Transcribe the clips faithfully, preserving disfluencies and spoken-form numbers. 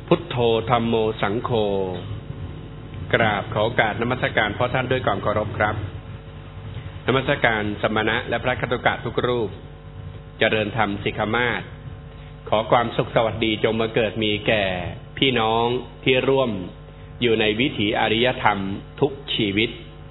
พุทโธธัมโมสังโฆกราบขอโอกาสนมัสการพ่อท่านด้วยความเคารพครับนมัสการสมณะและพระคัตตุกะทุกรูปเจริญธรรมสิกขามาศขอความสุขสวัสดีจงมาเกิดมีแก่พี่น้องที่ร่วมอยู่ในวิถีอริยธรรมทุกชีวิต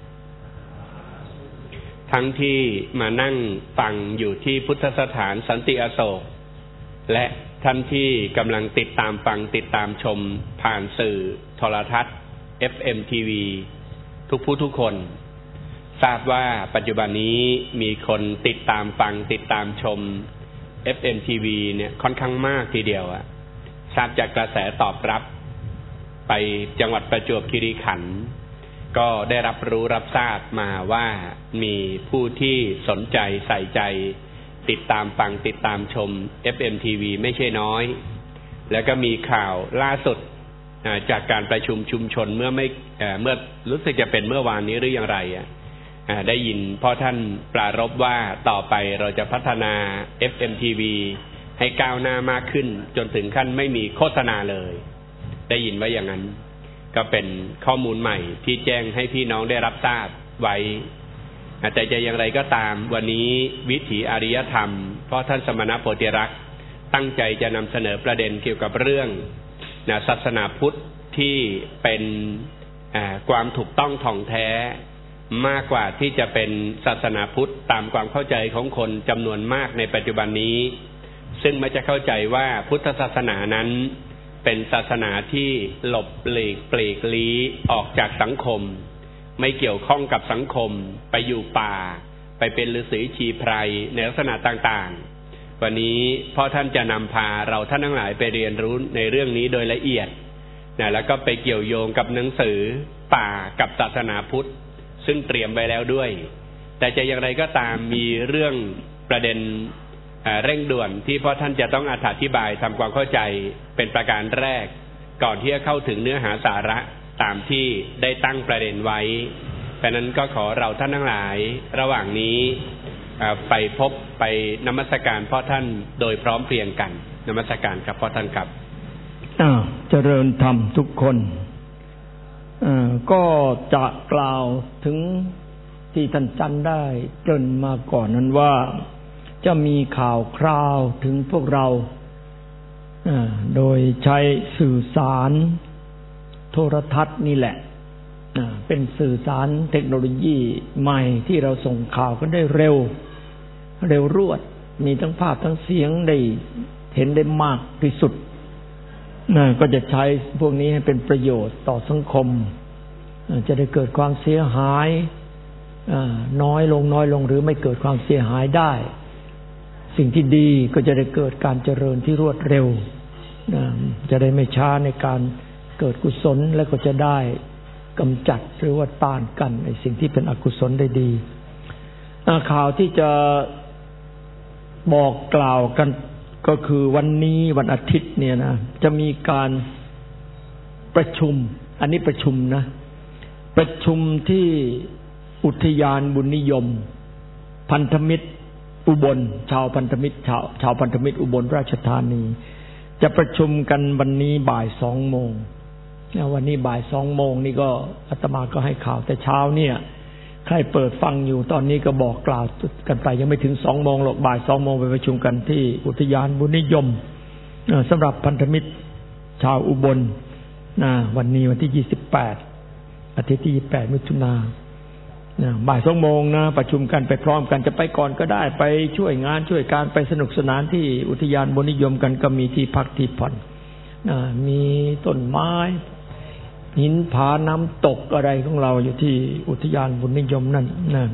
ทั้งที่มานั่งฟังอยู่ที่พุทธสถานสันติอโศกและท่านที่กำลังติดตามฟังติดตามชมผ่านสื่อโทรทัศน์ เอฟ เอ็ม ที วี ทุกผู้ทุกคนทราบว่าปัจจุบันนี้มีคนติดตามฟังติดตามชม เอฟ เอ็ม ที วี เนี่ยค่อนข้างมากทีเดียวอะทราบจากกระแสตอบรับไปจังหวัดประจวบคีรีขันธ์ก็ได้รับรู้รับทราบมาว่ามีผู้ที่สนใจใส่ใจติดตามฟังติดตามชม เอฟ เอ็ม ที วี ไม่ใช่น้อยแล้วก็มีข่าวล่าสุดจากการประชุมชุมชนเมื่อไม่เมื่อรู้สึกจะเป็นเมื่อวานนี้หรืออย่างไรอ่ะได้ยินพ่อท่านปรารภว่าต่อไปเราจะพัฒนา เอฟ เอ็ม ที วี ให้ก้าวหน้ามากขึ้นจนถึงขั้นไม่มีโฆษณาเลยได้ยินว่าอย่างนั้นก็เป็นข้อมูลใหม่ที่แจ้งให้พี่น้องได้รับทราบไว้แต่จะอย่างไรก็ตามวันนี้วิถีอริยธรรมเพราะท่านสมณโพธิรักษ์ตั้งใจจะนำเสนอประเด็นเกี่ยวกับเรื่องศาสนาพุทธที่เป็นความถูกต้องถ่องแท้มากกว่าที่จะเป็นศาสนาพุทธตามความเข้าใจของคนจำนวนมากในปัจจุบันนี้ซึ่งไม่จะเข้าใจว่าพุทธศาสนานั้นเป็นศาสนาที่หลบหลีกปลีกลี้ออกจากสังคมไม่เกี่ยวข้องกับสังคมไปอยู่ป่าไปเป็นฤาษีชีไพรในลักษณะต่างๆวันนี้พ่อท่านจะนำพาเราท่านทั้งหลายไปเรียนรู้ในเรื่องนี้โดยละเอียดนะแล้วก็ไปเกี่ยวโยงกับหนังสือป่ากับศาสนาพุทธซึ่งเตรียมไว้แล้วด้วยแต่จะอย่างไรก็ตามมีเรื่องประเด็นเร่งด่วนที่พ่อท่านจะต้องอธิบายทำความเข้าใจเป็นประการแรกก่อนที่จะเข้าถึงเนื้อหาสาระตามที่ได้ตั้งประเด็นไว้เพราะนั้นก็ขอเราท่านทั้งหลายระหว่างนี้ไปพบไปนมัสการพ่อท่านโดยพร้อมเพรียงกันนมัสการครับพ่อท่านครับอ้าวเจริญธรรมทุกคนก็จะกล่าวถึงที่ท่านจำได้เกริ่นมาก่อนนั้นว่าจะมีข่าวคราวถึงพวกเราโดยใช้สื่อสารโทรทัศน์นี่แหละเป็นสื่อสารเทคโนโลยีใหม่ที่เราส่งข่าวกันได้เร็วเร็วรวดมีทั้งภาพทั้งเสียงได้เห็นได้มากที่สุดก็จะใช้พวกนี้ให้เป็นประโยชน์ต่อสังคมจะได้เกิดความเสียหายน้อยลงน้อยลงหรือไม่เกิดความเสียหายได้สิ่งที่ดีก็จะได้เกิดการเจริญที่รวดเร็วจะได้ไม่ช้าในการเกิดกุศลและก็จะได้กำจัดหรือว่าต้านกันในสิ่งที่เป็นอกุศลได้ดีข่าวที่จะบอกกล่าวกันก็คือวันนี้วันอาทิตย์เนี่ยนะจะมีการประชุมอันนี้ประชุมนะประชุมที่อุทยานบุญนิยมพันธมิตรอุบลชาวพันธมิตรชาวชาวพันธมิตรอุบลราชธานีจะประชุมกันวันนี้บ่ายสองโมงวันนี้บ่ายสองโมงนี่ก็อาตมาก็ให้ข่าวแต่เช้าเนี่ยใครเปิดฟังอยู่ตอนนี้ก็บอกกล่าวกันไปยังไม่ถึงสองโมงหรอกบ่ายสองโมงไปประชุมกันที่อุทยานบุญนิยมสำหรับพันธมิตรชาวอุบลนะวันนี้วันที่ยี่สิบแปดอาทิตย์ที่ยี่สิบแปดมิถุนายนบ่ายสองโมงนะประชุมกันไปพร้อมกันจะไปก่อนก็ได้ไปช่วยงานช่วยการไปสนุกสนานที่อุทยานบุญนิยมกันก็มีที่พักที่ผ่อนมีต้นไม้หินผาน้ำตกอะไรของเราอยู่ที่อุทยานบุญนิยมนั่นนะ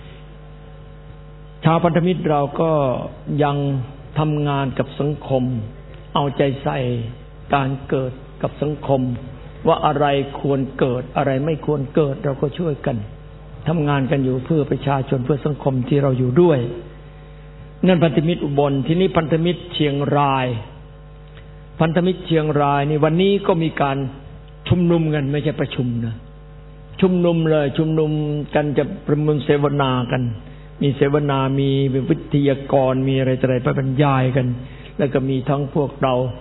ชาวพันธมิตรเราก็ยังทำงานกับสังคมเอาใจใส่การเกิดกับสังคมว่าอะไรควรเกิดอะไรไม่ควรเกิดเราก็ช่วยกันทำงานกันอยู่เพื่อประชาชนเพื่อสังคมที่เราอยู่ด้วยนั่นพันธมิตรอุบลที่นี้พันธมิตรเชียงรายพันธมิตรเชียงรายนี่วันนี้ก็มีการชุมนุมกันไม่ใช่ประชุมนะชุมนุมเลยชุมนุมกันจะประชุมเสวนากันมีเสวนามีวิทยากรมีอะไรต่ออะไรไปบรรยายกันแล้วก็มีทั้งพวกเรา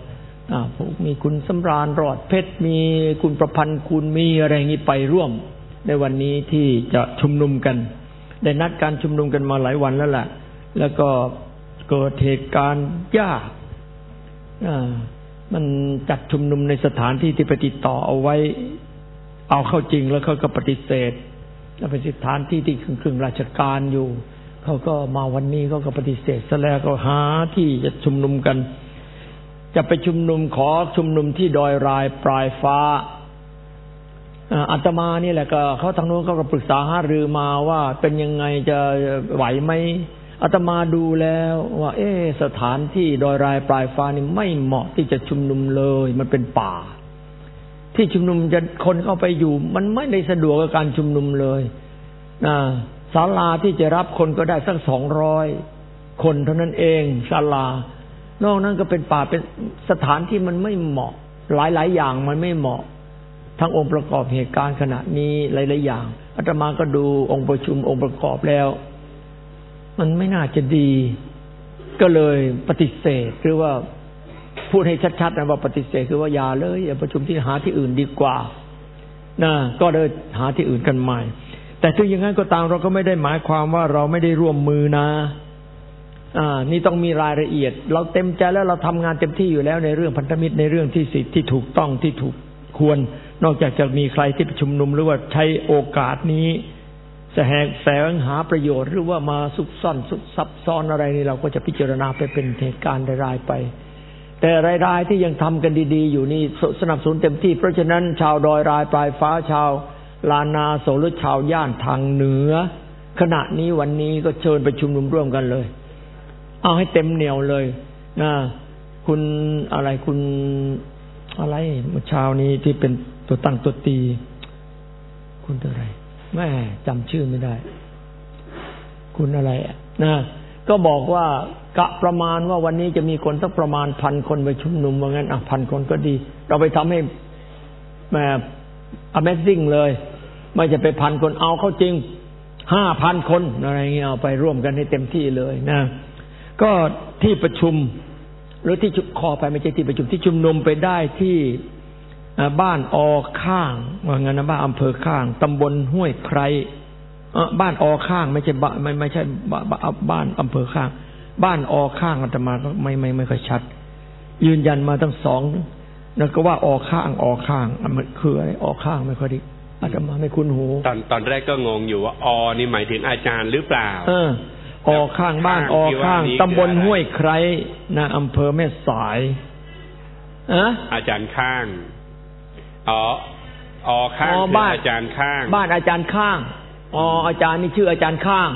อ่าพวกมีคุณสำราญรอดเพชรมีคุณประพันธ์คุณมีอะไรอย่างนี้ไปร่วมในวันนี้ที่จะชุมนุมกันได้นัดการชุมนุมกันมาหลายวันแล้วแหละแล้วก็เกิดเหตุการณ์ยากอ่ามันจัดชุมนุมในสถานที่ที่ไปติดต่อเอาไว้เอาเข้าจริงแล้วเขาก็ปฏิเสธแล้วเป็นสถานที่ที่ครึ่งๆราชการอยู่เขาก็มาวันนี้เขาก็ปฏิเสธซะแล้วก็หาที่จะชุมนุมกันจะไปชุมนุมขอชุมนุมที่ดอยรายปลายฟ้าอาตมานี่แหละก็เขาทางโน้นเขาก็ปรึกษาหารือมาว่าเป็นยังไงจะไหวไหมอาตมาดูแล้วว่าเอ๊ะสถานที่ดอยรายปลายฟ้านี่ไม่เหมาะที่จะชุมนุมเลยมันเป็นป่าที่ชุมนุมจะคนเข้าไปอยู่มันไม่ได้สะดวกกับการชุมนุมเลยนะศาลาที่จะรับคนก็ได้สักสองร้อยคนเท่านั้นเองศาลานอกนั้นก็เป็นป่าเป็นสถานที่มันไม่เหมาะหลายๆอย่างมันไม่เหมาะทั้งองค์ประกอบเหตุการณ์ขณะนี้หลายๆอย่างอาตมาก็ดูองค์ประชุมองค์ประกอบแล้วมันไม่น่าจะดีก็เลยปฏิเสธหรือว่าพูดให้ชัดๆนะว่าปฏิเสธคือว่าอย่าเลยอย่าประชุมที่หาที่อื่นดีกว่านะก็เลยหาที่อื่นกันใหม่แต่ถึงอย่างนั้นก็ตามเราก็ไม่ได้หมายความว่าเราไม่ได้ร่วมมือนะอ่านี่ต้องมีรายละเอียดเราเต็มใจแล้วเราทำงานเต็มที่อยู่แล้วในเรื่องพันธมิตรในเรื่องที่สิทธิที่ถูกต้องที่ถูกควรนอกจากจะมีใครที่ประชุมนุมหรือว่าใช้โอกาสนี้แสวงแสวงหาประโยชน์หรือว่ามาซุกซ่อนซุกซับซ้อนอะไรนี่เราก็จะพิจารณาไปเป็นเหตุการณ์รายๆไปแต่รายๆที่ยังทำกันดีๆอยู่นี่สนับสนุนเต็มที่เพราะฉะนั้นชาวดอยรายปลายฟ้าชาวลานนาโสหรือชาวย่านทางเหนือขณะนี้วันนี้ก็เชิญไปชุมนุมร่วมกันเลยเอาให้เต็มเหนียวเลยนะคุณอะไรคุณอะไรเมื่อเช้านี้ที่เป็นตัวตั้งตัวตีคุณอะไรแม่จำชื่อไม่ได้คุณอะไรนะก็บอกว่ากะประมาณว่าวันนี้จะมีคนสักประมาณพันคนไปชุมนุมว่างั้นอ่ะพันคนก็ดีเราไปทำให้แม่ Amazing เลยไม่จะไปพันคนเอาเข้าจริงห้าพันคนอะไรเงี้ยเอาไปร่วมกันให้เต็มที่เลยนะก็ที่ประชุมหรือที่ขอไปไม่ใช่ที่ประชุมที่ชุมนุมไปได้ที่บ้านอข้างว่างั้นนะบ้านอำเภอข้างตำบลห้วยไคร้บ้านอข้างไม่ใช่บ้านไม่ไม่ใช่บ้านอำเภอข้างบ้านอข้างอาตมาก็ไม่ไม่ไม่ค่อยชัดยืนยันมาทั้งสองแล้วก็ว่าอข้างอข้างมันคืออะไรอข้างไม่ค่อยดีอาตมาไม่คุ้นหูตอนตอนแรกก็งงอยู่ว่าอนี่หมายถึงอาจารย์หรือเปล่าเอออข้างบ้านอข้างตำบลห้วยไคร้นะอำเภอแม่สายอะอาจารย์ข้างอ๋ออข้างคืออาจารย์ข้างบ้านอาจารย์ข้างอ๋ออาจารย์นี่ชื่ออาจารย์ข้าง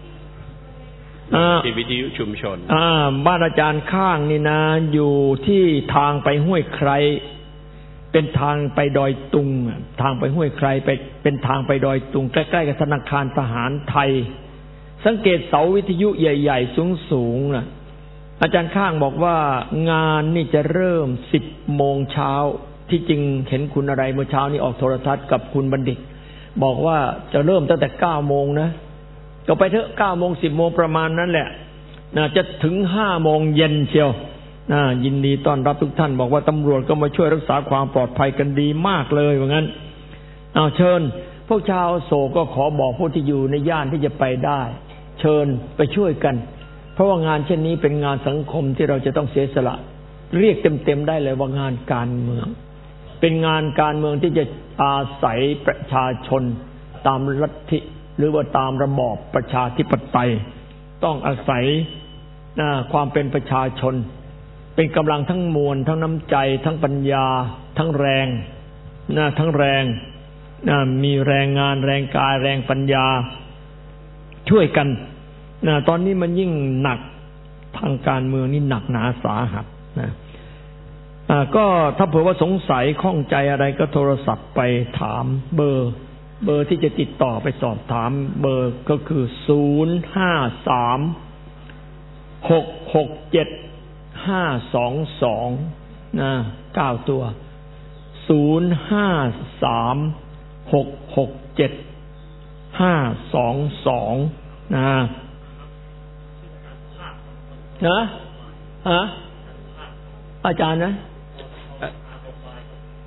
ที่วิทยุชุมชนอ่าบ้านอาจารย์ข้างนี่นะอยู่ที่ทางไปห้วยไคร้เป็นทางไปดอยตุงทางไปห้วยไคร้ไปเป็นทางไปดอยตุงใกล้ๆกับธนาคารทหารไทยสังเกตเสาวิทยุใหญ่ๆสูงๆนะอาจารย์ข้างบอกว่างานนี่จะเริ่มสิบโมงเช้าที่จริงเห็นคุณอะไรเมื่อเช้านี้ออกโทรทัศน์กับคุณบัณฑิตบอกว่าจะเริ่มตั้งแต่เก้าโมงนะก็ไปเถอะเก้าโมงสิบโมงประมาณนั้นแหละน่าจะถึงห้าโมงเย็นเชียวนะยินดีต้อนรับทุกท่านบอกว่าตำรวจก็มาช่วยรักษาความปลอดภัยกันดีมากเลยว่างั้นเอาเชิญพวกชาวโศกก็ขอบอกผู้ที่อยู่ในย่านที่จะไปได้เชิญไปช่วยกันเพราะว่างานเช่นนี้เป็นงานสังคมที่เราจะต้องเสียสละเรียกเต็มๆได้เลยว่างานการเมืองเป็นงานการเมืองที่จะอาศัยประชาชนตามลัทธิหรือว่าตามระบอบประชาธิปไตยต้องอาศัยความเป็นประชาชนเป็นกำลังทั้งมวลทั้งน้ำใจทั้งปัญญาทั้งแรงนะทั้งแรงนะมีแรงงานแรงกายแรงปัญญาช่วยกันนะตอนนี้มันยิ่งหนักทางการเมืองนี่หนักหนาสาหัสนะอ่าก็ถ้าเผื่อว่าสงสัยข้องใจอะไรก็โทรศัพท์ไปถามเบอร์เบอร์ที่จะติดต่อไปสอบถามเบอร์ก็คือศูนย์ ห้า สาม หก หก เจ็ด ห้า สอง สองนะเก้าตัวศูนย์ ห้า สาม หก หก เจ็ด ห้า สอง สองนะนะฮะอาจารย์นะ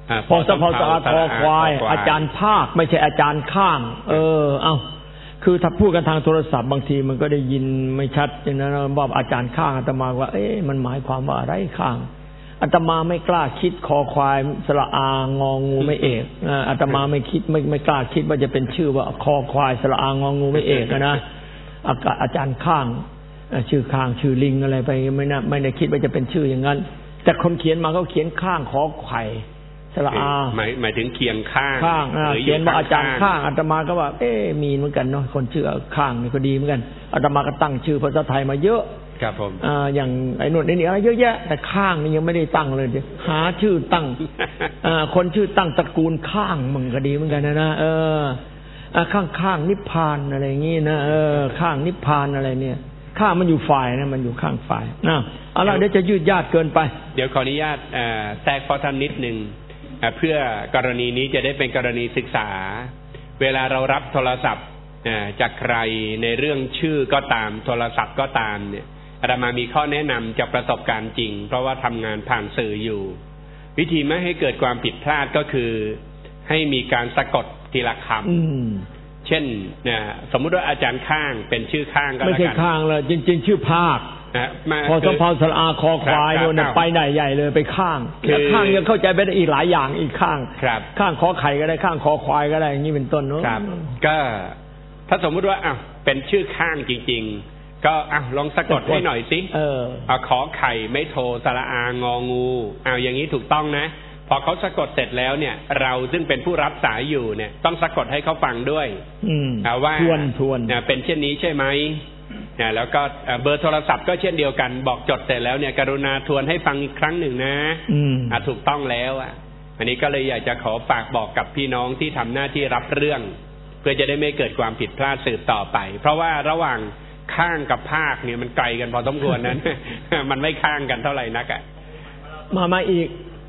พอสะพอสะอาคอควายอาจารย์ภาคไม่ใช่อาจารย์ข้างเออเอ้าคือถ้าพูดกันทางโทรศัพท์บางทีมันก็ได้ยินไม่ชัดอย่างนั้นว่าอาจารย์ข้างอาตมาว่าเอ๊ะมันหมายความว่าอะไรข้างอาตมาไม่กล้าคิดคอควายสระอางองูไม่เอกอาตมาไม่คิดไม่ไม่กล้าคิดว่าจะเป็นชื่อว่าคอควายสระอางองูไม่เอกนะอาจารย์ข้างชื่อข้างชื่อลิงอะไรไปไม่น่าไม่ได้คิดว่าจะเป็นชื่ออย่างนั้นแต่คนเขียนมาเขาเขียนข้างขอไข่สระอาหมายหมายถึงเคียงข้างข้างเขียนว่าอาจารย์ข้างอาตมาก็ว่าเอ๊ะมีเหมือนกันเนาะคนชื่อข้างนี่ก็ดีเหมือนกันอาตมาก็ตั้งชื่อภาษาไทยมาเยอะครับผมอ่าอย่างไอ้นู่นไอ้นี่อะไรเยอะแยะแต่ข้างนี่ยังไม่ได้ตั้งเลยเดี๋ยวหาชื่อตั้งอ่าคนชื่อตั้งตระกูลข้างมึงก็ดีเหมือนกันนะนะเอออ่าข้างข้างนิพพานอะไรอย่างงี้นะเออข้างนิพพานอะไรเนี่ยข้างมันอยู่ฝ่ายนะมันอยู่ข้างฝ่ายนะเอาล่ะเดี๋ยวจะยืดยาดเกินไปเดี๋ยวขออนุญาตแทรกพอท่านนิดนึงเพื่อกรณีนี้จะได้เป็นกรณีศึกษาเวลาเรารับโทรศัพท์จากใครในเรื่องชื่อก็ตามโทรศัพท์ก็ตามเนี่ยอาตมามีข้อแนะนำจากประสบการณ์จริงเพราะว่าทำงานผ่านสื่ออยู่วิธีไม่ให้เกิดความผิดพลาดก็คือให้มีการสะกดทีละคำเช่นสมมุติว่าอาจารย์ข้างเป็นชื่อข้างก็แล้วกันไม่ใช่ข้างเลยจริงๆชื่อภาคพอสมพรสระอาคอควายโน่นไปไหนใหญ่เลยไปข้างข้างยังเข้าใจไปได้อีกหลายอย่างอีกข้างข้างคอไข่ก็ได้ข้างคอควายก็ได้อย่างนี้เป็นต้นเนาะก็ถ้าสมมุติว่าอ้าวเป็นชื่อข้างจริงๆก็อ้าวลองสะกดให้หน่อยสิเออเอาขอไข่ไม่โทสระอางองูอ้าวอย่างนี้ถูกต้องนะพอเขาสะกดเสร็จแล้วเนี่ยเราซึ่งเป็นผู้รับสายอยู่เนี่ยต้องสะกดให้เขาฟังด้วยว่าทวนทวนเป็นเช่นนี้ใช่ไหมแล้วก็เบอร์โทรศัพท์ก็เช่นเดียวกันบอกจดเสร็จแล้วเนี่ยกรุณาทวนให้ฟังอีกครั้งหนึ่งนะอ่าถูกต้องแล้วอ่ะอันนี้ก็เลยอยากจะขอฝากบอกกับพี่น้องที่ทำหน้าที่รับเรื่องเพื่อจะได้ไม่เกิดความผิดพลาดสืบต่อไปเพราะว่าระหว่างข้างกับภาคเนี่ยมันไกลกันพอสมควรนั้น มันไม่ข้างกันเท่าไหร่นักอ่ะมามาอีก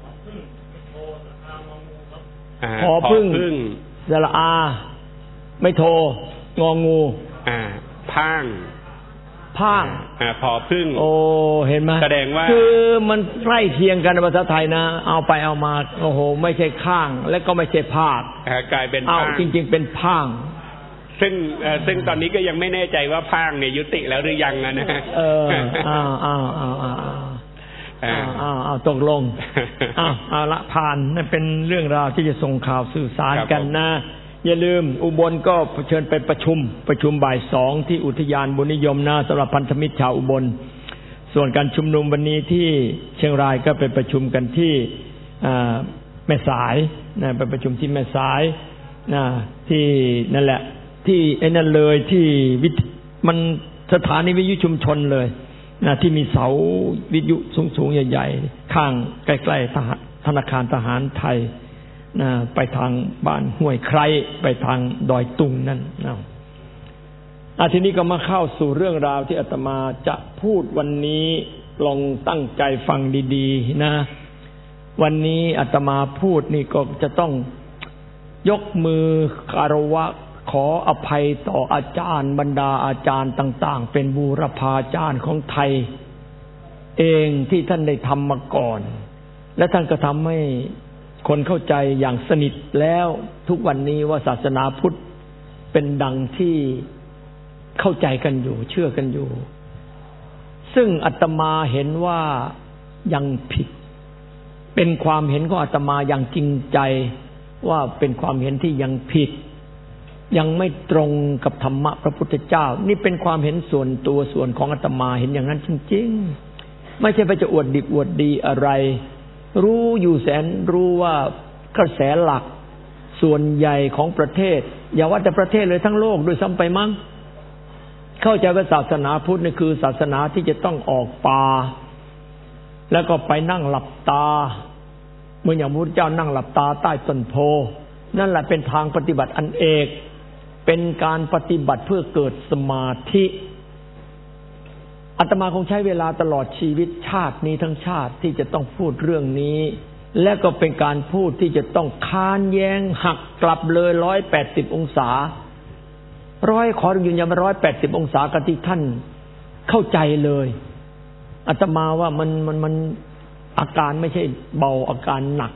พอพึ่งสระอาไม่โทงองูอ่าพังพังอ่าพอพึ่งโอ้เห็นไหมแสดงว่าคือมันใกล้เคียงกันภาษาไทยนะเอาไปเอามาโอ้โหไม่ใช่ข้างและก็ไม่ใช่ภาคกลายเป็นพังจริงๆเป็นพังซึ่งซึ่งตอนนี้ก็ยังไม่แน่ใจว่าพังเนี่ยยุติแล้วหรือยังนะเอออ้าวอ้าวอ้าวอ้าวอ้าวอ้าวตกลงอ้าวเอาละผ่านนั่นเป็นเรื่องราวที่จะส่งข่าวสื่อสารกันนะอย่าลืมอุบลก็เชิญไปประชุมประชุมบ่ายสองที่อุทยานบุญนิยมนะสำหรับพันธมิตรชาวอุบลส่วนการชุมนุมวันนี้ที่เชียงรายก็ไปประชุมกันที่แม่สายนะไปประชุมที่แม่สายนะที่นั่นแหละที่ไอ้นั่นเลยที่วิมันสถานีวิทยุชุมชนเลยนะที่มีเสาวิทยุสูงๆใหญ่ๆข้างใกล้ๆธนาคารทหารไทยนะไปทางบ้านห้วยไคร้ไปทางดอยตุงนั่นนะอาทีนี้ก็มาเข้าสู่เรื่องราวที่อาตมาจะพูดวันนี้ลองตั้งใจฟังดีๆนะวันนี้อาตมาพูดนี่ก็จะต้องยกมือคารวะขออภัยต่ออาจารย์บรรดาอาจารย์ต่างๆเป็นบูรพาจารย์ของไทยเองที่ท่านได้ทำมาก่อนและท่านก็ทำให้คนเข้าใจอย่างสนิทแล้วทุกวันนี้ว่าศาสนาพุทธเป็นดังที่เข้าใจกันอยู่เชื่อกันอยู่ซึ่งอาตมาเห็นว่ายังผิดเป็นความเห็นของอาตมาอย่างจริงใจว่าเป็นความเห็นที่ยังผิดยังไม่ตรงกับธรรมะพระพุทธเจ้านี่เป็นความเห็นส่วนตัวส่วนของอาตมาเห็นอย่างนั้นจริงๆไม่ใช่ไปจะอวดดิบอวดดีอะไรรู้อยู่แสนรู้ว่ากระแสหลักส่วนใหญ่ของประเทศอย่าว่าแต่ประเทศเลยทั้งโลกด้วยซ้ำไปมั้งเข้าใจว่าศาสนาพุทธนี่คือศาสนาที่จะต้องออกป่าแล้วก็ไปนั่งหลับตาเหมือนอย่างพระพุทธเจ้านั่งหลับตาใต้ต้นโพนั่นแหละเป็นทางปฏิบัติอันเอกเป็นการปฏิบัติเพื่อเกิดสมาธิอาตมาคงใช้เวลาตลอดชีวิตชาตินี้ทั้งชาติที่จะต้องพูดเรื่องนี้และก็เป็นการพูดที่จะต้องค้านแย้งหักกลับเลยร้อยแปดสิบองศาร้อยขอยืนยันว่าร้อยแปดสิบองศากันที่ท่านเข้าใจเลยอาตมาว่ามันมันมันอาการไม่ใช่เบาอาการหนัก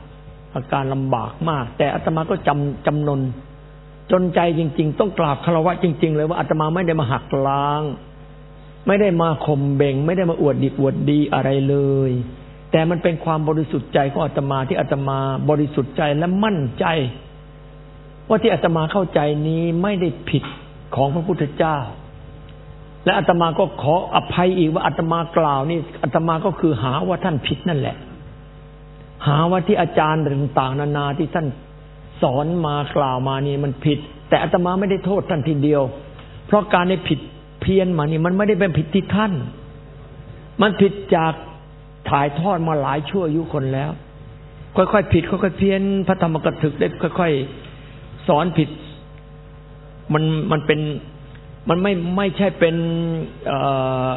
อาการลำบากมากแต่อาตมาก็จำจำนนจนใจจริงๆต้องกราบคารวะจริงๆเลยว่าอาตมาไม่ได้มาหักล้างไม่ได้มาข่มเบ่งไม่ได้มาอวดดีอวดดีอะไรเลยแต่มันเป็นความบริสุทธิ์ใจของอาตมาที่อาตมาบริสุทธิ์ใจและมั่นใจว่าที่อาตมาเข้าใจนี้ไม่ได้ผิดของพระพุทธเจ้าและอาตมาก็ขออภัยอีกว่าอาตมากล่าวนี่อาตมาก็คือหาว่าท่านผิดนั่นแหละหาว่าที่อาจารย์ต่างๆนานาที่ท่านสอนมากล่าวมานี่มันผิดแต่อาตมาไม่ได้โทษท่านทีเดียวเพราะการได้ผิดเพี้ยนมานี่มันไม่ได้เป็นผิดที่ท่านมันผิดจากถ่ายทอดมาหลายชั่วอายุคนแล้วค่อยๆผิดค่อยๆเพี้ยนพระธรรมกถึกได้ค่อยๆสอนผิดมันมันเป็นมันไม่ไม่ใช่เป็นเอ่อ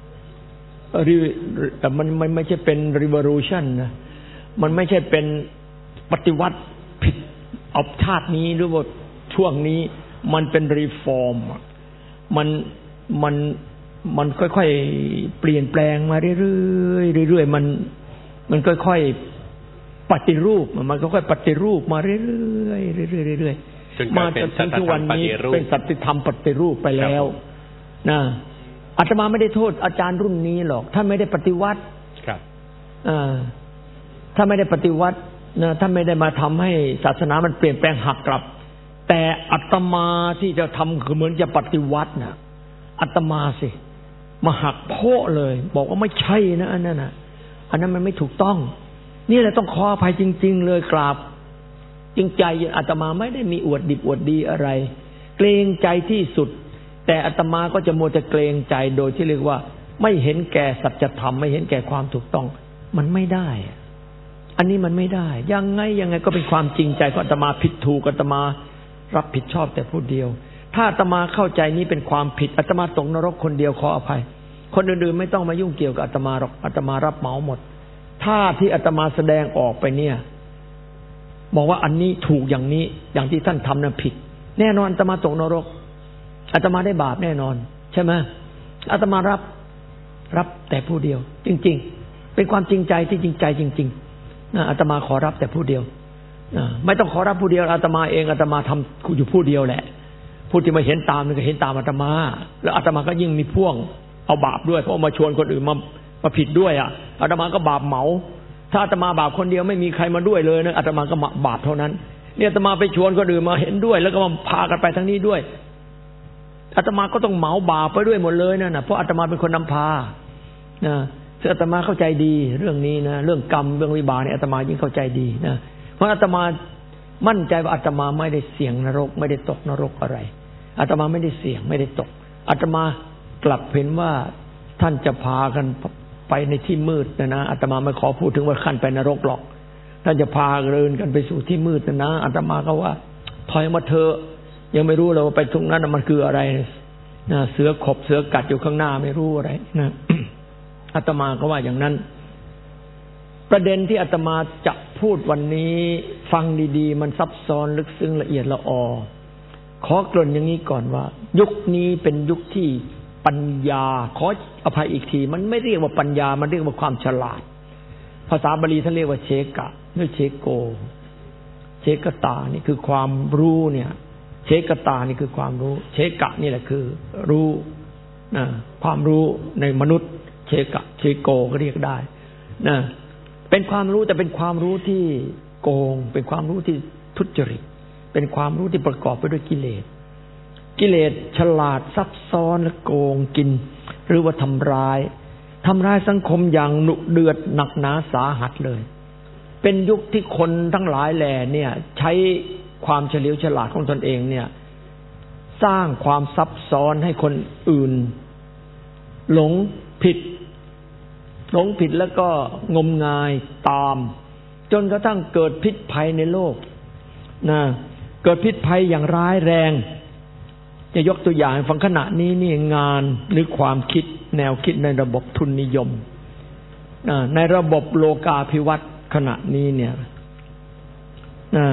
มันมันไม่ใช่เป็น revolution นะมันไม่ใช่เป็นปฏิวัติผิดเอาชาตินี้หรือว่าช่วงนี้มันเป็น reform มันมันมันค่อยๆเปลี่ยนแปลงมาเรื่อยๆเรื่อยๆมันมันค่อยๆปฏิรูปมันค่อยๆปฏิรูปมาเรื่อยๆเรื่อยๆเรื่อยๆมาจนถึงทุกวันนี้เป็นสัจธรรมปฏิรูปไปแล้วนะอาตมาไม่ได้โทษอาจารย์รุ่นนี้หรอกท่านไม่ได้ปฏิวัติครับอ่าถ้าไม่ได้ปฏิวัตินะท่านไม่ได้มาทำให้ศาสนามันเปลี่ยนแปลงหักกลับแต่อาตมาที่จะทำคือเหมือนจะปฏิวัตินะอาตมาสิมาหักโพ้เลยบอกว่าไม่ใช่นะอันนั้นนะอันนั้นมันไม่ถูกต้องนี่แหละต้องขออภัยจริงๆเลยกราบจริงใจอาตมาไม่ได้มีอวดดิบอวดดีอะไรเกรงใจที่สุดแต่อาตมาก็จะมัวแต่เกรงใจโดยที่เรียกว่าไม่เห็นแก่สัจธรรมไม่เห็นแก่ความถูกต้องมันไม่ได้อันนี้มันไม่ได้ยังไงยังไงก็เป็นความจริงใจของอาตมาผิดถูกอาตมารับผิดชอบแต่ผู้เดียวถ้าอาตมาเข้าใจนี้เป็นความผิดอาตมาตกนรกคนเดียวขออภัยคนอื่นๆไม่ต้องมายุ่งเกี่ยวกับอาตมาหรอกอาตมารับเหมาหมดถ้าที่อาตมาแสดงออกไปเนี่ยบอกว่าอันนี้ถูกอย่างนี้อย่างที่ท่านทำนั้นผิดแน่นอนอาตมาตกนรกอาตมาได้บาปแน่นอนใช่ไหมอาตมารับรับแต่ผู้เดียวจริงๆเป็นความจริงใจที่จริงใจจริงๆอาตมาขอรับแต่ผู้เดียวไม่ต้องขอรับผู้เดียวอาตมาเองอาตมาทำอยู่ผู้เดียวแหละผู้ที่มาเห็นตามนี่ก็เห็นตามอาตมาแล้วอาตมาก็ยิ่งมีพ่วงเอาบาปด้วยเพราะมาชวนคนอื่นมามาผิดด้วยอ่ะอาตมาก็บาปเหมาถ้าอาตมาบาปคนเดียวไม่มีใครมาด้วยเลยนะอาตมาก็บาปเท่านั้นเนี่ยอาตมาไปชวนคนอื่นมาเห็นด้วยแล้วก็มาพากันไปทั้งนี้ด้วยอาตมาก็ต้องเหมาบาปไปด้วยหมดเลยนั่นน่ะเพราะอาตมาเป็นคนนำพานะซึ่งอาตมาเข้าใจดีเรื่องนี้นะเรื่องกรรมเรื่องวิบากเนี่ยอาตมายิ่งเข้าใจดีนะเพราะอาตมามั่นใจว่าอาตมาไม่ได้เสี่ยงนรกไม่ได้ตกนรกอะไรอาตมาไม่ได้เสี่ยงไม่ได้ตกอาตมากลับเห็นว่าท่านจะพากันไปในที่มืดนะนะอาตมาไม่ขอพูดถึงว่าขั้นไปนรกหรอกท่านจะพาเดินกันไปสู่ที่มืดนะนะอาตมาก็ว่าถอยมาเถอะยังไม่รู้เลยว่าไปตรงนั้นมันคืออะไรนะเสือขบเสือกัดอยู่ข้างหน้าไม่รู้อะไรนะ อาตมาก็ว่าอย่างนั้นประเด็นที่อาตมาจะพูดวันนี้ฟังดีๆมันซับซ้อนลึกซึ้งละเอียดละออขอเกริ่นอย่างนี้ก่อนว่ายุคนี้เป็นยุคที่ปัญญาขออภัยอีกทีมันไม่เรียกว่าปัญญามันเรียกว่าความฉลาดภาษาบาลีท่านเรียกว่าเชกะหรือเชโกเชกตานี่คือความรู้เนี่ยเชกตานี่คือความรู้เชกะนี่แหละคือรู้นะความรู้ในมนุษย์เชกะเชโกก็เรียกได้นะเป็นความรู้แต่เป็นความรู้ที่โกงเป็นความรู้ที่ทุจริตเป็นความรู้ที่ประกอบไปด้วยกิเลสกิเลสฉลาดซับซ้อนและโกงกินหรือว่าทำร้ายทำร้ายสังคมอย่างหนุเดือดหนักหนาสาหัสเลยเป็นยุคที่คนทั้งหลายแหล่เนี่ยใช้ความเฉลียวฉลาดของตนเองเนี่ยสร้างความซับซ้อนให้คนอื่นหลงผิดหลงผิดแล้วก็งมงายตามจนกระทั่งเกิดพิษภัยในโลกนะเกิดพิษภัยอย่างร้ายแรงจะยกตัวอย่างฟังขณะนี้นี่งานหรือความคิดแนวคิดในระบบทุนนิยมนะในระบบโลกาภิวัตน์ขณะนี้เนี่ยนะ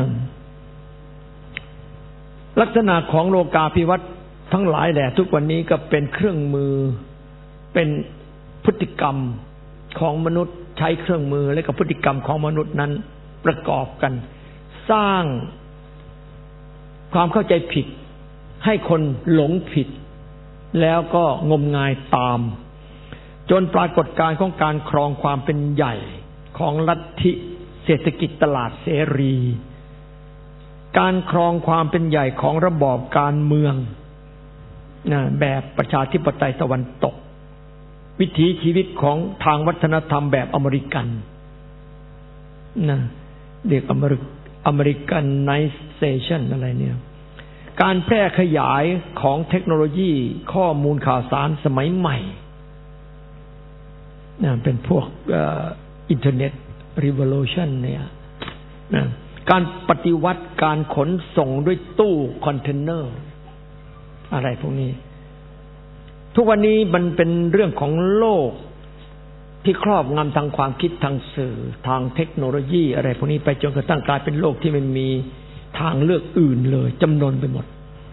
ลักษณะของโลกาภิวัตน์ทั้งหลายแหละทุกวันนี้ก็เป็นเครื่องมือเป็นพฤติกรรมของมนุษย์ใช้เครื่องมือและกับพฤติกรรมของมนุษย์นั้นประกอบกันสร้างความเข้าใจผิดให้คนหลงผิดแล้วก็งมงายตามจนปรากฏการณ์ของการครองความเป็นใหญ่ของลัทธิเศรษฐกิจตลาดเสรีการครองความเป็นใหญ่ของระบอบการเมืองนะแบบประชาธิปไตยตะวันตกวิถีชีวิตของทางวัฒนธรรมแบบอเมริกันนะเรียกอเมริกอเมริกันไนเซชันอะไรเนี่ยการแพร่ขยายของเทคโนโลยีข้อมูลข่าวสารสมัยใหม่นะเป็นพวกอินเทอร์เน็ตรีโวลูชันเนี่ยนะการปฏิวัติการขนส่งด้วยตู้คอนเทนเนอร์อะไรพวกนี้ทุกวันนี้มันเป็นเรื่องของโลกที่ครอบงำทางความคิดทางสื่อทางเทคโนโลยีอะไรพวกนี้ไปจนกระทั่งกลายเป็นโลกที่ไม่มีทางเลือกอื่นเลยจำนวนไปหมด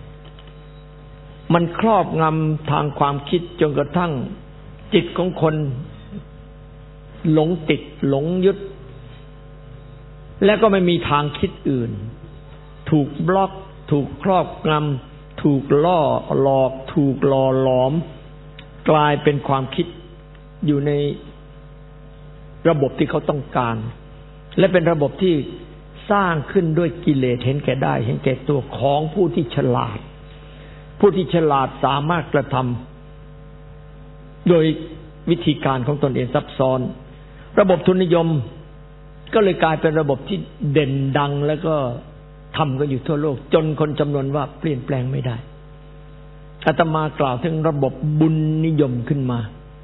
มันครอบงำทางความคิดจนกระทั่งจิตของคนหลงติดหลงยึดแล้วก็ไม่มีทางคิดอื่นถูกบล็อกถูกครอบงำถูกล่อหลอกถูกหล่อหลอมกลายเป็นความคิดอยู่ในระบบที่เขาต้องการและเป็นระบบที่สร้างขึ้นด้วยกิเลสเห็นแก่ได้เห็นแก่ตัวของผู้ที่ฉลาดผู้ที่ฉลาดสามารถกระทำโดยวิธีการของตนเองซับซ้อนระบบทุนนิยมก็เลยกลายเป็นระบบที่เด่นดังแล้วก็ทำกันอยู่ทั่วโลกจนคนจำนวนว่าเปลี่ยนแปลงไม่ได้อาตมากล่าวถึงระบบบุญนิยมขึ้นมา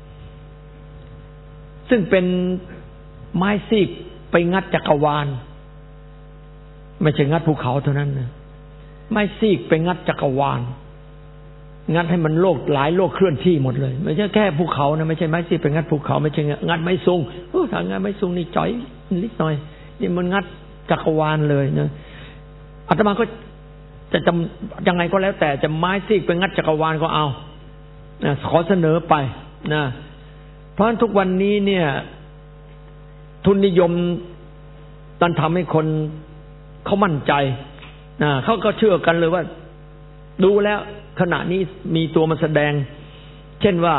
ซึ่งเป็นไม้ซีกไปงัดจักรวาลไม่ใช่งัดภูเขาเท่านั้นนะไม้ซีกไปงัดจักรวาลงัดให้มันโลกหลายโลกเคลื่อนที่หมดเลยไม่ใช่แค่ภูเขานะไม่ใช่ไม้ซีกไปงัดภูเขาไม่ใช่งัดไม้ซุงโอ้ถ้างัดไม้ซุงนี่จ่อยนิดหน่อยนี่มันงัดจักรวาลเลยนะอาตมาก็จะจำยังไงก็แล้วแต่จะไม้ซีกไปงัดจักรวาลก็เอานะขอเสนอไปนะเพราะทุกวันนี้เนี่ยทุนนิยมตันทำให้คนเขามั่นใจนะเขาก็เชื่อกันเลยว่าดูแล้วขณะนี้มีตัวมาแสดงเช่นว่า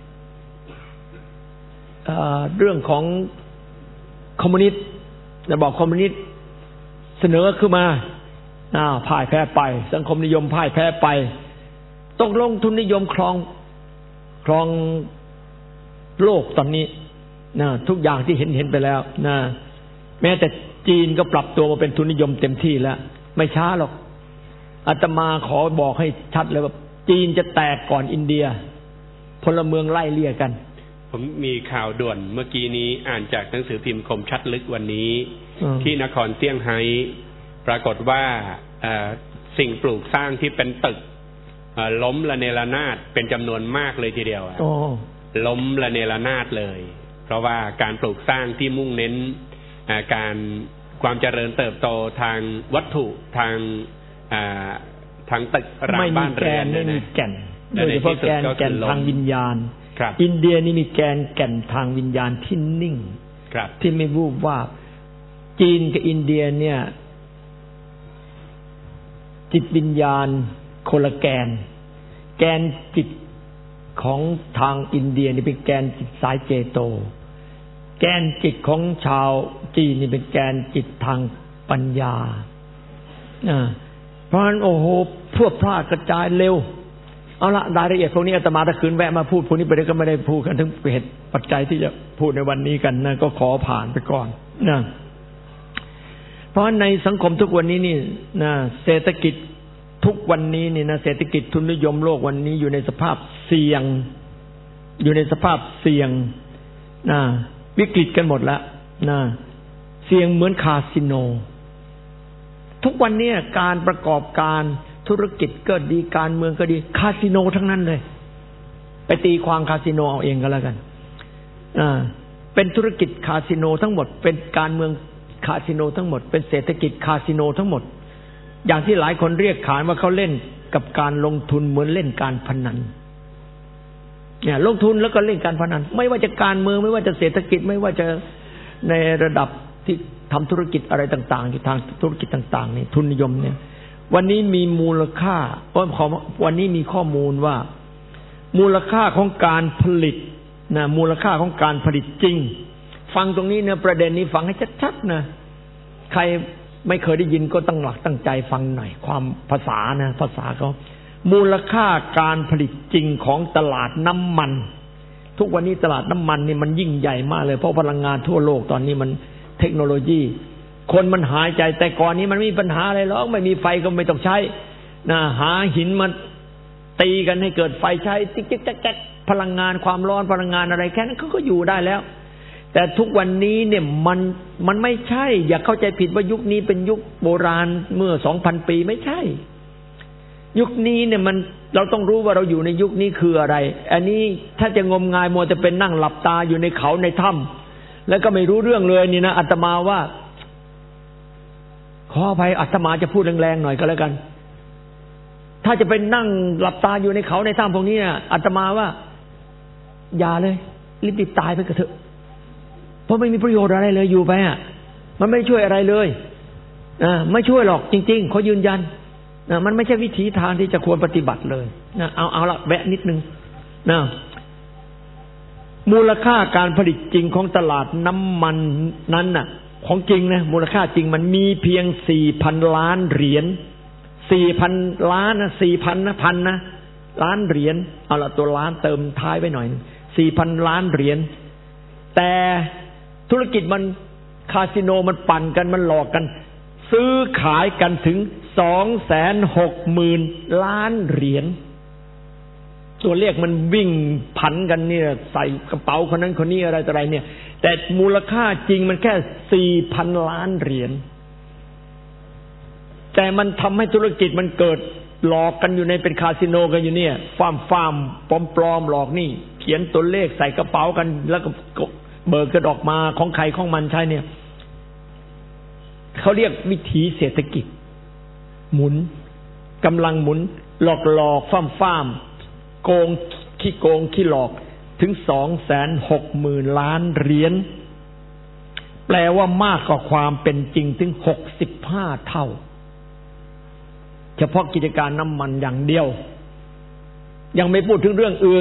เอ่อ เรื่องของคอมมิวนิสต์ระบอบคอมมิวนิสต์เสนอขึ้นมาอ้าวพ่ายแพ้ไปสังคมนิยมพ่ายแพ้ไปตกลงทุนนิยมครองครองโลกตอนนี้นะทุกอย่างที่เห็นเห็นไปแล้วนะแม้แต่จีนก็ปรับตัวมาเป็นทุนนิยมเต็มที่แล้วไม่ช้าหรอกอาตมาขอบอกให้ชัดเลยว่าจีนจะแตกก่อนอินเดียพลเมืองไล่เลี่ยกันผมมีข่าวด่วนเมื่อกี้นี้อ่านจากหนังสือพิมพ์คมชัดลึกวันนี้ที่นครเซี่ยงไฮ้ปรากฏว่าสิ่งปลูกสร้างที่เป็นตึกล้มระเนระนาดเป็นจำนวนมากเลยทีเดียวล้มระเนระนาดเลยเพราะว่าการปลูกสร้างที่มุ่งเน้นการความเจริญเติบโตทางวัตถุทางทางตึกรามบ้านเรือนไม่มีแก่นโดยเฉพาะแกนแก่นทางวิญญาณอินเดียนี่มีแกนแก่นทางวิญญาณที่นิ่งที่ไม่วูบวาบจีนกับอินเดียเนี่ยจิตวิญญาณคนละแกนแกนจิตของทางอินเดียนี่เป็นแกนจิตสายเจโตแกนจิตของชาวจีนนี่เป็นแกนจิตทางปัญญาเพราะฉะนั้นโอ้โหพวกพลาดกระจายเร็วเอาละรายละเอียดพวกนี้อาตมาถ้าคืนแวะมาพูดพวกนี้ไปได้ก็ไม่ได้พูดกันถึงเหตุปัจจัยที่จะพูดในวันนี้กันนะก็ขอผ่านไปก่อนนะเพราะในสังคมทุกวันนี้นี่นะเศรษฐกิจทุกวันนี้นี่นะเศรษฐกิจทุนนิยมโลกวันนี้อยู่ในสภาพเสี่ยงอยู่ในสภาพเสี่ยงนะวิกฤตกันหมดแล้วนะเสี่ยงเหมือนคาสิโนทุกวันนี้การประกอบการธุรกิจก็ดีการเมืองก็ดีคาสิโนทั้งนั้นเลยไปตีความคาสิโนเอาเองก็แล้วกันอ่าเป็นธุรกิจคาสิโนทั้งหมดเป็นการเมืองคาสิโนทั้งหมดเป็นเศรษฐกิจคาสิโนทั้งหมดอย่างที่หลายคนเรียกขานว่าเขาเล่นกับการลงทุนเหมือนเล่นการพนันเนี่ยลงทุนแล้วก็เล่นการพนันไม่ว่าจะการเมืองไม่ว่าจะเศรษฐกิจไม่ว่าจะในระดับที่ทำธุรกิจอะไรต่างๆอยู่ทางธุรกิจต่างๆนี่ทุนนิยมเนี่ยวันนี้มีมูลค่าวันนี้มีข้อมูลว่ามูลค่าของการผลิตนะมูลค่าของการผลิตจริงฟังตรงนี้เนี่ยประเด็นนี้ฟังให้ชัดๆนะใครไม่เคยได้ยินก็ตั้งหลักตั้งใจฟังหน่อยความภาษานะภาษาเขามูลค่าการผลิตจริงของตลาดน้ำมันทุกวันนี้ตลาดน้ำมันนี่มันยิ่งใหญ่มากเลยเพราะพลังงานทั่วโลกตอนนี้มันเทคโนโลยีคนมันหายใจแต่ก่อนนี้มันไม่มีปัญหาอะไรหรอกไม่มีไฟก็ไม่ต้องใช้นะหาหินมาตีกันให้เกิดไฟใช้ติ๊กติ๊กแจ๊กพลังงานความร้อนพลังงานอะไรแค่นั้นเขาก็อยู่ได้แล้วแต่ทุกวันนี้เนี่ยมันมันไม่ใช่อย่าเข้าใจผิดว่ายุคนี้เป็นยุคโบราณเมื่อ สองพัน ปีไม่ใช่ยุคนี้เนี่ยมันเราต้องรู้ว่าเราอยู่ในยุคนี้คืออะไรอันนี้ถ้าจะงมงายมัวจะเป็นนั่งหลับตาอยู่ในเขาในถ้ำแล้วก็ไม่รู้เรื่องเลยนี่นะอาตมาว่าขออภัยอาตมาจะพูดแรงๆหน่อยก็แล้วกันถ้าจะเป็นนั่งหลับตาอยู่ในเขาในถ้ำพวกนี้นะอาตมาว่าอย่าเลยรีบๆตายไปก็เถอะเพราะไม่มีประโยชน์อะไรเลยอยู่ไปอ่ะมันไม่ช่วยอะไรเลยอ่าไม่ช่วยหรอกจริงๆเขายืนยันนะมันไม่ใช่วิธีทางที่จะควรปฏิบัติเลยนะเอาเอาละแวะนิดนึงนะมูลค่าการผลิตจริงของตลาดน้ำมันนั้นน่ะของจริงนะมูลค่าจริงมันมีเพียง สี่พัน ล้านเหรียญ สี่พัน ล้านนะ สี่พัน นะพันนะล้านเหรียญเอาละตัวล้านเติมท้ายไว้หน่อย สี่พัน ล้านเหรียญแต่ธุรกิจมันคาสิโนมันปั่นกันมันหลอกกันซื้อขายกันถึง สองแสนหกหมื่น ล้านเหรียญตัวเลขมันวิ่งผันกันเนี่ยใส่กระเป๋าคนนั้นคนนี้อะไรต่ออะไรเนี่ยแต่มูลค่าจริงมันแค่ สี่พัน ล้านเหรียญแต่มันทำให้ธุรกิจมันเกิดหลอกกันอยู่ในเป็นคาสิโนกันอยู่เนี่ยฟาร์มฟาร์มปลอมๆหลอกนี่เขียนตัวเลขใส่กระเป๋ากันแล้วก็เบิกกันออกมาของใครของมันใช่เนี่ยเขาเรียกวิถีเศรษฐกิจหมุนกำลังหมุนหลอกหลอกฟ้ามฟ้ามโกงขี้โกงขี้หลอกถึง สองแสนหกหมื่น ล้านเหรียญแปลว่ามากกว่าความเป็นจริงถึงหกสิบห้าเท่าเฉพาะกิจการน้ำมันอย่างเดียวยังไม่พูดถึงเรื่องอื่น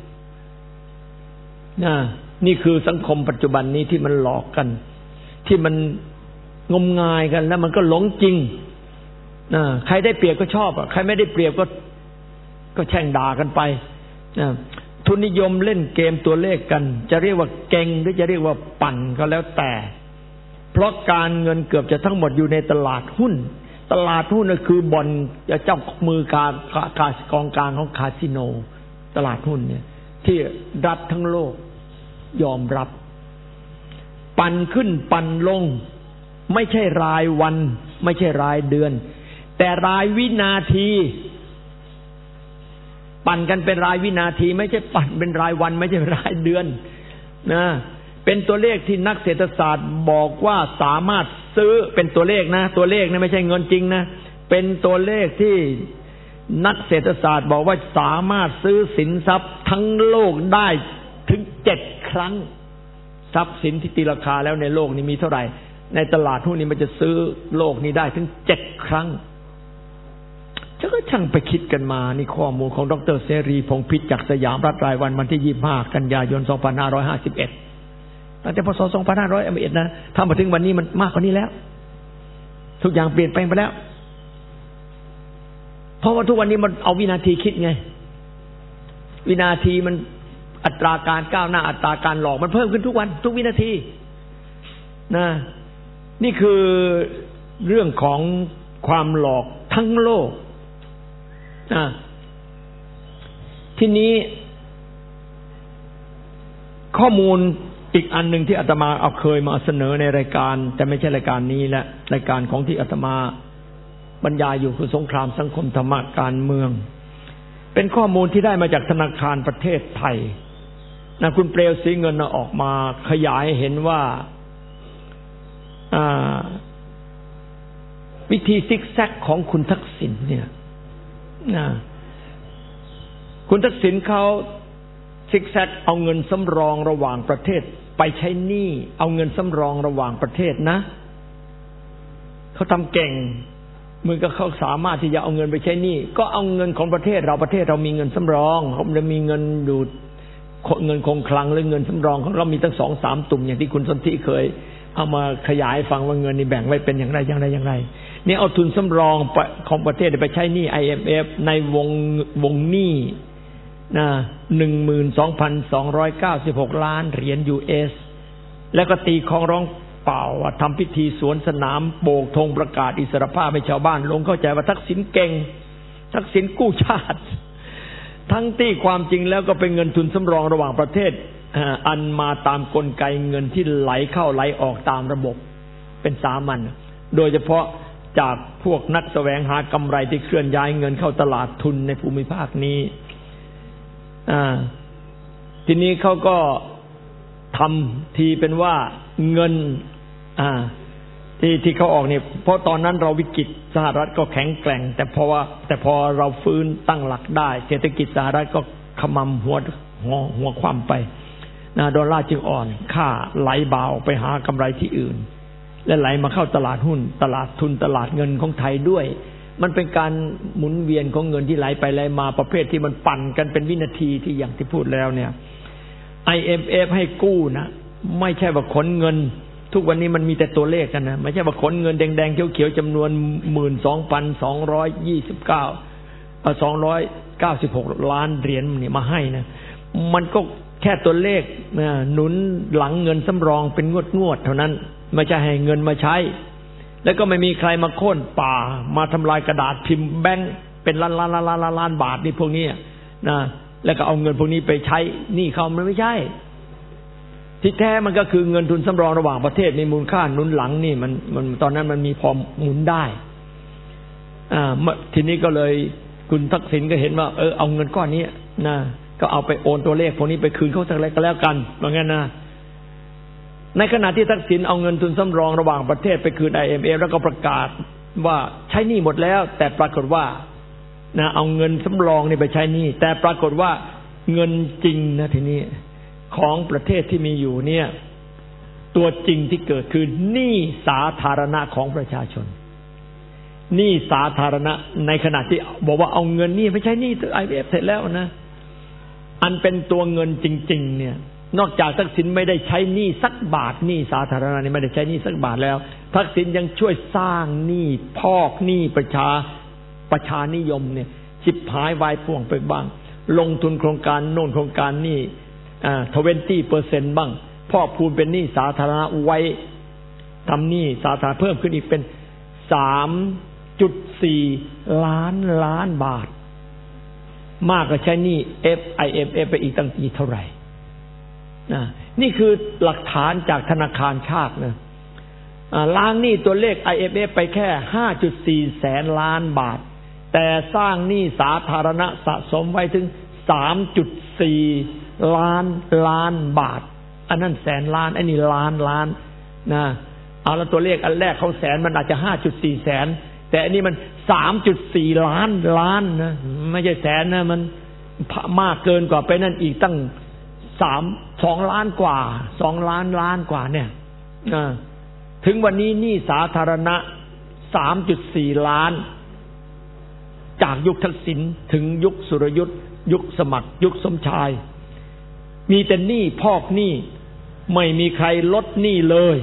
นะนี่คือสังคมปัจจุบันนี้ที่มันหลอกกันที่มันงมงายกันแล้วมันก็หลงจริงนะใครได้เปรียบก็ชอบอ่ะใครไม่ได้เปรียบก็ก็แช่งด่ากันไปนะทุนนิยมเล่นเกมตัวเลขกันจะเรียกว่าเก่งหรือจะเรียกว่าปั่นก็แล้วแต่เพราะการเงินเกือบจะทั้งหมดอยู่ในตลาดหุ้นตลาดหุ้นก็คือบ่อนเจ้ามือการกองกลางของคาสิโนตลาดหุ้นเนี่ยที่รัฐทั้งโลกยอมรับปั่นขึ้นปั่นลงไม่ใช่รายวันไม่ใช่รายเดือนแต่รายวินาทีปั่นกันเป็นรายวินาทีไม่ใช่ปั่นเป็นรายวันไม่ใช่รายเดือนนะเป็นตัวเลขที่นักเศรษฐศาสตร์บอกว่าสามารถซื้อเป็นตัวเลขนะตัวเลขนะไม่ใช่เงินจริงนะเป็นตัวเลขที่นักเศรษฐศาสตร์บอกว่าสามารถซื้อสินทรัพย์ทั้งโลกได้ถึงเจ็ดครั้งทรัพย์สินที่ตีราคาแล้วในโลกนี้มีเท่าไหร่ในตลาดหุ้นนี้มันจะซื้อโลกนี้ได้ถึงเจ็ดครั้งฉันก็ช่างไปคิดกันมานี่ข้อมูลของดร.เสรีพงษ์พิษจากสยามรัฐรายวันวันที่ยี่สิบห้ากันยายนสองพันห้าร้อยห้าสิบเอ็ดตั้งแต่พ.ศ. สองพันห้าร้อยเอ็ดนะถ้ามาถึงวันนี้มันมากกว่านี้แล้วทุกอย่างเปลี่ยนแปลงไปแล้วเพราะว่าทุกวันนี้มันเอาวินาทีคิดไงวินาทีมันอัตราการก้าวหน้าอัตราการหลอกมันเพิ่มขึ้นทุกวันทุกวินาทีนะนี่คือเรื่องของความหลอกทั้งโลกนะทีนี้ข้อมูลอีกอันหนึ่งที่อาตมาเอาเคยมาเสนอในรายการแต่ไม่ใช่รายการนี้และรายการของที่อาตมาบรรยายอยู่คือสงครามสังคมธรรมะการเมืองเป็นข้อมูลที่ได้มาจากธนาคารประเทศไทยนะคุณเปลวศรีเงินออกมาขยายเห็นว่าวิธีซิกแซกของคุณทักษิณเนี่ยนะคุณทักษิณเขาซิกแซกเอาเงินสำรองระหว่างประเทศไปใช้หนี้เอาเงินสำรองระหว่างประเทศนะเขาทำเก่งมือก็เขาสามารถที่จะเอาเงินไปใช้หนี้ก็เอาเงินของประเทศเราประเทศเรามีเงินสำรองเขาจะมีเงินอยู่เงินคงคลังหรือเงินสำรองของเรามีตั้งสองสามตุ่มอย่างที่คุณสนธิเคยเอามาขยายฟังว่าเงินนี่แบ่งไว้เป็นอย่างไรอย่างไรอย่างไรนี่เอาทุนสำรองของประเทศไปใช้หนี้ ไอ เอ็ม เอฟ ในวงวงหนี้นะ หนึ่งหมื่นสองพันสองร้อยเก้าสิบหก ล้านเหรียญ ยู เอส แล้วก็ตีคองร้องเป่าทำพิธีสวนสนามโบกธงประกาศอิสรภาพให้ชาวบ้านลงเข้าใจว่าทักษิณเก่งทักษิณกู้ชาติทั้งที่ความจริงแล้วก็เป็นเงินทุนสำรองระหว่างประเทศอันมาตามกลไกเงินที่ไหลเข้าไหลออกตามระบบเป็นสามัญโดยเฉพาะจากพวกนักแสวงหากำไรที่เคลื่อนย้ายเงินเข้าตลาดทุนในภูมิภาคนี้อ่าทีนี้เขาก็ทำทีเป็นว่าเงินอ่าที่ที่เขาออกเนี่ยเพราะตอนนั้นเราวิกฤตสหรัฐก็แข็งแกร่งแต่พอว่าแต่พอเราฟื้นตั้งหลักได้เศรษฐกิจสหรัฐก็ขมำหัวหัวหัวคว่ำไปนะดอลลาร์จึงอ่อนค่าไหลบ่าวไปหากำไรที่อื่นและไหลมาเข้าตลาดหุ้นตลาดทุนตลาดเงินของไทยด้วยมันเป็นการหมุนเวียนของเงินที่ไหลไปไหลมาประเภทที่มันปั่นกันเป็นวินาทีที่อย่างที่พูดแล้วเนี่ย ไอ เอ็ม เอฟ ให้กู้นะไม่ใช่ว่าขนเงินทุกวันนี้มันมีแต่ตัวเลขกันนะไม่ใช่ว่าขนเงินแดงๆเขียวๆจำนวน หนึ่งหมื่นสองพันสองร้อยยี่สิบเก้า เอ่อสองร้อยเก้าสิบหกล้านเหรียญนี่มาให้นะมันก็แค่ตัวเลขนะหนุนหลังเงินสำรองเป็นงวดๆเท่านั้นไม่ใช่ให้เงินมาใช้แล้วก็ไม่มีใครมาโค่นป่ามาทำลายกระดาษพิมพ์แบงค์เป็นล้านล้านล้านล้านล้านบาทนี่พวกนี้นะแล้วก็เอาเงินพวกนี้ไปใช้นี่เขามันไม่ใช่ที่แท้มันก็คือเงินทุนสำรองระหว่างประเทศมีมูลค่าหนุนหลังนี่มันมันตอนนั้นมันมีพอหมุนได้อ่าทีนี้ก็เลยคุณทักษิณก็เห็นว่าเออเอาเงินก้อนนี้นะก็เอาไปโอนตัวเลขพวกนี้ไปคืนเขาสักเล็กก็แล้วกันว่างั้นนะในขณะที่ทักษิณเอาเงินทุนสำรองระหว่างประเทศไปคืน ไอ เอ็ม เอฟ แล้วก็ประกาศว่าใช้หนี้หมดแล้วแต่ปรากฏว่านะเอาเงินสำรองนี่ไปใช้หนี้แต่ปรากฏว่าเงินจริงนะทีนี้ของประเทศที่มีอยู่เนี่ยตัวจริงที่เกิดคือหนี้สาธารณะของประชาชนหนี้สาธารณะในขณะที่บอกว่าเอาเงินนี่ไม่ใช่หนี้ ไอ เอ็ม เอฟ เสร็จแล้วนะอันเป็นตัวเงินจริงๆเนี่ยนอกจากทักษิณไม่ได้ใช้หนี้สักบาทหนี้สาธารณะนี่ไม่ได้ใช้หนี้สักบาทแล้วทักษิณยังช่วยสร้างหนี้พอกหนี้ประชาประชานิยมเนี่ยชิบหายวายป่วงไปบ้างลงทุนโครงการโน่นโครงการนี่อ่า ยี่สิบเปอร์เซ็นต์ บ้างพอกพูนเป็นหนี้สาธารณะไว้ทำหนี้สาธารณะเพิ่มขึ้นอีกเป็น สามจุดสี่ ล้านล้านบาทมากกว่าใช้หนี้ ไอ เอ็ม เอฟ ไปอีกตั้งกี่เท่าไหร่นะนี่คือหลักฐานจากธนาคารชาตินะล้างหนี้ตัวเลข ไอ เอ็ม เอฟ ไปแค่ ห้าจุดสี่ แสนล้านบาทแต่สร้างหนี้สาธารณะสะสมไว้ถึง สามจุดสี่ ล้านล้านบาทอันนั้นแสนล้านไอ้นี่ล้านล้านนะเอาแล้วตัวเลขอันแรกเขาแสนมันอาจจะ ห้าจุดสี่ แสนแต่อันนี้มัน สามจุดสี่ ล้านล้านนะไม่ใช่แสนนะมันมากเกินกว่าไปนั่นอีกตั้งสาม สองล้านกว่าสองล้านล้านกว่าเนี่ยถึงวันนี้หนี้สาธารณะ สามจุดสี่ ล้านจากยุคทักษิณถึงยุคสุรยุทธยุคสมัครยุคสมชายมีแต่หนี้พอกหนี้ไม่มีใครลดหนี้เลย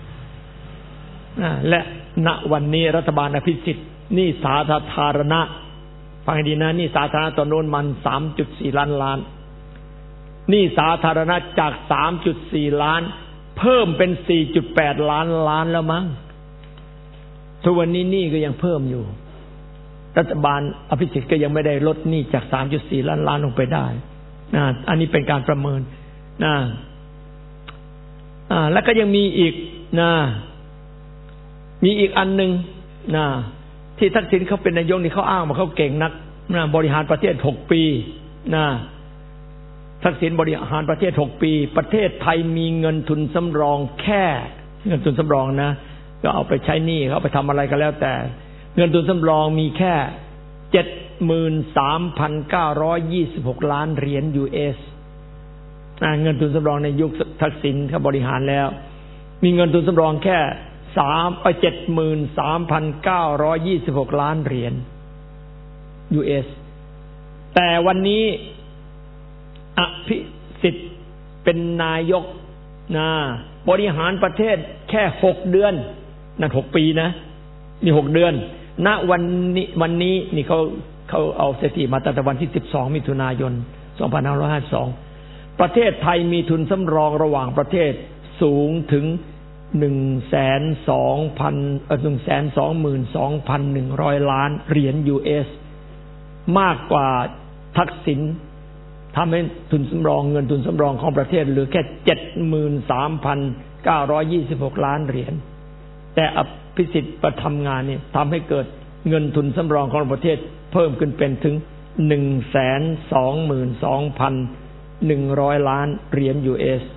และณวันนี้รัฐบาลอภิสิทธิ์หนี้สาธารณะฟังให้ดีนะหนี้สาธารณะตอนโน้นมัน สามจุดสี่ ล้านล้านหนี้สาธารณะจาก สามจุดสี่ ล้านเพิ่มเป็น สี่จุดแปด ล้านล้านแล้วมั้งทุกวันนี้หนี้ก็ยังเพิ่มอยู่รัฐบาลอภิสิทธิ์ก็ยังไม่ได้ลดหนี้จาก สามจุดสี่ ล้านล้านลงไปได้นะอันนี้เป็นการประเมินนะอ่าแล้วก็ยังมีอีกนะมีอีกอันนึงนะที่ทักษิณเขาเป็นนายกนี่เขาอ้างว่าเขาเก่งนักนะบริหารประเทศหกปีนะทักษิณบริหารประเทศหกปีประเทศไทยมีเงินทุนสำรองแค่เงินทุนสำรองนะก็เอาไปใช้หนี้เขาไปทำอะไรก็แล้วแต่เงินทุนสำรองมีแค่ เจ็ดหมื่นสามพันเก้าร้อยยี่สิบหก ล้านเหรียญ ยู เอสเงินทุนสำรองในยุคทักษิณเขาบริหารแล้วมีเงินทุนสำรองแค่สามไปเจ็ดหมื่นสามพันเก้าร้อยยี่สิบหกล้านเหรียญ ยู เอส แต่วันนี้อภิสิทธิ์เป็นนายกนะบริหารประเทศแค่หกเดือนนั่นหกปีนะนี่หกเดือนณวันนี้วันนี้นี่เขาเขาเอาสถิติมาตั้งแต่วันที่สิบสองมิถุนายนสองพันห้าร้อยห้าสิบสองประเทศไทยมีทุนสำรองระหว่างประเทศสูงถึงหนึ่งแสนสองพันเอ่อหนึ่งแสนสองหมื่นสองพันหนึ่งร้อยล้านเหรียญ ยู เอส มากกว่าทักษิณทำให้ทุนสำรองเงินทุนสำรองของประเทศเหลือแค่เจ็ดหมื่นสามพันเก้าร้อยยี่สิบหกล้านเหรียญแต่อภิสิทธิ์ประทำงานนี่ทำให้เกิดเงินทุนสำรองของประเทศเพิ่มขึ้นเป็นถึงหนึ่งแสนสองหมื่นสองพันหนึ่งร้อยล้านเหรียญ ยู เอส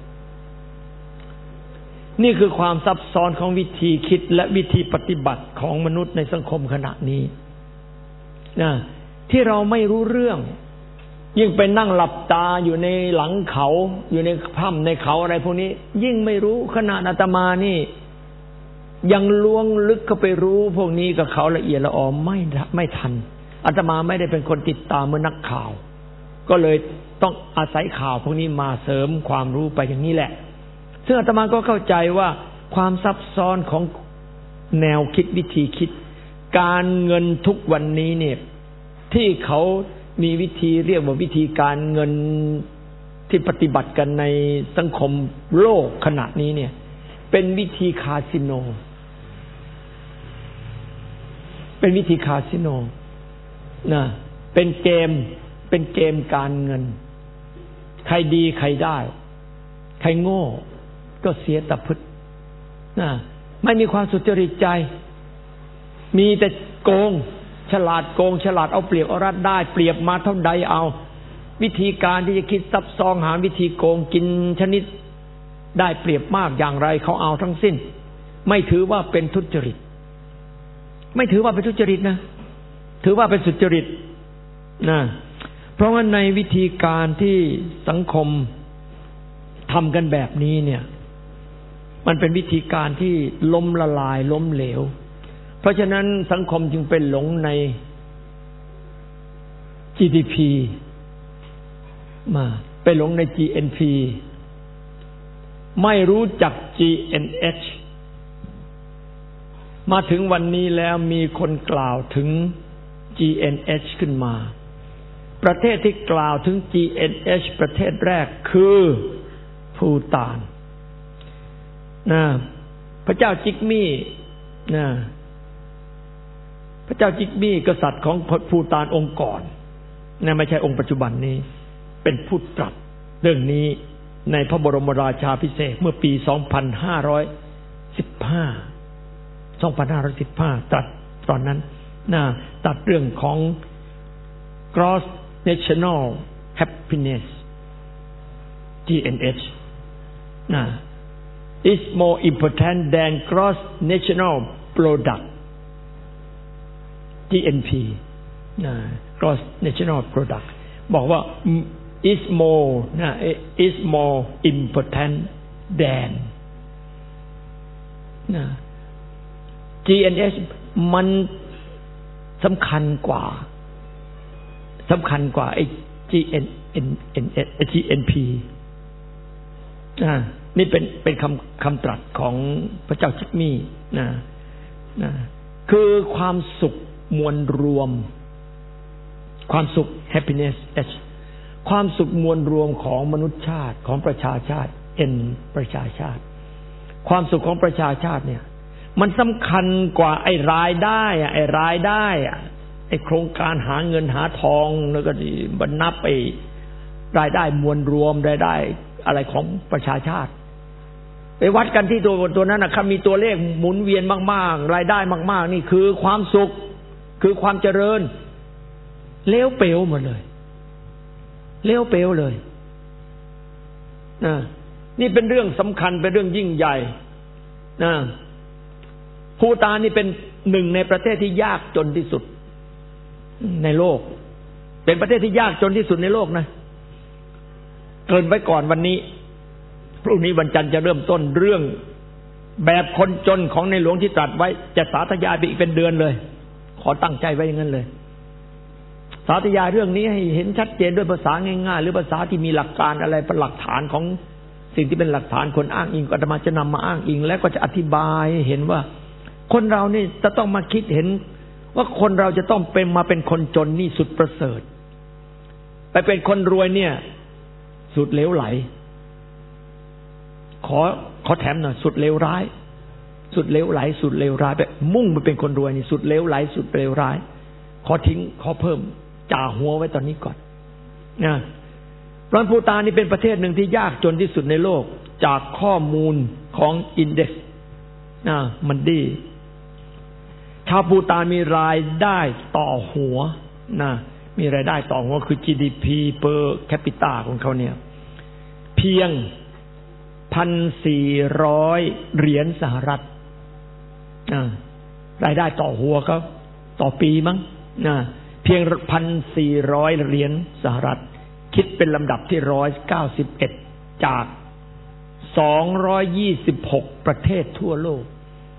นี่คือความซับซ้อนของวิธีคิดและวิธีปฏิบัติของมนุษย์ในสังคมขณะนี้นะที่เราไม่รู้เรื่องยิ่งไปนั่งหลับตาอยู่ในหลังเขาอยู่ในถ้ำในเขาอะไรพวกนี้ยิ่งไม่รู้ขนาดอาตมานี่ยังล้วงลึกเข้าไปรู้พวกนี้กับเขาละเอียดละออไม่ไม่ทันอาตมาไม่ได้เป็นคนติดตามเมื่อนักข่าวก็เลยต้องอาศัยข่าวพวกนี้มาเสริมความรู้ไปอย่างนี้แหละซึ่งอาตมาก็เข้าใจว่าความซับซ้อนของแนวคิดวิธีคิดการเงินทุกวันนี้เนี่ยที่เขามีวิธีเรียกว่าวิธีการเงินที่ปฏิบัติกันในสังคมโลกขณะนี้เนี่ยเป็นวิธีคาสิโนเป็นวิธีคาสิโนนะเป็นเกมเป็นเกมการเงินใครดีใครได้ใครโง่ก็เสียตะพึดนะไม่มีความสุจริตใจมีแต่โกงฉลาดโกงฉลาดเอาเปรียบเอารัดได้เปรียบมาเท่าใดเอาวิธีการที่จะคิดซับซ้อนหาวิธีโกงกินชนิดได้เปรียบมากอย่างไรเขาเอาทั้งสิ้นไม่ถือว่าเป็นทุจริตไม่ถือว่าเป็นทุจริตนะถือว่าเป็นสุจริตนะเพราะว่าในวิธีการที่สังคมทำกันแบบนี้เนี่ยมันเป็นวิธีการที่ล้มละลายล้มเหลวเพราะฉะนั้นสังคมจึงเป็นหลงใน จี ดี พี มาไปหลงใน จี เอ็น พี ไม่รู้จัก จี เอ็น เอช มาถึงวันนี้แล้วมีคนกล่าวถึง จี เอ็น เอช ขึ้นมาประเทศที่กล่าวถึง จี เอ็น เอช ประเทศแรกคือภูฏานนะพระเจ้าจิกมี่นะพระเจ้าจิกมี่กษัตริย์ของภูฏานองค์ก่อนนะไม่ใช่องค์ปัจจุบันนี้เป็นผู้ตรัสเรื่องนี้ในพระบรมราชาภิเษกเมื่อปีสองพันห้าร้อยสิบห้า สองพันห้าร้อยสิบห้าตรัสตอนนั้นนะตรัสเรื่องของ gross national happiness จี เอ็น เอช นะ is more important than gross national product จี เอ็น พี นะ gross national product บอกว่า is more นะ is more important than นะ จี เอ็น เอช มันสำคัญกว่าสำคัญกว่าไอ้ จี เอ็น เอ็น เอ็น จี เอ็น พี นะนี่เป็นเป็นคำคำตรัสของพระเจ้าจิกมี่นะนะคือความสุขมวลรวมความสุข happiness H ความสุขมวลรวมของมนุษยชาติของประชาชาติ N ประชาชาติความสุขของประชาชาติเนี่ยมันสำคัญกว่าไอ้รายได้อะไอ้รายได้อะไอ้โครงการหาเงินหาทองแล้วก็บรรนับไปรายได้มวลรวมรายได้อะไรของประชาชาติไปวัดกันที่ตัวตัวนั้นนะครับมีตัวเลขหมุนเวียนมากๆรายได้มากๆนี่คือความสุขคือความเจริญเลี้ยวเปลวหมดเลยเลี้ยวเปลวเลยนะนี่เป็นเรื่องสำคัญเป็นเรื่องยิ่งใหญ่นะภูฏานนี่เป็นหนึ่งในประเทศที่ยากจนที่สุดในโลกเป็นประเทศที่ยากจนที่สุดในโลกนะเกินไว้ก่อนวันนี้พรุ่งนี้วันจันทร์จะเริ่มต้นเรื่องแบบคนจนของในหลวงที่ตรัสไว้จะสาธยายไปอีกเป็นเดือนเลยขอตั้งใจไว้อย่างนั้นเลยสาธยายเรื่องนี้ให้เห็นชัดเจนด้วยภาษาง่ายๆหรือภาษาที่มีหลักการอะไรเป็นหลักฐานของสิ่งที่เป็นหลักฐานคนอ้างอิงก็อาตมาจะนำมาอ้างอิงแล้วก็จะอธิบายเห็นว่าคนเรานี่จะต้องมาคิดเห็นว่าคนเราจะต้องเป็นมาเป็นคนจนนี่สุดประเสริฐไปเป็นคนรวยเนี่ยสุดเลวไหลขอขอแถมหน่อยสุดเลวร้ายสุดเลวไหลสุดเลวร้ายไปมุ่งไปเป็นคนรวยนี่สุดเลวไหลสุดเลวร้ายขอทิ้งขอเพิ่มจ่าหัวไว้ตอนนี้ก่อนนะรัฐภูฏานนี่เป็นประเทศหนึ่งที่ยากจนที่สุดในโลกจากข้อมูลของอินเด็กซ์นะมันดีชาวภูฏานมีรายได้ต่อหัวนะมีรายได้ต่อหัวคือ จี ดี พี per capita ของเขาเนี่ยเพียง หนึ่งพันสี่ร้อย เหรียญสหรัฐรายได้ต่อหัวเขาต่อปีมั้งนะเพียง หนึ่งพันสี่ร้อย เหรียญสหรัฐคิดเป็นลำดับที่หนึ่งร้อยเก้าสิบเอ็ดจากสองร้อยยี่สิบหกประเทศทั่วโลก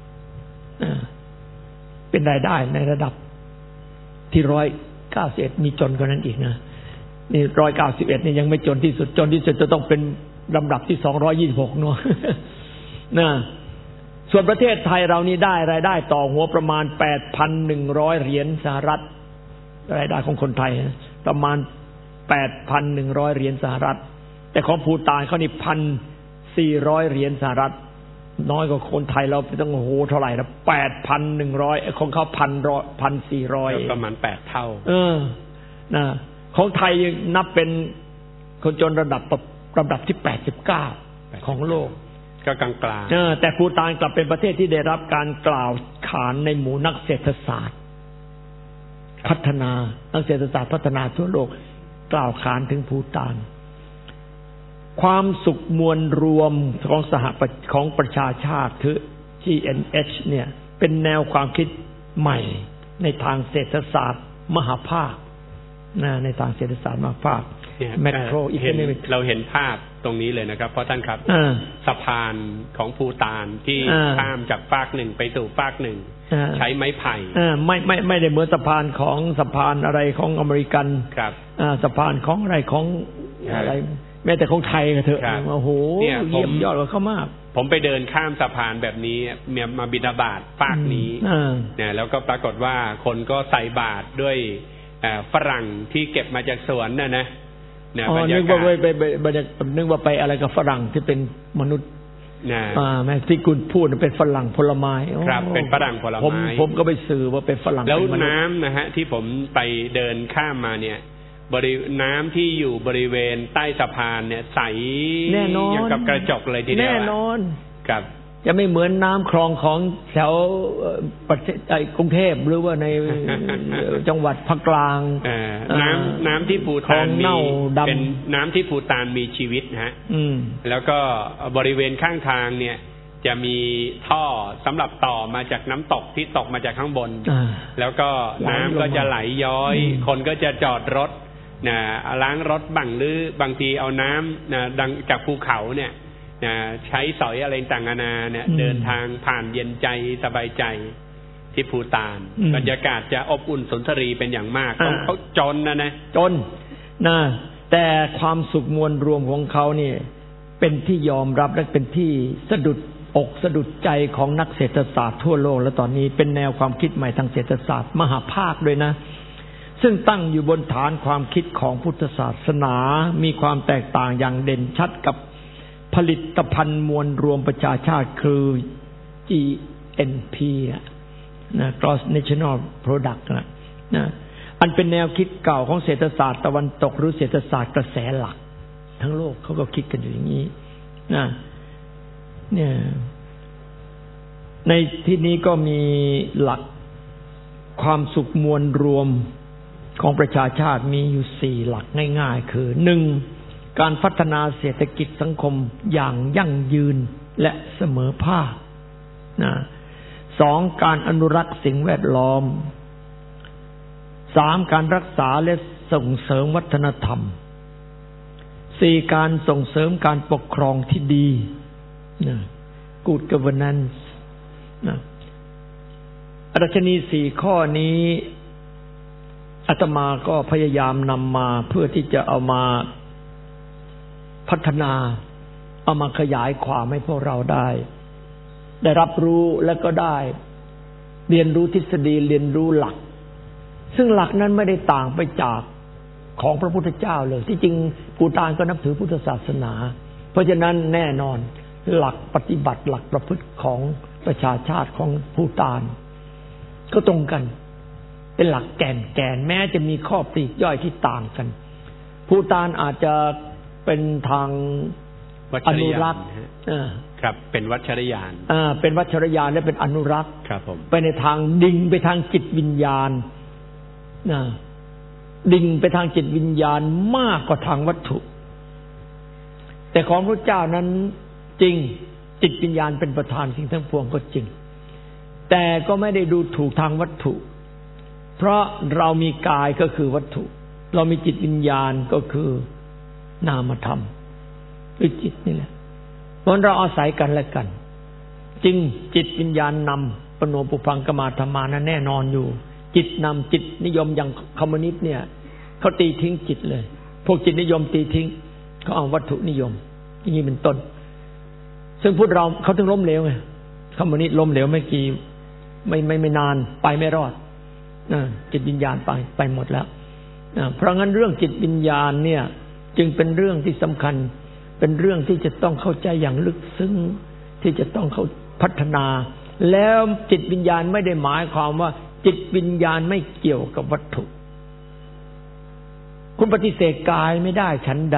เป็นรายได้ในระดับที่หนึ่งร้อยเก้าสิบเอ็ดมีจนกว่านั้นอีกนะนี่หนึ่งร้อยเก้าสิบเอ็ดนี่ยังไม่จนที่สุดจนที่สุดจะต้องเป็นลำดับที่สองร้อยยี่สิบหกเนาะนะส่วนประเทศไทยเรานี่ได้รายได้ต่อหัวประมาณ แปดพันหนึ่งร้อย เหรียญสหรัฐรายได้ของคนไทยประมาณ แปดพันหนึ่งร้อย เหรียญสหรัฐแต่ของภูฏานเขานี่ หนึ่งพันสี่ร้อย เหรียญสหรัฐน้อยกว่าคนไทยเราไปตั้งโอ้โหเท่าไหร่นะ แปดพันหนึ่งร้อย ของเขา หนึ่งพันสี่ร้อยประมาณแปดเท่าเออนะของไทยนับเป็นคนจนระดับระดับที่แปดสิบเก้าของโลกก็กลางๆเออแต่ภูฏานกลับเป็นประเทศที่ได้รับการกล่าวขานในหมู่นักเศรษฐศาสตร์พัฒนานักเศรษฐศาสตร์พัฒนาทั่วโลกกล่าวขานถึงภูฏานความสุขมวลรวมของสหประของประชาชาติคือ จี เอ็น เอช เนี่ยเป็นแนวความคิดใหม่ในทางเศรษฐศาสตร์มหาภาคนะในทางเศรษฐศาสตร์มหาภาคแมคโครอีโคโนมิกเราเห็นภาพตรงนี้เลยนะครับเพราะท่านครับสะพานของภูฏานที่ข้ามจากฟากหนึ่งไปสู่ฟากหนึ่งใช้ไม้ไผ่ไม่ไม่ไม่ได้เหมือนสะพานของสะพานอะไรของอเมริกันครับสะพานของอะไรของอะไรแม้แต่ของไทยก็เถอะโอ้โหเยี่ยมยอดกว่าเขามากผมไปเดินข้ามสะพานแบบนี้เมียมาบิณฑบาตฟากนี้เนี่ยแล้วก็ปรากฏว่าคนก็ใส่บาตรด้วยฝรั่งที่เก็บมาจากสวนน่ะนะอ๋อนึกว่าไปไปไปนึกว่าไปอะไรกับฝรั่งที่เป็นมนุษย์อ่าแม่ที่คุณพูดเป็นฝรั่งผลไม้ครับเป็นฝรั่งผลไม้ผมผมก็ไปสื่อว่าเป็นฝรั่งแล้วน้ำนะฮะที่ผมไปเดินข้ามมาเนี่ยบริน้ำที่อยู่บริเวณใต้สะพานเนี่ยใสอย่างกับกระจกเลยทีเดียวแน่นอนครับจะไม่เหมือนน้ำคลองของแถวประเทศกรุงเทพหรือว่าในจังหวัดภาคกลางน้ำน้ำที่ภูฏานมีเป็นน้ำที่ภูฏานมีชีวิตนะฮะแล้วก็บริเวณข้างทางเนี่ยจะมีท่อสำหรับต่อมาจากน้ำตกที่ตกมาจากข้างบนแล้วก็น้ำก็จะไหลย้อยคนก็จะจอดรถนะล้างรถบังหรือบางทีเอาน้ำนะดังจากภูเขาเนี่ยใช้สอยอะไรต่างๆนาเนี่ยเดินทางผ่านเย็นใจสบายใจที่ภูฏานบรรยากาศจะอบอุ่นสุนทรีเป็นอย่างมากเขาจนนะนะจนนะแต่ความสุขมวลรวมของเขาเนี่ยเป็นที่ยอมรับและเป็นที่สะดุดอกสะดุดใจของนักเศรษฐศาสตร์ทั่วโลกและตอนนี้เป็นแนวความคิดใหม่ทางเศรษฐศาสตร์มหาภาคด้วยนะซึ่งตั้งอยู่บนฐานความคิดของพุทธศาสนามีความแตกต่างอย่างเด่นชัดกับผลิตภัณฑ์มวลรวมประชาชาติคือ จี เอ็น พี นะ Gross National Product นะนะอันเป็นแนวคิดเก่าของเศรษฐศาสตร์ตะวันตกหรือเศรษฐศาสตร์กระแสหลักทั้งโลกเขาก็คิดกันอยู่อย่างนี้นะเนี่ยในที่นี้ก็มีหลักความสุขมวลรวมของประชาชาติมีอยู่สี่หลักง่ายๆคือหนึ่งการพัฒนาเศรษฐกิจสังคมอย่างยั่งยืนและเสมอภาคนะสองการอนุรักษ์สิ่งแวดล้อมสามการรักษาและส่งเสริมวัฒนธรรมสี่การส่งเสริมการปกครองที่ดีนะ Good governance นะดัชนีสี่ข้อนี้อาตมาก็พยายามนำมาเพื่อที่จะเอามาพัฒนาเอามาขยายความให้พวกเราได้ได้รับรู้และก็ได้เรียนรู้ทฤษฎีเรียนรู้หลักซึ่งหลักนั้นไม่ได้ต่างไปจากของพระพุทธเจ้าเลยที่จริงภูฏานก็นับถือพุทธศาสนาเพราะฉะนั้นแน่นอนหลักปฏิบัติหลักประพฤติของประชาชาติของภูฏานก็ตรงกันเป็นหลักแก่นแก่นแม้จะมีข้อปลีกย่อยที่ต่างกันภูฏานอาจจะเป็นทางอนุรักษ์ครับเป็นวัชรยานอ่าเป็นวัชรยานและเป็นอนุรักษ์ครับผมไปในทางดิ่งไปทางจิตวิญญาณนะดิ่งไปทางจิตวิญญาณมากกว่าทางวัตถุแต่ของพระเจ้านั้นจริงจิตวิญญาณเป็นประธานสิ่งทั้งปวงก็จริงแต่ก็ไม่ได้ดูถูกทางวัตถุเพราะเรามีกายก็คือวัตถุเรามีจิตวิญญาณก็คือนามธรรมคือจิตนี่แหละเพราะเราอาศัยกันและกันจริงจิตวิญญาณนำปโนปุพังกมาธรรมานั้นแน่นอนอยู่จิตนำจิตนิยมอย่างคอมมิวนิสต์เนี่ยเขาตีทิ้งจิตเลยพวกจิตนิยมตีทิ้งเขาเอาวัตถุนิยมอย่างนี้เป็นต้นซึ่งพูดเราเขาถึงล้มเหลวไงคอมมิวนิสต์ล้มเหลวไม่กี่ไม่ไม่ไม่นานไปไม่รอดนะจิตวิญญาณไปไปหมดแล้วนะเพราะงั้นเรื่องจิตวิญญาณเนี่ยจึงเป็นเรื่องที่สำคัญเป็นเรื่องที่จะต้องเข้าใจอย่างลึกซึ้งที่จะต้องเข้าพัฒนาแล้วจิตวิญญาณไม่ได้หมายความว่าจิตวิญญาณไม่เกี่ยวกับวัตถุคุณปฏิเสธกายไม่ได้ชั้นใด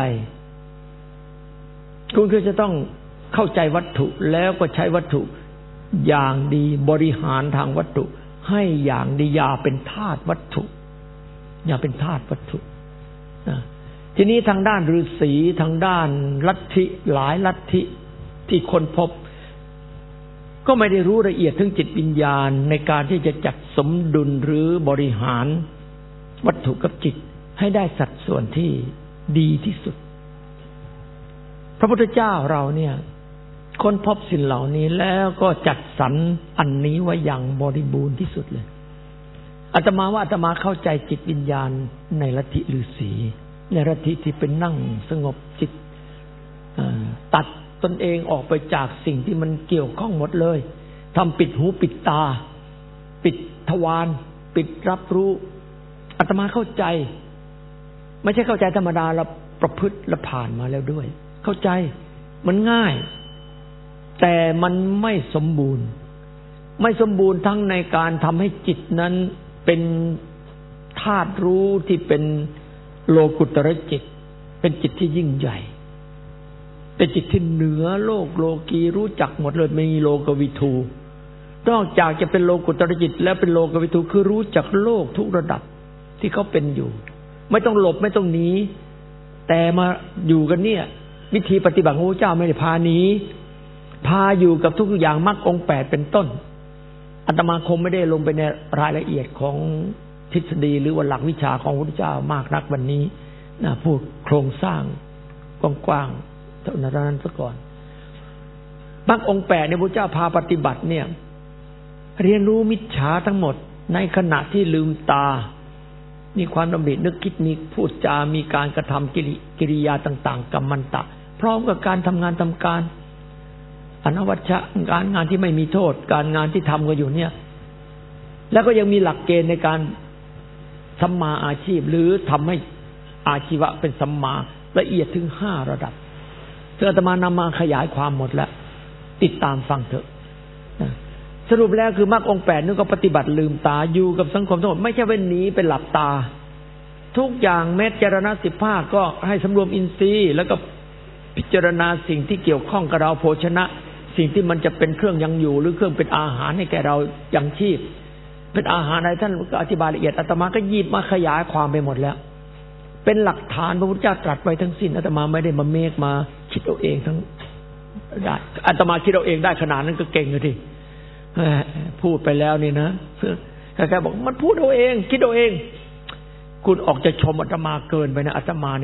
คุณคือจะต้องเข้าใจวัตถุแล้วก็ใช้วัตถุอย่างดีบริหารทางวัตถุให้อย่างดีอย่าเป็นทาสวัตถุอย่าเป็นทาสวัตถุนะทีนี้ทางด้านฤาษีทางด้านลัทธิหลายลัทธิที่คนพบก็ไม่ได้รู้ละเอียดถึงจิตวิญญาณในการที่จะจัดสมดุลหรือบริหารวัตถุกับจิตให้ได้สัดส่วนที่ดีที่สุดพระพุทธเจ้าเราเนี่ยค้นพบสิ่งเหล่านี้แล้วก็จัดสรรอันนี้ไว้อย่างบริบูรณ์ที่สุดเลยอาตมาว่าอาตมาเข้าใจจิตวิญญาณในลัทธิฤาษีในลัทธิที่เป็นนั่งสงบจิตตัดตนเองออกไปจากสิ่งที่มันเกี่ยวข้องหมดเลยทำปิดหูปิดตาปิดทวารปิดรับรู้อาตมาเข้าใจไม่ใช่เข้าใจธรรมดาเราประพฤติและผ่านมาแล้วด้วยเข้าใจมันง่ายแต่มันไม่สมบูรณ์ไม่สมบูรณ์ทั้งในการทำให้จิตนั้นเป็นธาตุรู้ที่เป็นโลกุตระจิตเป็นจิตที่ยิ่งใหญ่เป็นจิตที่เหนือโลกโลกีรู้จักหมดเลยมีโลกวิทูนอกจากจะเป็นโลกุตระจิตแล้วเป็นโลกวิทูคือรู้จักโลกทุกระดับที่เขาเป็นอยู่ไม่ต้องหลบไม่ต้องหนีแต่มาอยู่กันเนี่ยวิธีปฏิบัติของพระเจ้าไม่ได้พาหนีพาอยู่กับทุกอย่างมรรคองค์แปดเป็นต้นอาตมาคงไม่ได้ลงไปในรายละเอียดของทฤษฎีหรือว่าหลักวิชาของพระพุทธเจ้ามากนักวันนี้นะพูดโครงสร้างกว้างๆเท่านั้นซะก่อนมรรคองค์แปดในพระพุทธเจ้าพาปฏิบัติเนี่ยเรียนรู้มิจฉาทั้งหมดในขณะที่ลืมตามีความดำรินึกคิดมีพูดจามีการกระทำกิริยาต่างๆกัมมันตะพร้อมกับการทำงานทำการอนวัชชะการงานที่ไม่มีโทษการงานที่ทำกันอยู่เนี่ยแล้วก็ยังมีหลักเกณฑ์ในการสัมมาอาชีพหรือทำให้อาชีวะเป็นสัมมาละเอียดถึงห้าระดับซึ่งอาตมานำมาขยายความหมดแล้วติดตามฟังเถอะสรุปแล้วคือมรรคองค์แปดนี่ก็ปฏิบัติลืมตาอยู่กับสังคมทั้งหมดไม่ใช่ว่าหนีเป็นหลับตาทุกอย่างแม้จรณะสิบห้าก็ให้สำรวมอินทรีย์แล้วก็พิจารณาสิ่งที่เกี่ยวข้องกับเราโภชนะสิ่งที่มันจะเป็นเครื่องยังอยู่หรือเครื่องเป็นอาหารให้แก่เรายังชีพเป็นอาหารอะไรท่านก็อธิบายละเอียดอาตมาก็หยิบมาขยายความไปหมดแล้วเป็นหลักฐานพระพุทธเจ้าตรัสไว้ทั้งสิ้นอาตมาไม่ได้มาเมคมาคิดเอาเองทั้งได้อาตมาคิดเอาเองได้ขนาดนั้นก็เก่งเลยทีพูดไปแล้วนี่นะใครๆบอกมันพูดเอาเองคิดเอาเองคุณออกจะชมอาตมาเกินไปนะอาตมานี่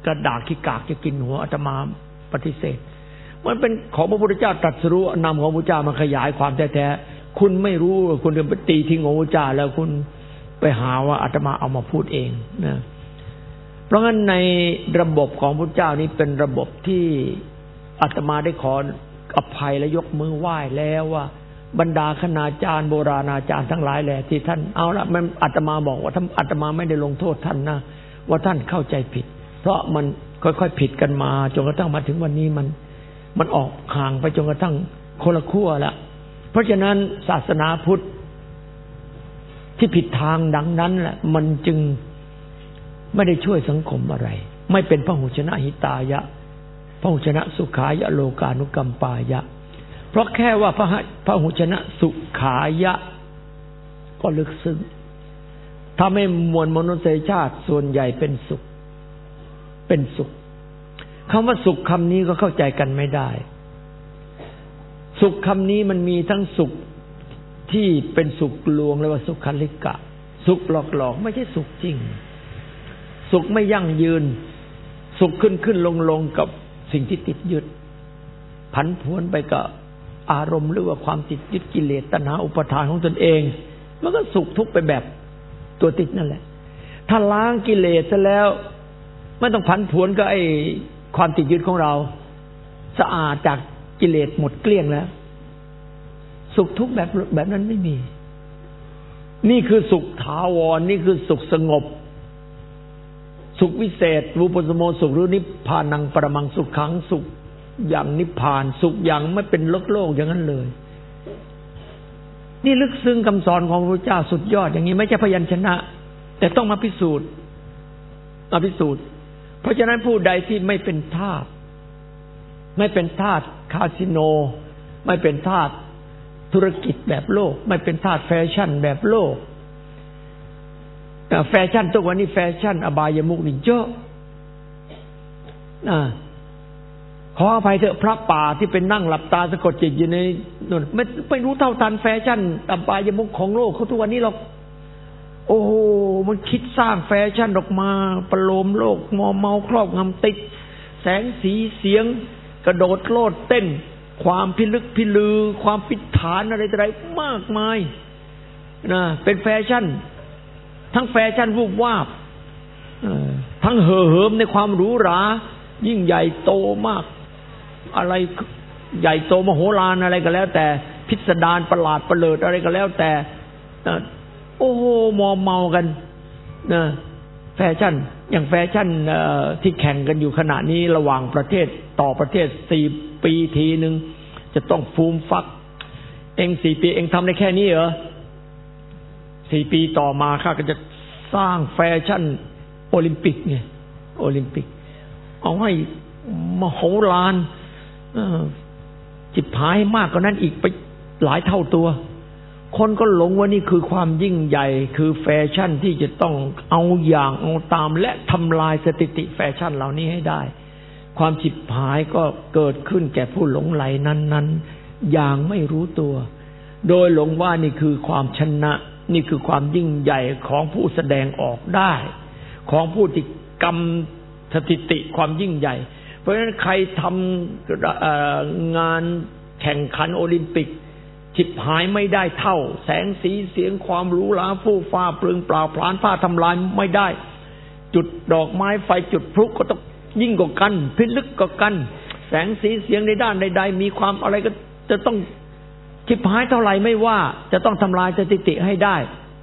กระดาษขี้กากจะกินหัวอาตมาปฏิเสธมันเป็นของพระพุทธเจ้าตรัสรู้นำของพระพุทธเจ้ามาขยายความแท้ๆคุณไม่รู้คุณเดินไปตีทิ้งของพระพุทธเจ้าแล้วคุณไปหาว่าอาตมาเอามาพูดเองนะเพราะงั้นในระบบของพระพุทธเจ้านี้เป็นระบบที่อาตมาได้ขออภัยและยกมือไหว้แล้วว่าบรรดาคณาจารย์โบราณอาจารย์ทั้งหลายแหละที่ท่านเอาละมันอาตมาบอกว่าท่านอาตมาไม่ได้ลงโทษท่านนะว่าท่านเข้าใจผิดเพราะมันค่อยๆผิดกันมาจนกระทั่งมาถึงวันนี้มันมันออกห่างไปจนกระทั่งคนละขั้วละเพราะฉะนั้นศาสนาพุทธที่ผิดทางดังนั้นแหละมันจึงไม่ได้ช่วยสังคมอะไรไม่เป็นพหุชนะหิตายะพหุชนะสุขายะโลกานุกัมปายะเพราะแค่ว่าพระพหุชนะสุขายะก็ลึกซึ้งทำให้มวลมนุษยชาติส่วนใหญ่เป็นสุขเป็นสุขคำว่าสุขคำนี้ก็เข้าใจกันไม่ได้สุขคำนี้มันมีทั้งสุขที่เป็นสุขลวงเรียกว่าสุขคลิกะสุขหลอกๆไม่ใช่สุขจริงสุขไม่ยั่งยืนสุขขึ้นขึ้นลงลงกับสิ่งที่ติดยึดผันผวนไปกับอารมณ์หรือว่าความติดยึดกิเลสตัณหาอุปาทานของตนเองมันก็สุขทุกข์ไปแบบตัวติดนั่นแหละถ้าล้างกิเลสซะแล้วไม่ต้องผันผวนกับไอ้ความติดยึดของเราสะอาดจากกิเลสหมดเกลี้ยงแล้วสุขทุกข์แบบแบบนั้นไม่มีนี่คือสุขถาวรนี่คือสุขสงบสุขวิเศษรูปสมโมสุขหรือนิพพานังปรมังสุขขังสุขอย่างนิพพานสุขอย่างไม่เป็นโลกโลกอย่างนั้นเลยนี่ลึกซึ้งคำสอนของพระพุทธเจ้าสุดยอดอย่างนี้ไม่ใช่พยัญชนะแต่ต้องมาพิสูจน์มาพิสูจน์เพราะฉะนั้นผู้ใดที่ไม่เป็นทาสไม่เป็นทาสคาสิโนไม่เป็นทาสธุรกิจแบบโลกไม่เป็นทาสแฟชั่นแบบโลกแฟชั่นทุกวันนี้แฟชั่นอบายมุขนี่เยอะนะขออภัยเถอะพระป่าที่เป็นนั่งหลับตาสะกดจิตอยู่ในนู่นไม่ไม่รู้เท่าทันแฟชั่นอบายมุขของโลกเขาทุกวันนี้หรอกโอ้โหมันคิดสร้างแฟชั่นออกมาประโลมโลกมอมเมาครอบงำติดแสงสีเสียงกระโดดโลดเต้นความพิลึกพิลือความปิดฐานอะไรต่ออะไรมากมายนะเป็นแฟชั่นทั้งแฟชั่นวูบวาบทั้งเห่อเหิมในความหรูหรายิ่งใหญ่โตมากอะไรใหญ่โตมโหฬารอะไรก็แล้วแต่พิสดารประหลาดประเลิดอะไรก็แล้วแต่โอ้โหมอมเมากันนะแฟชั่นอย่างแฟชั่นที่แข่งกันอยู่ขณะนี้ระหว่างประเทศต่อประเทศสี่ปีทีนึงจะต้องฟูมฟักเองสี่ปีเองทำได้แค่นี้เหรอสี่ปีต่อมาข้าก็จะสร้างแฟชั่นโอลิมปิกไงโอลิมปิกเอาให้มโหฬารจิบหายมากกว่านั้นอีกไปหลายเท่าตัวคนก็หลงว่านี่คือความยิ่งใหญ่คือแฟชั่นที่จะต้องเอาอย่างเอาตามและทำลายสถิติแฟชั่นเหล่านี้ให้ได้ความจิบหายก็เกิดขึ้นแก่ผู้หลงไหลนั้นๆอย่างไม่รู้ตัวโดยหลงว่านี่คือความชนะนี่คือความยิ่งใหญ่ของผู้แสดงออกได้ของผู้ที่กำสถิติความยิ่งใหญ่เพราะฉะนั้นใครทำงานแข่งขันโอลิมปิกจิบหายไม่ได้เท่าแสงสีเสียงความหรูหราฟู่ฟ้าเปลืองเปล่าพลานผ้าทำลายไม่ได้จุดดอกไม้ไฟจุดพลุก็ต้องยิ่งกว่ากันพิลึกกว่ากันแสงสีเสียงในด้านใดๆมีความอะไรก็จะต้องจิบหายเท่าไหร่ไม่ว่าจะต้องทำลายสถิติให้ได้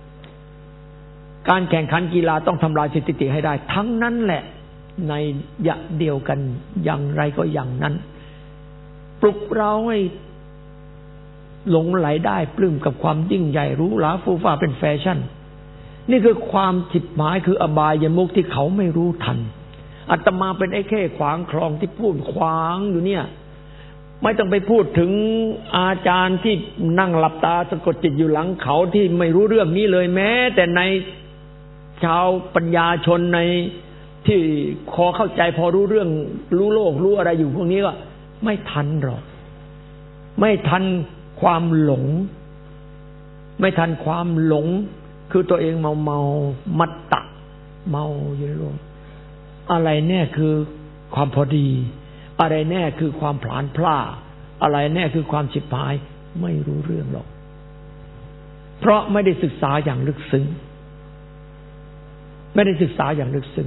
การแข่งขันกีฬาต้องทำลายสถิติให้ได้ทั้งนั้นแหละในอย่างเดียวกันอย่างไรก็อย่างนั้นปลุกเราให้หลงไหลได้ปลื้มกับความยิ่งใหญ่หรูหราฟูฟ้าเป็นแฟชั่นนี่คือความจิบหายคืออบายมุขที่เขาไม่รู้ทันอาตมาเป็นไอ้แค่ขวางคลองที่พูดขวางอยู่เนี่ยไม่ต้องไปพูดถึงอาจารย์ที่นั่งหลับตาสะกดจิตอยู่หลังเขาที่ไม่รู้เรื่องนี้เลยแม้แต่ในชาวปัญญาชนในที่พอเข้าใจพอรู้เรื่องรู้โลกรู้อะไรอยู่พวกนี้ก็ไม่ทันหรอกไม่ทันความหลงไม่ทันความหลงคือตัวเองเมาเมามัตตะเมาอยู่ในโลกอะไรแน่คือความพอดีอะไรแน่คือความผลาญพลาดอะไรแน่คือความฉิบหายไม่รู้เรื่องหรอกเพราะไม่ได้ศึกษาอย่างลึกซึ้งไม่ได้ศึกษาอย่างลึกซึ้ง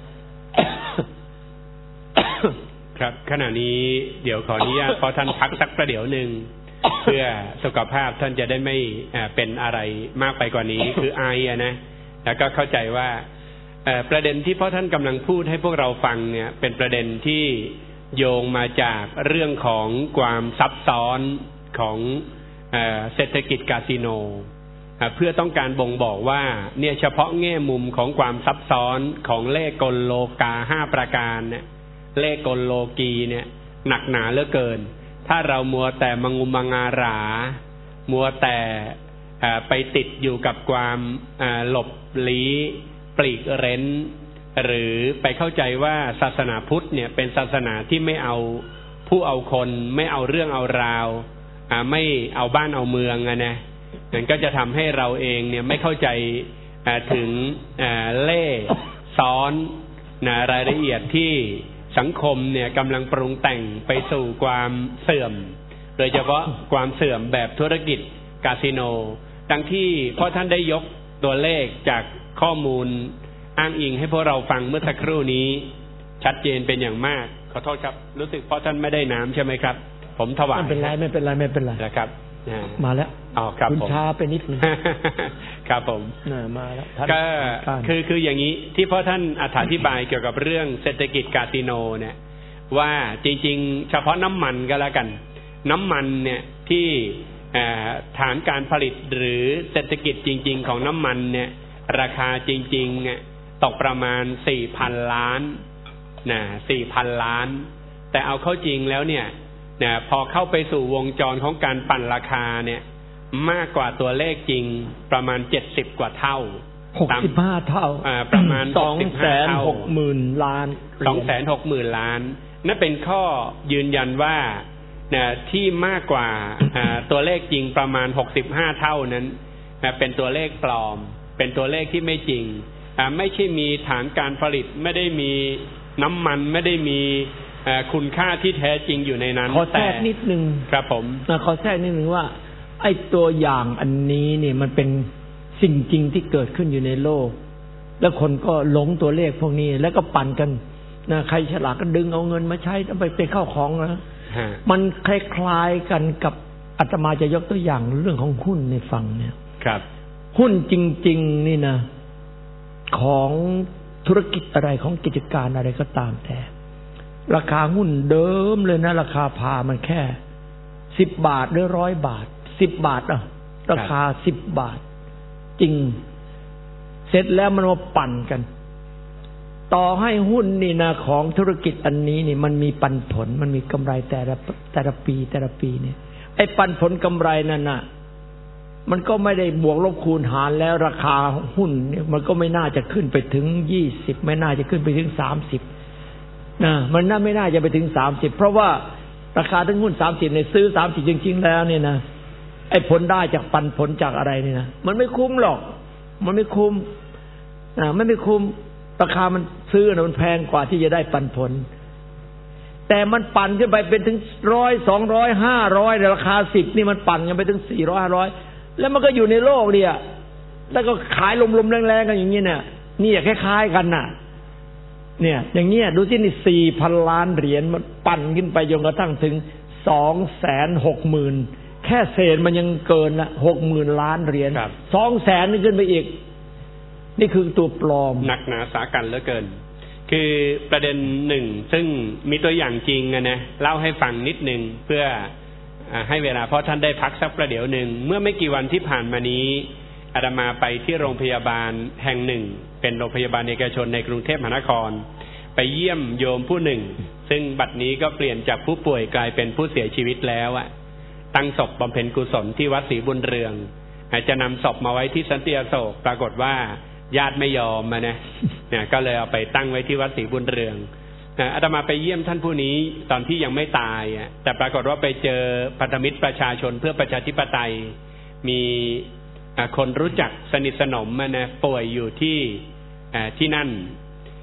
ครับขณะนี้เดี๋ยวขออนุญาตพอท่านพักสักประเดี๋ยวหนึ่ง เพื่อสุขภาพท่านจะได้ไม่เป็นอะไรมากไปกว่านี้ คือไออะนะแล้วก็เข้าใจว่าประเด็นที่พ่อท่านกำลังพูดให้พวกเราฟังเนี่ยเป็นประเด็นที่โยงมาจากเรื่องของความซับซ้อนของเศรษฐกิจคาสิโนเพื่อต้องการบ่งบอกว่าเนี่ยเฉพาะแง่มุมของความซับซ้อนของเลขกลโลกาห้าประการเนี่ยเลขกลโลกีเนี่ยหนักหนาเหลือเกินถ้าเรามัวแต่มังุมมังอารามัวแต่ไปติดอยู่กับความหลบลี้ปลีกเร้นหรือไปเข้าใจว่าศาสนาพุทธเนี่ยเป็นศาสนาที่ไม่เอาผู้เอาคนไม่เอาเรื่องเอาราวไม่เอาบ้านเอาเมืองอะนะนั่นก็จะทำให้เราเองเนี่ยไม่เข้าใจถึงเล่ซ้อนนะรายละเอียดที่สังคมเนี่ยกำลังปรุงแต่งไปสู่ความเสื่อมโดยเฉพาะความเสื่อมแบบธุรกิจคาสิโนดังที่พ่อท่านได้ยกตัวเลขจากข้อมูลอ้างอิงให้พวกเราฟังเมื่อสักครู่นี้ชัดเจนเป็นอย่างมากขอโทษครับรู้สึกพ่อท่านไม่ได้น้ำใช่ไหมครับผมถวายไม่เป็นไรไม่เป็นไรไม่เป็นไรนะครับมาแล้วอ๋อครับผมช้าไปนิดนึงครับผมมาแล้วก็คือคืออย่างนี้ที่พ่อท่านอธิบายเกี่ยวกับเรื่องเศรษฐกิจคาสิโนเนี่ยว่าจริงๆเฉพาะน้ำมันก็แล้วกันน้ำมันเนี่ยที่ฐานการผลิตหรือเศรษฐกิจจริงๆของน้ำมันเนี่ยราคาจริงๆเนี่ยตกประมาณ สี่พัน ล้านนะ สี่พัน ล้านแต่เอาเข้าจริงแล้วเนี่ยนะพอเข้าไปสู่วงจรของการปั่นราคาเนี่ยมากกว่าตัวเลขจริงประมาณเจ็ดสิบกว่าเท่าหกสิบห้าเท่าอ่าประมาณสองแสนหกหมื่น ล้านสองแสนหกหมื่น ล้านนั่นเป็นข้อยืนยันว่านะที่มากกว่าอ่าตัวเลขจริงประมาณหกสิบห้าเท่านั้นนะเป็นตัวเลขปลอมเป็นตัวเลขที่ไม่จริงอ่าไม่ใช่มีฐานการผลิตไม่ได้มีน้ำมันไม่ได้มีคุณค่าที่แท้จริงอยู่ในนั้นขอแทรกนิดนึงครับผมขอแทรกนิดนึงว่าไอ้ตัวอย่างอันนี้เนี่ยมันเป็นสิ่งจริงที่เกิดขึ้นอยู่ในโลกแล้วคนก็หลงตัวเลขพวกนี้แล้วก็ปั่นกันนะใครฉลาดก็ดึงเอาเงินมาใช้ต้องไปเป็นข้าวของนะมันคล้ายๆกันกับอาตมาจะยกตัวอย่างเรื่องของหุ้นในฝั่งเนี่ยครับหุ้นจริงๆนี่นะของธุรกิจอะไรของกิจการอะไรก็ตามแต่ราคาหุ้นเดิมเลยนะราคาพามันแค่สิบบาทหรือร้อยบาทสิบบาทอ่ะราคาสิบบาทจริงเสร็จแล้วมันมาปั่นกันต่อให้หุ้นนี่นะของธุรกิจอันนี้นี่มันมีปันผลมันมีกำไรแต่ละแต่ละปีแต่ละปีเนี่ยไอ้ปันผลกำไรนั่นน่ะมันก็ไม่ได้บวกลบคูณหารแล้วราคาหุ้นเนี่ยมันก็ไม่น่าจะขึ้นไปถึงยี่สิบไม่น่าจะขึ้นไปถึงสามสิบนะมันน่าไม่น่าจะไปถึงสามสิบเพราะว่าราคาทั้งหุ้นสามสิบเนี่ยซื้อสามสิบจริงๆแล้วเนี่ยนะไอ้ผลได้จากปันผลจากอะไรนี่นะมันไม่คุ้มหรอกมันไม่คุ้มอ่าไม่ไม่คุ้มราคามันซื้อนะมันแพงกว่าที่จะได้ปันผลแต่มันปั่นขึ้นไปเป็นถึงร้อยสองร้อยห้าร้อยราคาสิบนี่มันปั่นกันไปถึงสี่ร้อยห้าร้อยแล้วมันก็อยู่ในโลกเนี่ยแล้วก็ขายลมๆแรงๆกันอย่างนี้เนี่ยนี่คล้ายๆกันน่ะเนี่ยอย่างเงี้ยดูที่นี่สี่พันล้านเหรียญมันปั่นขึ้นไปจนกระทั่งถึงสองแสนหกหมื่นแค่เศษมันยังเกินละหกหมื่นล้านเหรียญสองแสนนี่ขึ้นไปอีกนี่คือตัวปลอมหนักหนาสากันเหลือเกินคือประเด็นหนึ่งซึ่งมีตัวอย่างจริงนะนะเล่าให้ฟังนิดนึงเพื่อให้เวลาเพราะท่านได้พักสักประเดี๋ยวหนึ่งเมื่อไม่กี่วันที่ผ่านมานี้อาตมาไปที่โรงพยาบาลแห่งหนึ่งเป็นโรงพยาบาลเอกชนในกรุงเทพมหานครไปเยี่ยมโยมผู้หนึ่งซึ่งบัดนี้ก็เปลี่ยนจากผู้ป่วยกลายเป็นผู้เสียชีวิตแล้วอะตั้งศพบำเพ็ญกุศลที่วัดศรีบุญเรืองจะนำศพมาไว้ที่สันติอโศกปรากฏว่าญาติไม่ยอมมานะเนี่ยก็เลยเอาไปตั้งไว้ที่วัดศรีบุญเรืองอาตมาไปเยี่ยมท่านผู้นี้ตอนที่ยังไม่ตายอ่ะแต่ปรากฏว่าไปเจอพันธมิตรประชาชนเพื่อประชาธิปไตยมีคนรู้จักสนิทสนมมานะป่วยอยู่ที่ที่นั่น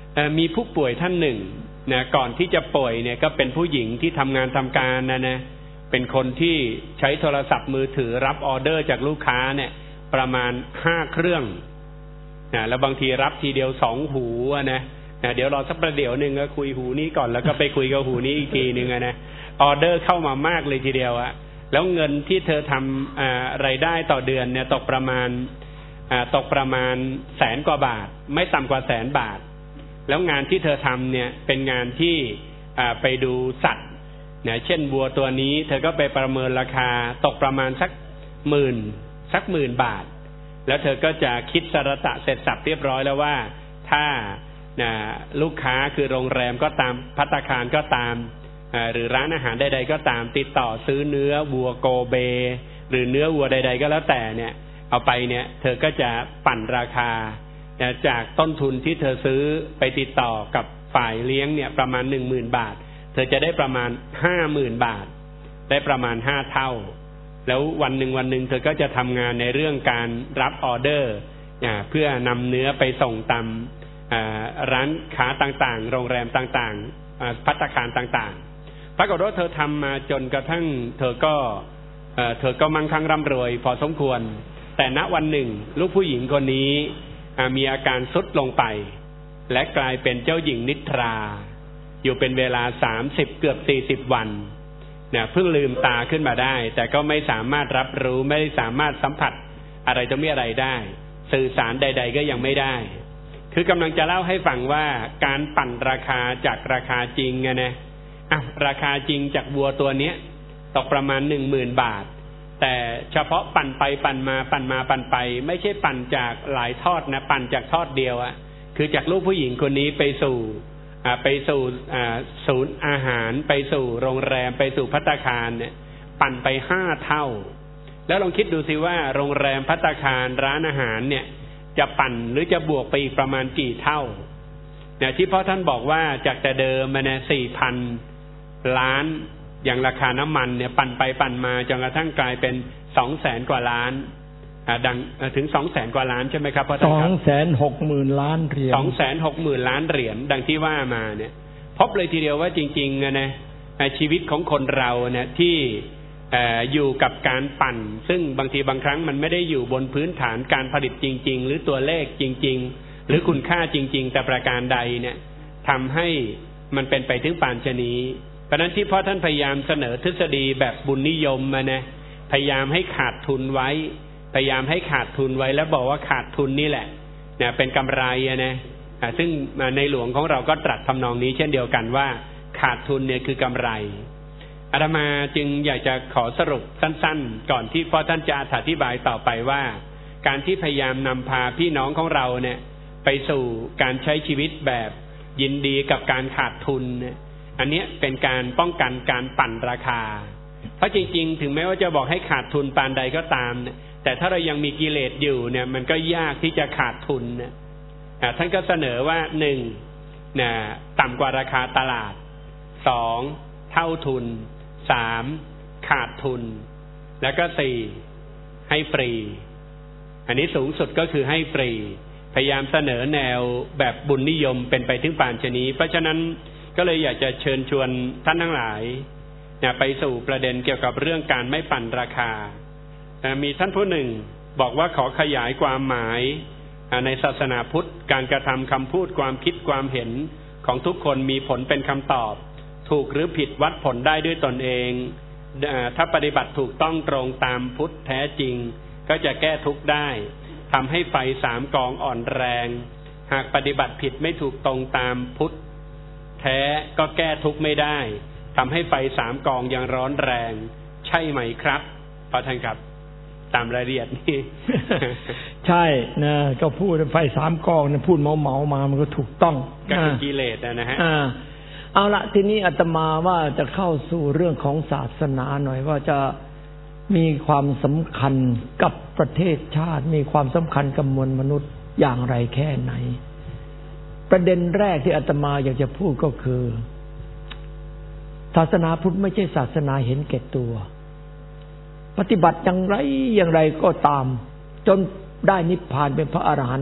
มีผู้ป่วยท่านหนึ่งนะก่อนที่จะป่วยเนี่ยก็เป็นผู้หญิงที่ทำงานทำการนะนะเป็นคนที่ใช้โทรศัพท์มือถือรับออเดอร์จากลูกค้าเนี่ยประมาณห้าเครื่องนะแล้วบางทีรับทีเดียวสองหูนะนะเดี๋ยวรอสักประเดี๋ยวหนึ่งก็คุยหูนี้ก่อนแล้วก็ไปคุยกับหูนี้อีกทีหนึ่งนะออเดอร์เข้ามามากเลยทีเดียวอะแล้วเงินที่เธอทำอะไรายได้ต่อเดือนเนี่ยตกประมาณตกประมาณแสนกว่าบาทไม่ต่ำกว่าแสนบาทแล้วงานที่เธอทำเนี่ยเป็นงานที่ไปดูสัตว์เนี่ยเช่นวัวตัวนี้เธอก็ไปประเมินราคาตกประมาณสักหมื่นสักหมื่นบาทแล้วเธอก็จะคิดสรตะเสร็จสับเรียบร้อยแล้วว่าถ้าลูกค้าคือโรงแรมก็ตามภัตตาคารก็ตามหรือร้านอาหารใดๆก็ตามติดต่อซื้อเนื้อวัวโกเบหรือเนื้อวัวใดๆก็แล้วแต่เนี่ยเอาไปเนี่ยเธอก็จะปั่นราคาจากต้นทุนที่เธอซื้อไปติดต่อกับฝ่ายเลี้ยงเนี่ยประมาณหนึ่งหมื่นบาทเธอจะได้ประมาณห้าหมื่นบาทได้ประมาณห้าเท่าแล้ววันหนึ่งวันหนึ่งเธอก็จะทำงานในเรื่องการรับออเดอร์เพื่อนำเนื้อไปส่งตามร้านค้าต่างๆโรงแรมต่างๆภัตตาคารต่างๆปรากฏว่าเธอทำมาจนกระทั่งเธอก็เธอก็มั่งคั่งร่ำรวยพอสมควรแต่ณวันหนึ่งลูกผู้หญิงคนนี้มีอาการทรุดลงไปและกลายเป็นเจ้าหญิงนิทราอยู่เป็นเวลาสามสิบเกือบสี่สิบวันเนี่ยเพิ่งลืมตาขึ้นมาได้แต่ก็ไม่สามารถรับรู้ไม่สามารถสัมผัสอะไรจะไม่อะไรได้สื่อสารใดๆก็ยังไม่ได้คือกำลังจะเล่าให้ฟังว่าการปั่นราคาจากราคาจริงไงนะอ่ะราคาจริงจากวัวตัวเนี้ยตกประมาณหนึ่งหมื่นบาทแต่เฉพาะปั่นไปปั่นมาปั่นมาปั่นไปไม่ใช่ปั่นจากหลายทอดนะปั่นจากทอดเดียวอะคือจากลูกผู้หญิงคนนี้ไปสู่ไปสู่ศูนย์อาหารไปสู่โรงแรมไปสู่ภัตตาคารเนี่ยปั่นไปห้าเท่าแล้วลองคิดดูสิว่าโรงแรมภัตตาคารร้านอาหารเนี่ยจะปั่นหรือจะบวกไปอีกประมาณกี่เท่าเนี่ยที่พ่อท่านบอกว่าจากแต่เดิมมาเนี่ยสี่พันล้านอย่างราคาน้ำมันเนี่ยปั่นไปปั่นมาจนกระทั่งกลายเป็นสองแสนกว่าล้านดังถึงสองแสนกว่าล้านใช่ไหมครับพ่อท่านครับสองแสนหกหมื่นล้านเหรียญสองแสนหกหมื่นล้านเหรียญดังที่ว่ามาเนี่ยพบเลยทีเดียวว่าจริงๆนะชีวิตของคนเราเนี่ยที่อยู่กับการปั่นซึ่งบางทีบางครั้งมันไม่ได้อยู่บนพื้นฐานการผลิตจริงๆหรือตัวเลขจริงๆหรือคุณค่าจริงๆแต่ประการใดเนี่ยทำให้มันเป็นไปถึงป่านชนี้เพราะนั้นที่พ่อท่านพยายามเสนอทฤษฎีแบบบุญนิยมมานะพยายามให้ขาดทุนไว้พยายามให้ขาดทุนไว้แล้วบอกว่าขาดทุนนี่แหละเนี่ยเป็นกำไรนะซึ่งในหลวงของเราก็ตรัสทำนองนี้เช่นเดียวกันว่าขาดทุนเนี่ยคือกำไรอาตมาจึงอยากจะขอสรุปสั้นๆก่อนที่พ่อท่านจะอธิบายต่อไปว่าการที่พยายามนำพาพี่น้องของเราเนี่ยไปสู่การใช้ชีวิตแบบยินดีกับการขาดทุนเนี่ยอันนี้เป็นการป้องกันการปั่นราคาเพราะจริงๆถึงแม้ว่าจะบอกให้ขาดทุนปานใดก็ตามแต่ถ้าเรายังมีกิเลสอยู่เนี่ยมันก็ยากที่จะขาดทุนนะท่านก็เสนอว่าหนึ่งนะต่ำกว่าราคาตลาดสองเท่าทุนสามขาดทุนแล้วก็สี่ให้ฟรีอันนี้สูงสุดก็คือให้ฟรีพยายามเสนอแนวแบบบุญนิยมเป็นไปถึงป่านชนี้เพราะฉะนั้นก็เลยอยากจะเชิญชวนท่านทั้งหลายไปสู่ประเด็นเกี่ยวกับเรื่องการไม่ปั่นราคามีท่านผู้หนึ่งบอกว่าขอขยายความหมายในศาสนาพุทธการกระทำคำพูดความคิดความเห็นของทุกคนมีผลเป็นคำตอบถูกหรือผิดวัดผลได้ด้วยตนเองถ้าปฏิบัติถูกต้องตรงตามพุทธแท้จริงก็จะแก้ทุกข์ได้ทำให้ไฟสามกองอ่อนแรงหากปฏิบัติผิดไม่ถูกตรงตามพุทธแท้ก็แก้ทุกข์ไม่ได้ทำให้ไฟสามกองยังร้อนแรงใช่ไหมครับพระท่านครับตามรายละเอียดนี่ใช่นะก็พูดไฟสามกองนะพูดเมาเมามามันก็ถูกต้องก็คือกิเลสนะฮะเอาละทีนี้อาตมาว่าจะเข้าสู่เรื่องของศาสนาหน่อยว่าจะมีความสำคัญกับประเทศชาติมีความสำคัญกับมวลมนุษย์อย่างไรแค่ไหนประเด็นแรกที่อาตมาอยากจะพูดก็คือศาสนาพุทธไม่ใช่ศาสนาเห็นแก่ตัวปฏิบัติอย่างไรอย่างไรก็ตามจนได้นิพพานเป็นพระอรหันต์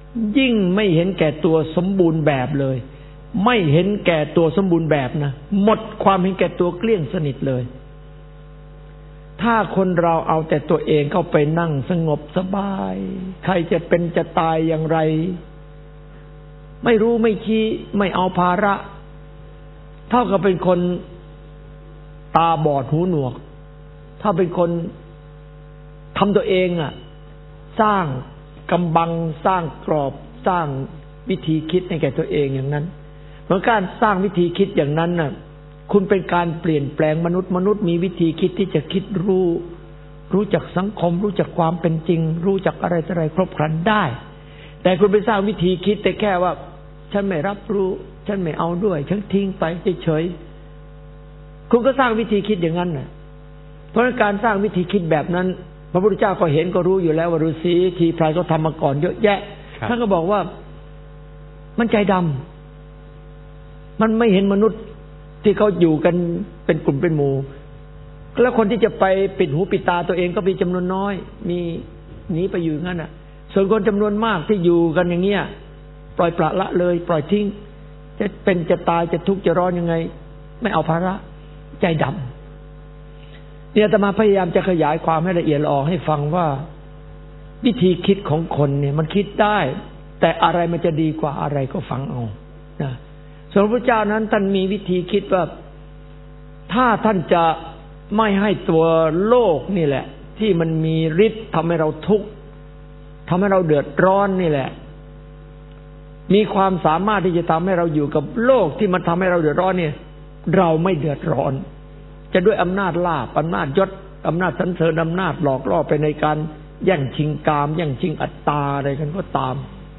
ยิ่งไม่เห็นแก่ตัวสมบูรณ์แบบเลยไม่เห็นแก่ตัวสมบูรณ์แบบนะหมดความเห็นแก่ตัวเกลี้ยงสนิทเลยถ้าคนเราเอาแต่ตัวเองเข้าไปนั่งสงบสบายใครจะเป็นจะตายอย่างไรไม่รู้ไม่ชี้ไม่เอาภาระเท่ากับเป็นคนตาบอดหูหนวกถ้าเป็นคนทำตัวเองอ่ะสร้างกำบังสร้างกรอบสร้างวิธีคิดให้แก่ตัวเองอย่างนั้นเหมือนการสร้างวิธีคิดอย่างนั้นน่ะคุณเป็นการเปลี่ยนแปลงมนุษย์มนุษย์มีวิธีคิดที่จะคิดรู้รู้จักสังคมรู้จักความเป็นจริงรู้จักอะไรต่ออะไรครบครันได้แต่คุณไปสร้างวิธีคิดแต่แค่ว่าฉันไม่รับรู้ฉันไม่เอาด้วยฉันทิ้งไปเฉยๆคุณก็สร้างวิธีคิดอย่างนั้นน่ะเพราะการสร้างวิธีคิดแบบนั้นพระพุทธเจ้าก็เห็นก็รู้อยู่แล้วว่าฤาษีทีไพรเขาทำมาก่อนเยอะแยะท่านก็บอกว่ามันใจดำมันไม่เห็นมนุษย์ที่เขาอยู่กันเป็นกลุ่มเป็นหมู่แล้วคนที่จะไปปิดหูปิดตาตัวเองก็มีจำนวนน้อยมีหนีไปอยู่งั้นน่ะส่วนคนจำนวนมากที่อยู่กันอย่างเงี้ยปล่อยปละละเลยปล่อยทิ้งจะเป็นจะตายจะทุกข์จะร้อนยังไงไม่เอาภาระใจดำเนี่ยอาตมาพยายามจะขยายความให้ละเอียดออกให้ฟังว่าวิธีคิดของคนเนี่ยมันคิดได้แต่อะไรมันจะดีกว่าอะไรก็ฟังเอานะส่วนพระเจ้านั้นท่านมีวิธีคิดว่าถ้าท่านจะไม่ให้ตัวโลกนี่แหละที่มันมีฤทธิ์ทำให้เราทุกข์ทำให้เราเดือดร้อนนี่แหละมีความสามารถที่จะทำให้เราอยู่กับโลกที่มันทำให้เราเดือดร้อนเนี่ยเราไม่เดือดร้อนจะด้วยอำนาจลาภอำนาจยศอำนาจสรรเสริญอำนาจหลอกล่อไปในการแย่งชิงกามแย่งชิงอัตตาอะไรกันก็ตาม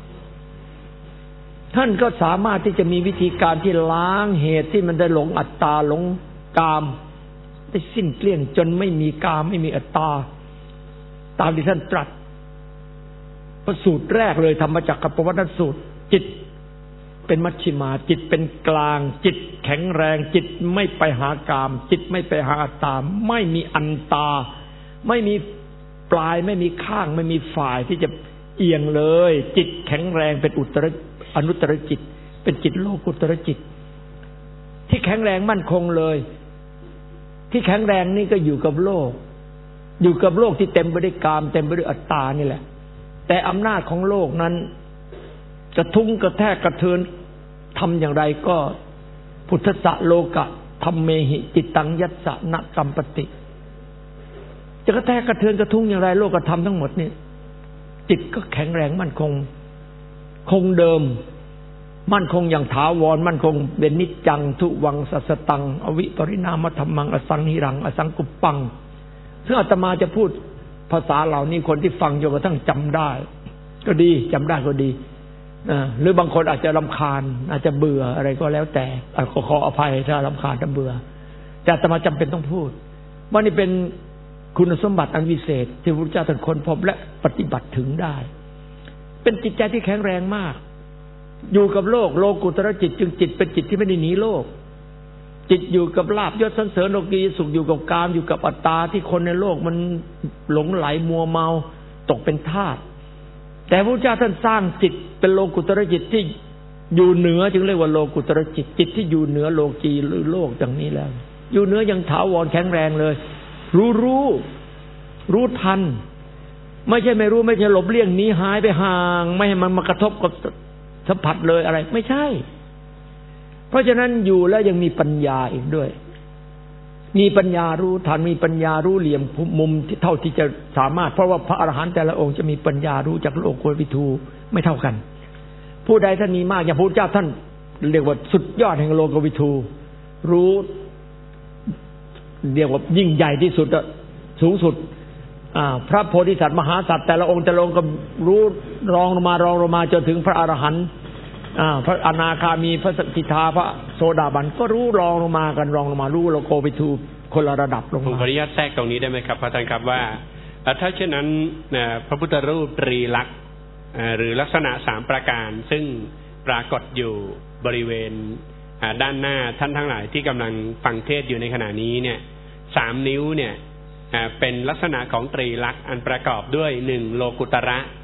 ท่านก็สามารถที่จะมีวิธีการที่ล้างเหตุที่มันได้หลงอัตตาหลงกามได้สิ้นเกลี้ยงจนไม่มีกามไม่มีอัตตาตามที่ท่านตรัสพระสูตรแรกเลยธรรมจักรกับปวัตตสูตรจิตเป็นมัชฌิมาจิตเป็นกลางจิตแข็งแรงจิตไม่ไปหากามจิตไม่ไปหาอัตตาไม่มีอันตาไม่มีปลายไม่มีข้างไม่มีฝ่ายที่จะเอียงเลยจิตแข็งแรงเป็นอุตตรอนุตตรจิตเป็นจิตโลกุตตรจิตที่แข็งแรงมั่นคงเลยที่แข็งแรงนี่ก็อยู่กับโลกอยู่กับโลกที่เต็มไปด้วยกามเต็มไปด้วยอัตตานี่แหละแต่อำนาจของโลกนั้นกระทุ้งกระแทกกระเทือนทำอย่างไรก็พุทธะโลกะธัมเมหิจิตตังยัสสะนะกัมปติจะกระแทกกระเทือนกระทุ้งอย่างไรโลกธรรมทั้งหมดนี่จิตก็แข็งแรงมั่นคงคงเดิมมั่นคงอย่างถาวรมั่นคงเป็นนิจจังทุวังสัสตังอวิปริณามธรรมังอสังหิรังอสังกุปปังซึ่งอาตมาจะพูดภาษาเหล่านี้คนที่ฟังจนกระทั่งจำได้ก็ดีจำได้ก็ดีหรือบางคนอาจจะรำคาญอาจจะเบื่ออะไรก็แล้วแต่ขอขออภัยถ้ารำคาญถ้าเบื่อแต่อาตมาจำเป็นต้องพูดว่านี่เป็นคุณสมบัติอันวิเศษที่พระพุทธเจ้าท่านค้นพบและปฏิบัติถึงได้เป็นจิตใจที่แข็งแรงมากอยู่กับโลกโลกุตตรจิตจึงจิตเป็นจิตที่ไม่ได้หนีโลกจิตอยู่กับลาภยศสรรเสริญโลกีสุขอยู่กับกามอยู่กับอัตตาที่คนในโลกมันหลงไหลมัวเมาตกเป็นทาสแต่พระพุทธเจ้าท่านสร้างจิตเป็นโลกุตตรจิตที่อยู่เหนือจึงเรียกว่าโลกุตตรจิตจิตที่อยู่เหนือโลกีหรือโลกอย่างนี้แล้วอยู่เหนือยังถาวรแข็งแรงเลยรู้รู้รู้ทันไม่ใช่ไม่รู้ไม่ใช่หลบเลี่ยงหนีหายไปห่างไม่ให้มันมากระทบกับสัมผัสเลยอะไรไม่ใช่เพราะฉะนั้นอยู่แล้วยังมีปัญญาอีกด้วยมีปัญญารู้ทันมีปัญญารู้เหลี่ยมมุมที่เท่าที่จะสามารถเพราะว่าพระอรหันต์แต่ละองค์จะมีปัญญารู้จากโลกวิทูไม่เท่ากันผู้ใดท่านมีมากอย่างพระพุทธเจ้าท่านเรียกว่าสุดยอดแห่งโลกวิทูรู้เรียกว่ายิ่งใหญ่ที่สุดสูงสุดพระโพธิสัตว์มหาสัตว์แต่ละองค์แต่ละองค์ก็รู้รองลงมารองลงมาจนถึงพระอรหันต์พระอนาคามีพระสกิทาพระโสดาบันก็รู้รองลงมากันรองลงมารู้โลโกวิทูคนละระดับลงมาผมขออนุญาตแทรกตรงนี้ได้ไหมครับพระอาจารย์ครับว่าถ้าเช่นนั้นพระพุทธรูปตรีลักษณ์หรือลักษณะสามประการซึ่งปรากฏอยู่บริเวณด้านหน้าท่านทั้งหลายที่กำลังฟังเทศอยู่ในขณะนี้เนี่ยสามนิ้วเนี่ยเป็นลักษณะของตรีลักษณ์อันประกอบด้วยหนึ่งโลกุตระ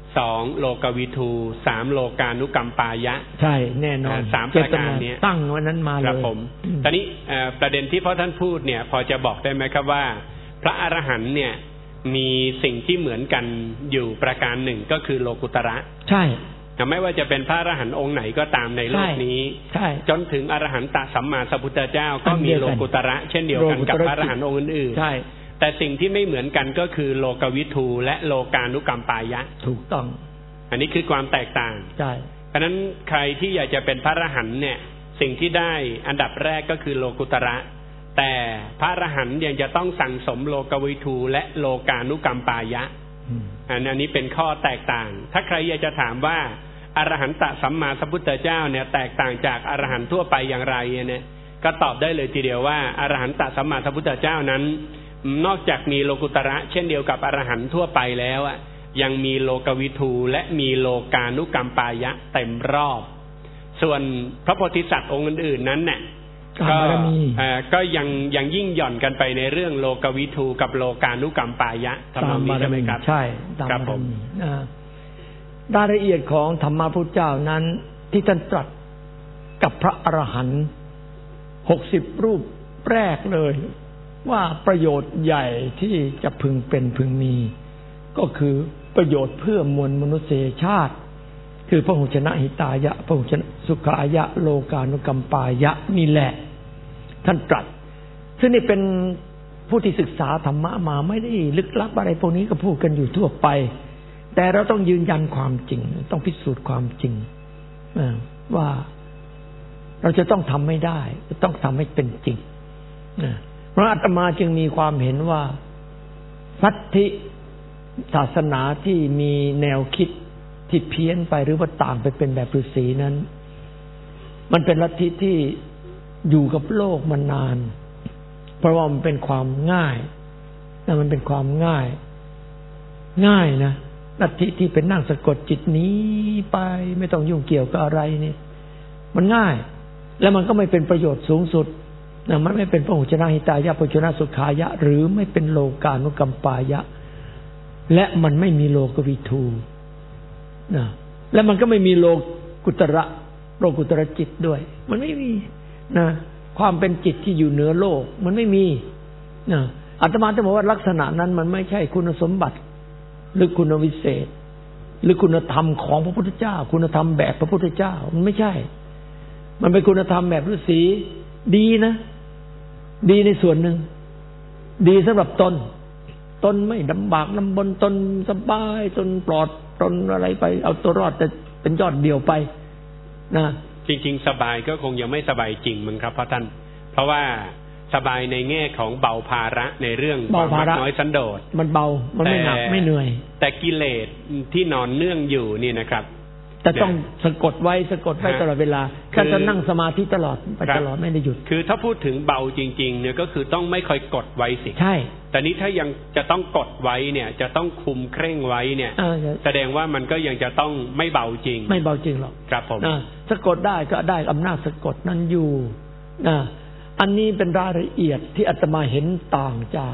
สองโลกวิทูสามโลกานุกัมปายะใช่แน่นอนสามประการนี้ตั้งวันนั้นมาเลยครับผมตอนนี้ประเด็นที่พ่อท่านพูดเนี่ยพอจะบอกได้ไหมครับว่าพระอรหันต์เนี่ยมีสิ่งที่เหมือนกันอยู่ประการหนึ่งก็คือโลกุตระใช่ไม่ว่าจะเป็นพระอรหันต์องค์ไหนก็ตามในโลกนี้จนถึงอรหันตสัมมาสัมพุทธเจ้าก็มีโลกุตระเช่นเดียวกันกับพระอรหันต์องค์อื่นๆใช่แต่สิ่งที่ไม่เหมือนกันก็คือโลกวิทูและโลกานุกัมปายะถูกต้องอันนี้คือความแตกต่างใช่เพราะนั้นใครที่อยากจะเป็นพระอรหันต์เนี่ยสิ่งที่ได้อันดับแรกก็คือโลกุตระแต่พระอรหันต์ยังจะต้องสั่งสมโลกวิทูและโลกานุกัมปายะอันนี้เป็นข้อแตกต่างถ้าใครอยากจะถามว่าอรหันตสัมมาสัมพุทธเจ้าเนี่ยแตกต่างจากอรหันต์ทั่วไปอย่างไรเนี่ยก็ตอบได้เลยทีเดียวว่าอรหันตสัมมาสัมพุทธเจ้านั้นนอกจากมีโลกุตระเช่นเดียวกับอรหันต์ทั่วไปแล้วอ่ะยังมีโลกวิทูและมีโลกานุกัมปายะเต็มรอบส่วนพระโพธิสัตว์องค์อื่นๆนั้นเนี่ยก็ก็ยังยังยิ่งหย่อนกันไปในเรื่องโลกวิทูกับโลกานุกัมปายะทำนองนี้ใช่ไหมครับใช่ครับผมรายละเอียดของธรรมพุทธเจ้านั้นที่ท่านตรัสกับพระอรหันต์หกสิบรูปแรกเลยว่าประโยชน์ใหญ่ที่จะพึงเป็นพึงมีก็คือประโยชน์เพื่อมวลมนุษยชาติคือพหุชนะหิตายะพหุชนะสุขายะโลกานุกัมปายะนี่แหละท่านตรัสซึ่งนี่เป็นผู้ที่ศึกษาธรรมะมาไม่ได้ลึกลับอะไรพวกนี้ก็พูดกันอยู่ทั่วไปแต่เราต้องยืนยันความจริงต้องพิสูจน์ความจริงว่าเราจะต้องทำไม่ได้จะต้องทำให้เป็นจริงเพราะอาตมาจึงมีความเห็นว่าลัทธิศาสนาที่มีแนวคิดที่เพี้ยนไปหรือว่าต่างไปเป็นแบบฤาษีนั้นมันเป็นลัทธิที่อยู่กับโลกมานานเพราะว่ามันเป็นความง่ายแต่มันเป็นความง่ายง่ายนะลัทธิที่เป็นนั่งสะกดจิตนี้ไปไม่ต้องยุ่งเกี่ยวกับอะไรเนี่ยมันง่ายแล้วมันก็ไม่เป็นประโยชน์สูงสุดนะมันไม่เป็นพหุชนะหิตายะพหุชนะสุขายะหรือไม่เป็นโลกานุกัมปายะและมันไม่มีโลกวิทูนะและมันก็ไม่มีโลกุตระโลกุตระจิตด้วยมันไม่มีนะความเป็นจิตที่อยู่เหนือโลกมันไม่มีนะอาตมาจะบอกว่าลักษณะนั้นมันไม่ใช่คุณสมบัติหรือคุณวิเศษหรือคุณธรรมของพระพุทธเจ้าคุณธรรมแบบพระพุทธเจ้ามันไม่ใช่มันเป็นคุณธรรมแบบฤาษีดีนะดีในส่วนหนึ่งดีสำหรับตนตนไม่ลำบากลำบนตนสบายตนปลอดตนอะไรไปเอาตัวรอดแต่เป็นยอดเดียวไปนะจริงๆสบายก็คงยังไม่สบายจริงมั้งครับพระท่านเพราะว่าสบายในแง่ของเบาภาระในเรื่องความมากน้อยสันโดษมันเบามันไม่หนักไม่เหนื่อยแต่กิเลสที่นอนเนื่องอยู่นี่นะครับแต่ต้องสะกดไว้สะกดไว้ตลอดเวลาถ้าจะนั่งสมาธิตลอดไปตลอดไม่ได้หยุดคือถ้าพูดถึงเบาจริงๆเนี่ยก็คือต้องไม่ค่อยกดไว้สิใช่แต่นี้ถ้ายังจะต้องกดไว้เนี่ยจะต้องคุมเคร่งไว้เนี่ยแสดงว่ามันก็ยังจะต้องไม่เบาจริงไม่เบาจริงหรอกครับผมสะกดได้ก็ได้อำนาจสะกดนั้นอยู่นะอันนี้เป็นรายละเอียดที่อาตมาเห็นต่างจาก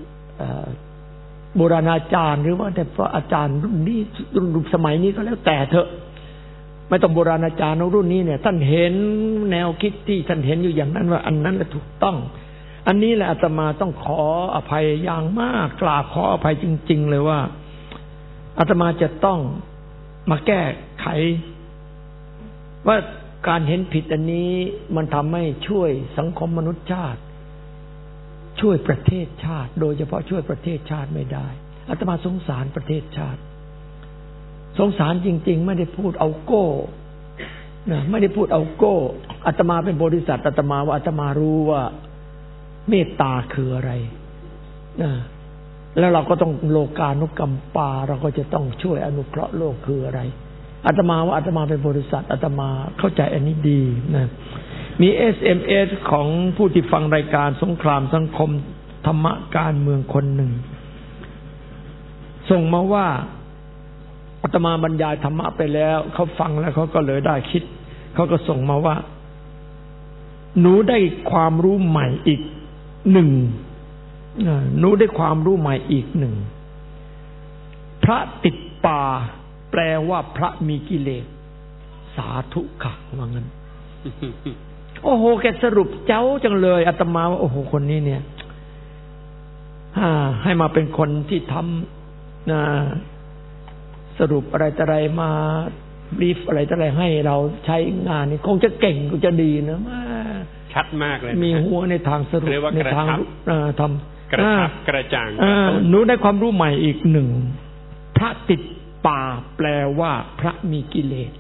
โบราณอาจารย์หรือว่าแต่พระอาจารย์รุ่นนี้รุ่นสมัยนี้ก็แล้วแต่เถอะไม่ต้องโบราณอาจารย์รุ่นนี้เนี่ยท่านเห็นแนวคิดที่ท่านเห็นอยู่อย่างนั้นว่าอันนั้นแหละถูกต้องอันนี้แหละอาตมาต้องขออภัยอย่างมากกราบขออภัยจริงๆเลยว่าอาตมาจะต้องมาแก้ไขว่าการเห็นผิดอันนี้มันทำให้ช่วยสังคมมนุษยชาติช่วยประเทศชาติโดยเฉพาะช่วยประเทศชาติไม่ได้อาตมาสงสารประเทศชาติสงสารจริงๆไม่ได้พูดเอาโก้นะไม่ได้พูดเอาโก้อาตมาเป็นบริษัทอาตมาว่าอาตมารู้ว่าเมตตาคืออะไรนะแล้วเราก็ต้องโลกานุกัมปาเราก็จะต้องช่วยอนุเคราะห์โลกคืออะไรอาตมาว่าอาตมาเป็นบริษัทอาตมาเข้าใจอันนี้ดีนะมี เอส เอ็ม เอส ของผู้ที่ฟังรายการสงครามสังคมธรรมะการเมืองคนหนึ่งส่งมาว่าอาตมาบรรยายธรรมะไปแล้วเขาฟังแล้วเขาก็เลยได้คิดเขาก็ส่งมาว่าหนูได้ความรู้ใหม่อีกหนึ่งหนูได้ความรู้ใหม่อีกหนึ่งพระติดป่าลว่าพระมีกิเลสสาธุค่ะว่างั้น โอ้โหแกสรุปเจ้าจังเลยอาตมาว่าโอ้โหคนนี้เนี่ยให้มาเป็นคนที่ทำนะสรุปอะไรต่ออะไรมาบรีฟอะไรต่ออะไรให้เราใช้งานนี่คงจะเก่งคงจะดีนะชัดมากเลยมีหัวในทางสรุปในทางทำกระชับกระจ่างหนูได้ความรู้ใหม่อีกหนึ่งพระติดป่าแปลว่าพระมีกิเลส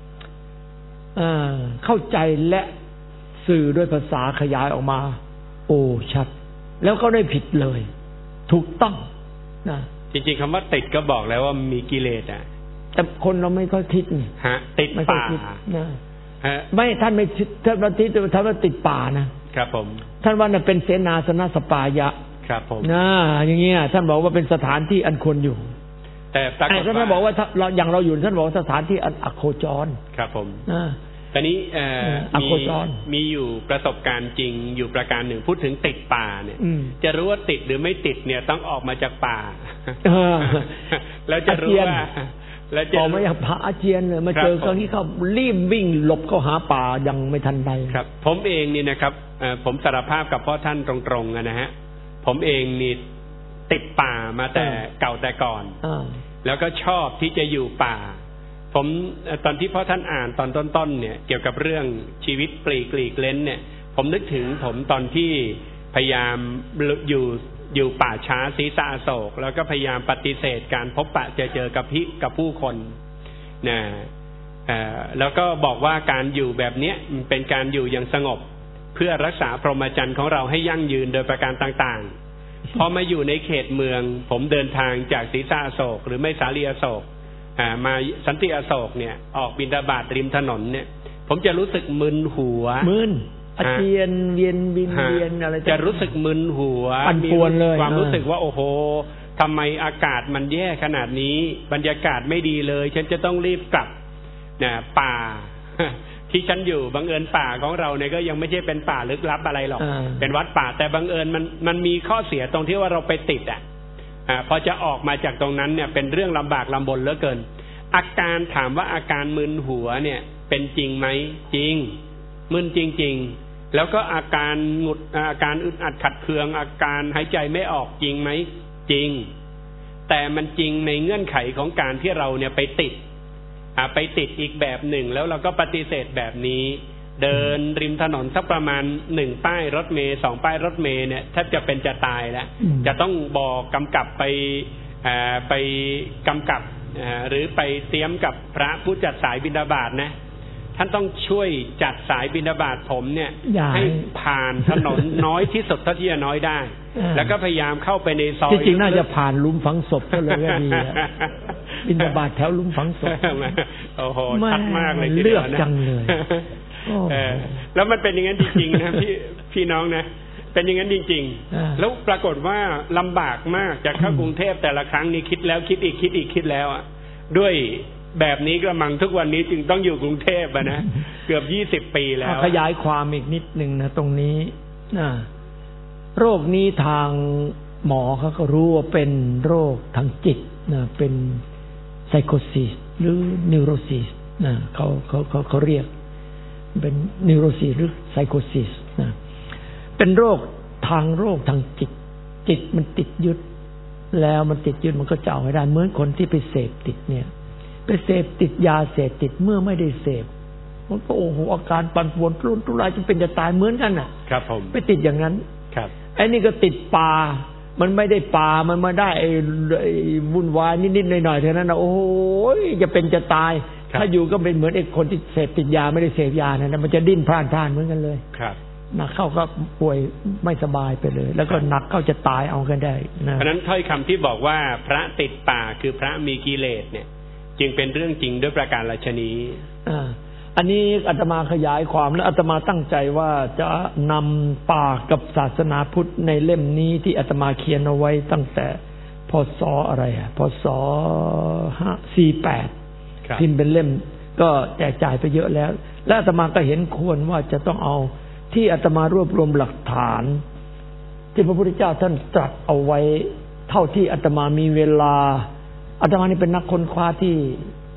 เข้าใจและสื่อด้วยภาษาขยายออกมาโอ้ชัดแล้วก็ได้ผิดเลยถูกต้องนะจริงๆคำว่าติดก็บอกแล้วว่ามีกิเลสอ่ะแต่คนเราไม่ค่อยคิดฮะติดป่านะไม่ท่านไม่ท่านว่าติดท่านว่าติดป่านะครับผมท่านว่าน่ะเป็นเสนาสนะสปายะครับผมนะอย่างเงี้ยท่านบอกว่าเป็นสถานที่อันควรอยู่แต่ปรากฏว่าท่านบอกว่าเราอย่างเราอยู่ท่านบอกสถานที่อันอโคจรครับผมตอนนี้มีมีอยู่ประสบการณ์จริงอยู่ประการหนึ่งพูดถึงติดป่าเนี่ยจะรู้ว่าติดหรือไม่ติดเนี่ยต้องออกมาจากป่าแล้วจะรู้ว่าแล้วจะออกมาจากป่าอาเจียนเลยมาเจอครั้งนี้เขารีบวิ่งหลบเข้าหาป่ายังไม่ทันใดครับผมเองนี่นะครับผมสารภาพกับพ่อท่านตรงๆนะฮะผมเองนี่ติดป่ามาแต่เก่าแต่ก่อนแล้วก็ชอบที่จะอยู่ป่าผมตอนที่พ่อท่านอ่านตอนต้นๆเนี่ยเกี่ยวกับเรื่องชีวิตปลีกลีกเล้นเนี่ยผมนึกถึงผมตอนที่พยายามอยู่อยู่ป่าช้าศรีสะอโศกแล้วก็พยายามปฏิเสธการพบปะเจอเจอกับพิกับผู้คนนะแล้วก็บอกว่าการอยู่แบบนี้เป็นการอยู่อย่างสงบเพื่อรักษาพรหมจรรย์ของเราให้ยั่งยืนโดยประการต่างๆพอมาอยู่ในเขตเมืองผมเดินทางจากศรีสะอโศกหรือไม่สาลีอโศกมาสันติอโศกเนี่ยออกบิณฑบาตริมถนนเนี่ยผมจะรู้สึกมึนหัวมึนอาเจียนเวียนวินเวียนอะไรจะรู้สึกมึนหัวปั่นป่วนเลยความรู้สึกว่าโอ้โหทำไมอากาศมันแย่ขนาดนี้บรรยากาศไม่ดีเลยฉันจะต้องรีบกลับเนี่ยป่าที่ฉันอยู่บังเอิญป่าของเราเนี่ยก็ยังไม่ใช่เป็นป่าลึกลับอะไรหรอกเป็นวัดป่าแต่บังเอิญมันมันมีข้อเสียตรงที่ว่าเราไปติดอ่ะพอจะออกมาจากตรงนั้นเนี่ยเป็นเรื่องลำบากลำบนเหลือเกินอาการถามว่าอาการมึนหัวเนี่ยเป็นจริงไหมจริงมึนจริงๆแล้วก็อาการหงุดอาการอึดอัดขัดเคืองอาการหายใจไม่ออกจริงไหมจริงแต่มันจริงในเงื่อนไขของการที่เราเนี่ยไปติดไปติดอีกแบบหนึ่งแล้วเราก็ปฏิเสธแบบนี้เดินริมถนนสักประมาณหนึ่งป้ายรถเมล์สองป้ายรถเมล์เนี่ยแทบจะเป็นจะตายแล้วจะต้องบอกกำกับไปไปกำกับหรือไปเตรียมกับพระผู้จัดสายบิณฑบาตนะท่านต้องช่วยจัดสายบิณฑบาตผมเนี่ยให้ผ่านถนนน้อยที่สุดเท่าที่จะน้อยได้แล้วก็พยายามเข้าไปในซอยจริงๆน่าจะผ่านหลุมฝังศพก็เลยดีบิณฑบาตแถวหลุมฝังศพโอ้โหชัดมากเลยเลือกจังเลยแล้วมันเป็นอย่างนั้นจริงๆนะพี่พี่น้องนะเป็นอย่างนั้นจริงๆแล้วปรากฏว่าลำบากมากจากเข้ากรุงเทพแต่ละครั้งนี้คิดแล้วคิดอีกคิดอีกคิดแล้วอ่ะด้วยแบบนี้กระมังทุกวันนี้จึงต้องอยู่กรุงเทพอ่ะนะเกือบยี่สิบปีแล้วขยายความอีกนิดนึงนะตรงนี้นะโรคนี้ทางหมอเขาก็รู้ว่าเป็นโรคทางจิตนะเป็นไซโคซิสหรือนิวโรซิสนะเขาเขาเขาเขาเรียกเป็นนิวโรซิสหรือไซโคซิสนะเป็นโรคทางโรคทางจิตจิตมันติดยึดแล้วมันติดยึดมันก็จะเอาให้ได้เหมือนคนที่ไปเสพติดเนี่ยไปเสพติดยาเสพติดเมื่อไม่ได้เสพมันก็โอ้โหอาการปั่นป่วนรุนทุรายจนเป็นจะตายเหมือนกันน่ะครับผมไปติดอย่างนั้นครับไอ้นี่ก็ติดป่ามันไม่ได้ป่ามันมาได้ไอ้วุ่นวายนิดๆหน่อยๆเท่านั้นนะโอ้ยจะเป็นจะตายถ้าอยู่ก็เป็นเหมือนไอ้คนที่เสพติดยาไม่ได้เสพยานะมันจะดิ้นพล่านพล่านเหมือนกันเลยครับหนักเข้าก็ป่วยไม่สบายไปเลยแล้วก็หนักเข้าจะตายเอากันได้นะเพราะนั้นถ้อยคำที่บอกว่าพระติดป่าคือพระมีกิเลสเนี่ยจึงเป็นเรื่องจริงด้วยประการฉะนี้อ่าอันนี้อาตมาขยายความและอาตมาตั้งใจว่าจะนำป่ากับศาสนาพุทธในเล่มนี้ที่อาตมาเขียนเอาไว้ตั้งแต่พศอะไรอ่ะพศห้าสี่แปดพิมพ์เป็นเล่มก็แจกจ่ายไปเยอะแล้วและอาตมาก็เห็นควรว่าจะต้องเอาที่อาตมารวบรวมหลักฐานที่พระพุทธเจ้าท่านตรัสเอาไว้เท่าที่อาตมามีเวลาอาตมานี่เป็นนักค้นคว้าที่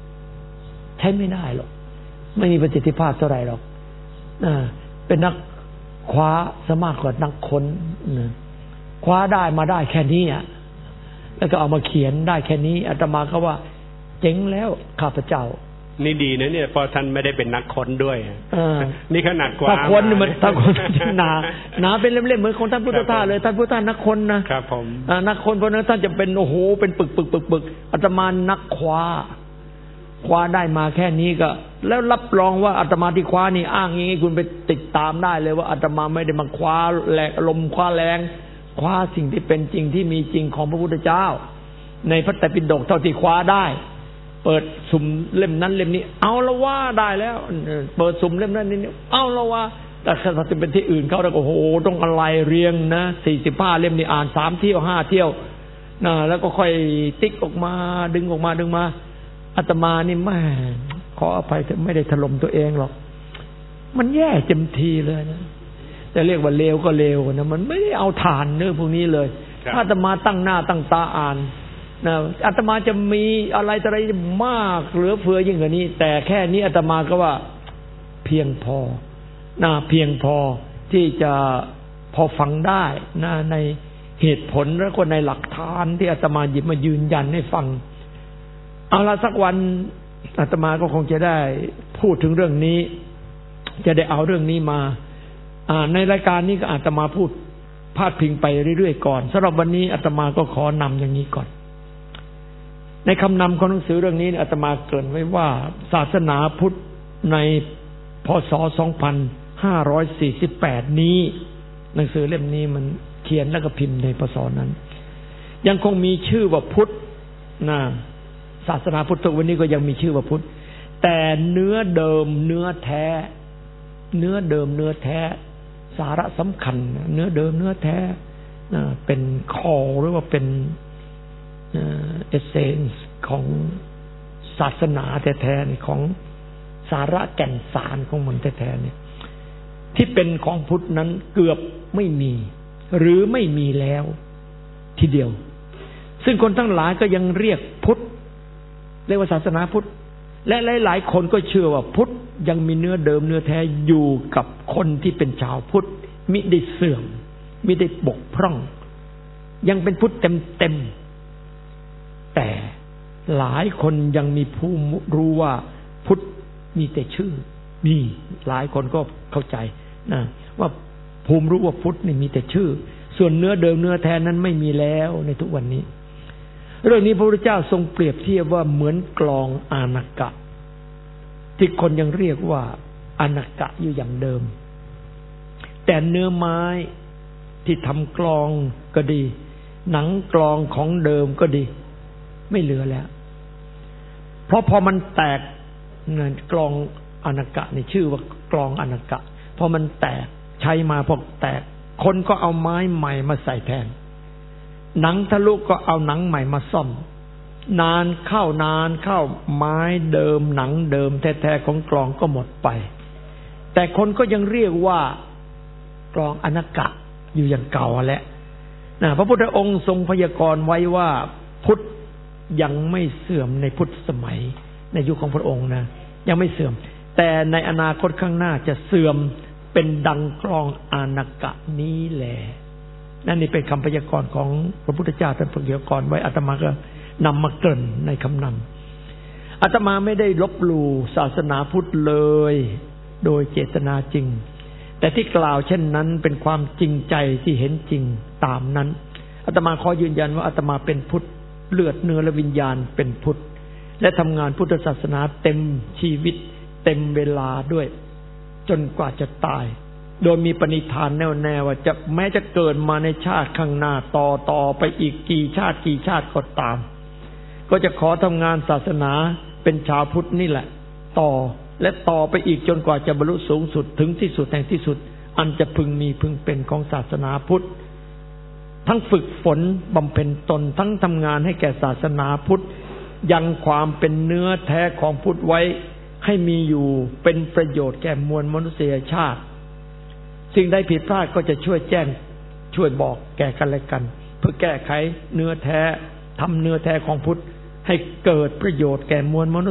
ช้ไม่ได้หรอกไม่มีประสิทธิภาพเท่าไหร่หรอกเป็นนักคว้าสามารถกว่านักค้นคว้าได้มาได้แค่นี้อ่ะแล้วก็เอามาเขียนได้แค่นี้อาตมาก็ว่าเจ๋งแล้วข้าพเจ้านี่ดีนะเนี่ยพอท่านไม่ได้เป็นนักค้นด้วยนี่ขนาดกว่าถ้าค้นมันถ้าค้นหนาหนาเป็นเล่มๆเหมือนของท่านพุทธทาสเลยท่านพุทธทาสนักค้นนะครับผมนักค้นเพราะนั้นท่านจะเป็นโอ้โหเป็นปึกปึกปึกปึกอาตมานักคว้าคว้าได้มาแค่นี้ก็แล้วรับรองว่าอาตมาที่คว้านี่อ้างอย่างนี้คุณไปติดตามได้เลยว่าอาตมาไม่ได้มาคว้าแหลกลมคว้าแรงคว้าสิ่งที่เป็นจริงที่มีจริงของพระพุทธเจ้าในพระไตรปิฎกเท่าที่คว้าได้เปิดสุ่มเล่มนั้นเล่มนี้เอาละว่าได้แล้วเปิดสุ่มเล่มนั้นนี่เอาละว่าแต่ถ้าจะเป็นที่อื่นเขาแล้วโอ้โหต้องอะไรเรียงนะสี่สิบห้าเล่มนี่อ่านสามเที่ยวห้าเที่ยวนะแล้วก็ค่อยติ๊กออกมาดึงออกมาดึงมาอาตมานี่แม่ขออภัยไม่ได้ถล่มตัวเองหรอกมันแย่เต็มทีเลยนะแต่เรียกว่าเลวก็เลวนะมันไม่ได้เอาฐานเรื่องพวกนี้เลยถ้าอาตมาตั้งหน้าตั้งตาอ่านนะอาตมาจะมีอะไรอะไรมากเหลือเฟือยิ่งกว่านี้แต่แค่นี้อาตมาก็ว่าเพียงพอนะเพียงพอที่จะพอฟังได้นะในเหตุผลแล้วก็ในหลักฐานที่อาตมาหยิบมายืนยันให้ฟังเอาละสักวันอาตมาก็คงจะได้พูดถึงเรื่องนี้จะได้เอาเรื่องนี้มาในรายการนี้ก็อาตมาพูดพาดพิงไปเรื่อยๆก่อนสำหรับวันนี้อาตมาก็ขอนำอย่างนี้ก่อนในคำนำของหนังสือเรื่องนี้อาตมาเกริ่นไว้ว่าศาสนาพุทธในพ.ศ. สองพันห้าร้อยสี่สิบแปดนี้หนังสือเล่มนี้มันเขียนแล้วก็พิมพ์ในพ.ศ. นั้นยังคงมีชื่อว่าพุทธนะศาสนาพุทธวันนี้ก็ยังมีชื่อว่าพุทธแต่เนื้อเดิมเนื้อแท้เนื้อเดิมเนื้อแท้สาระสำคัญเนื้อเดิมเนื้อแท้เป็นคอหรือว่าเป็นเอเซนส์ของศาสนาแท้ๆของสาระแก่นสารของมันแท้ๆเนี่ยที่เป็นของพุทธนั้นเกือบไม่มีหรือไม่มีแล้วทีเดียวซึ่งคนทั้งหลายก็ยังเรียกพุทธเรียกว่าศาสนาพุทธและหลายๆคนก็เชื่อว่าพุทธยังมีเนื้อเดิมเนื้อแท้อยู่กับคนที่เป็นชาวพุทธมิได้เสื่อมมิได้บกพร่องยังเป็นพุทธเต็มๆแต่หลายคนยังมีผู้รู้ว่าพุทธมีแต่ชื่อมีหลายคนก็เข้าใจนะว่าภูมิรู้ว่าพุทธนี่มีแต่ชื่อส่วนเนื้อเดิมเนื้อแท้นั้นไม่มีแล้วในทุกวันนี้เรื่องนี้พระพุทธเจ้าทรงเปรียบเทียบว่าเหมือนกลองอานากะที่คนยังเรียกว่าอานากะอยู่อย่างเดิมแต่เนื้อไม้ที่ทำกลองก็ดีหนังกลองของเดิมก็ดีไม่เหลือแล้วเพราะพอมันแตกกลองอานากะนี่ชื่อว่ากลองอานากะพอมันแตกใช้มาพอแตกคนก็เอาไม้ใหม่มาใส่แทนหนังทะลุก็เอาหนังใหม่มาซ่อมนานเข้านานเข้าไม้เดิมหนังเดิมแท้ๆของกลองก็หมดไปแต่คนก็ยังเรียกว่ากลองอานากะอยู่อย่างเก่าแหละนะพระพุทธองค์ทรงพยากรณ์ไว้ว่าพุทธยังไม่เสื่อมในพุทธสมัยในยุคของพระองค์นะยังไม่เสื่อมแต่ในอนาคตข้างหน้าจะเสื่อมเป็นดังกลองอานากะนี้แหละนั่นนี่เป็นคำพยากรณ์ของพระพุทธเจ้าท่านพยากรณ์ไว้อาตมาก็นำมาเกริ่นในคำนำอาตมาไม่ได้ลบหลู่ศาสนาพุทธเลยโดยเจตนาจริงแต่ที่กล่าวเช่นนั้นเป็นความจริงใจที่เห็นจริงตามนั้นอาตมาขอยืนยันว่าอาตมาเป็นพุทธเลือดเนื้อและวิญญาณเป็นพุทธและทำงานพุทธศาสนาเต็มชีวิตเต็มเวลาด้วยจนกว่าจะตายโดยมีปณิธานแน่วแน่ว่าจะแม้จะเกิดมาในชาติข้างหน้าต่อต่อไปอีกกี่ชาติกี่ชาติก็ตามก็จะขอทำงานศาสนาเป็นชาวพุทธนี่แหละต่อและต่อไปอีกจนกว่าจะบรรลุสูงสุดถึงที่สุดแห่งที่สุดอันจะพึงมีพึงเป็นของศาสนาพุทธทั้งฝึกฝนบำเพ็ญตนทั้งทำงานให้แก่ศาสนาพุทธยังความเป็นเนื้อแท้ของพุทธไว้ให้มีอยู่เป็นประโยชน์แก่มวลมนุษยชาติสิ่งใดผิดพลาดก็จะช่วยแจ้งช่วยบอกแก่กันและกันเพื่อแก้ไขเนื้อแท้ทำเนื้อแท้ของพุทธให้เกิดประโยชน์แก่มวลมนุษ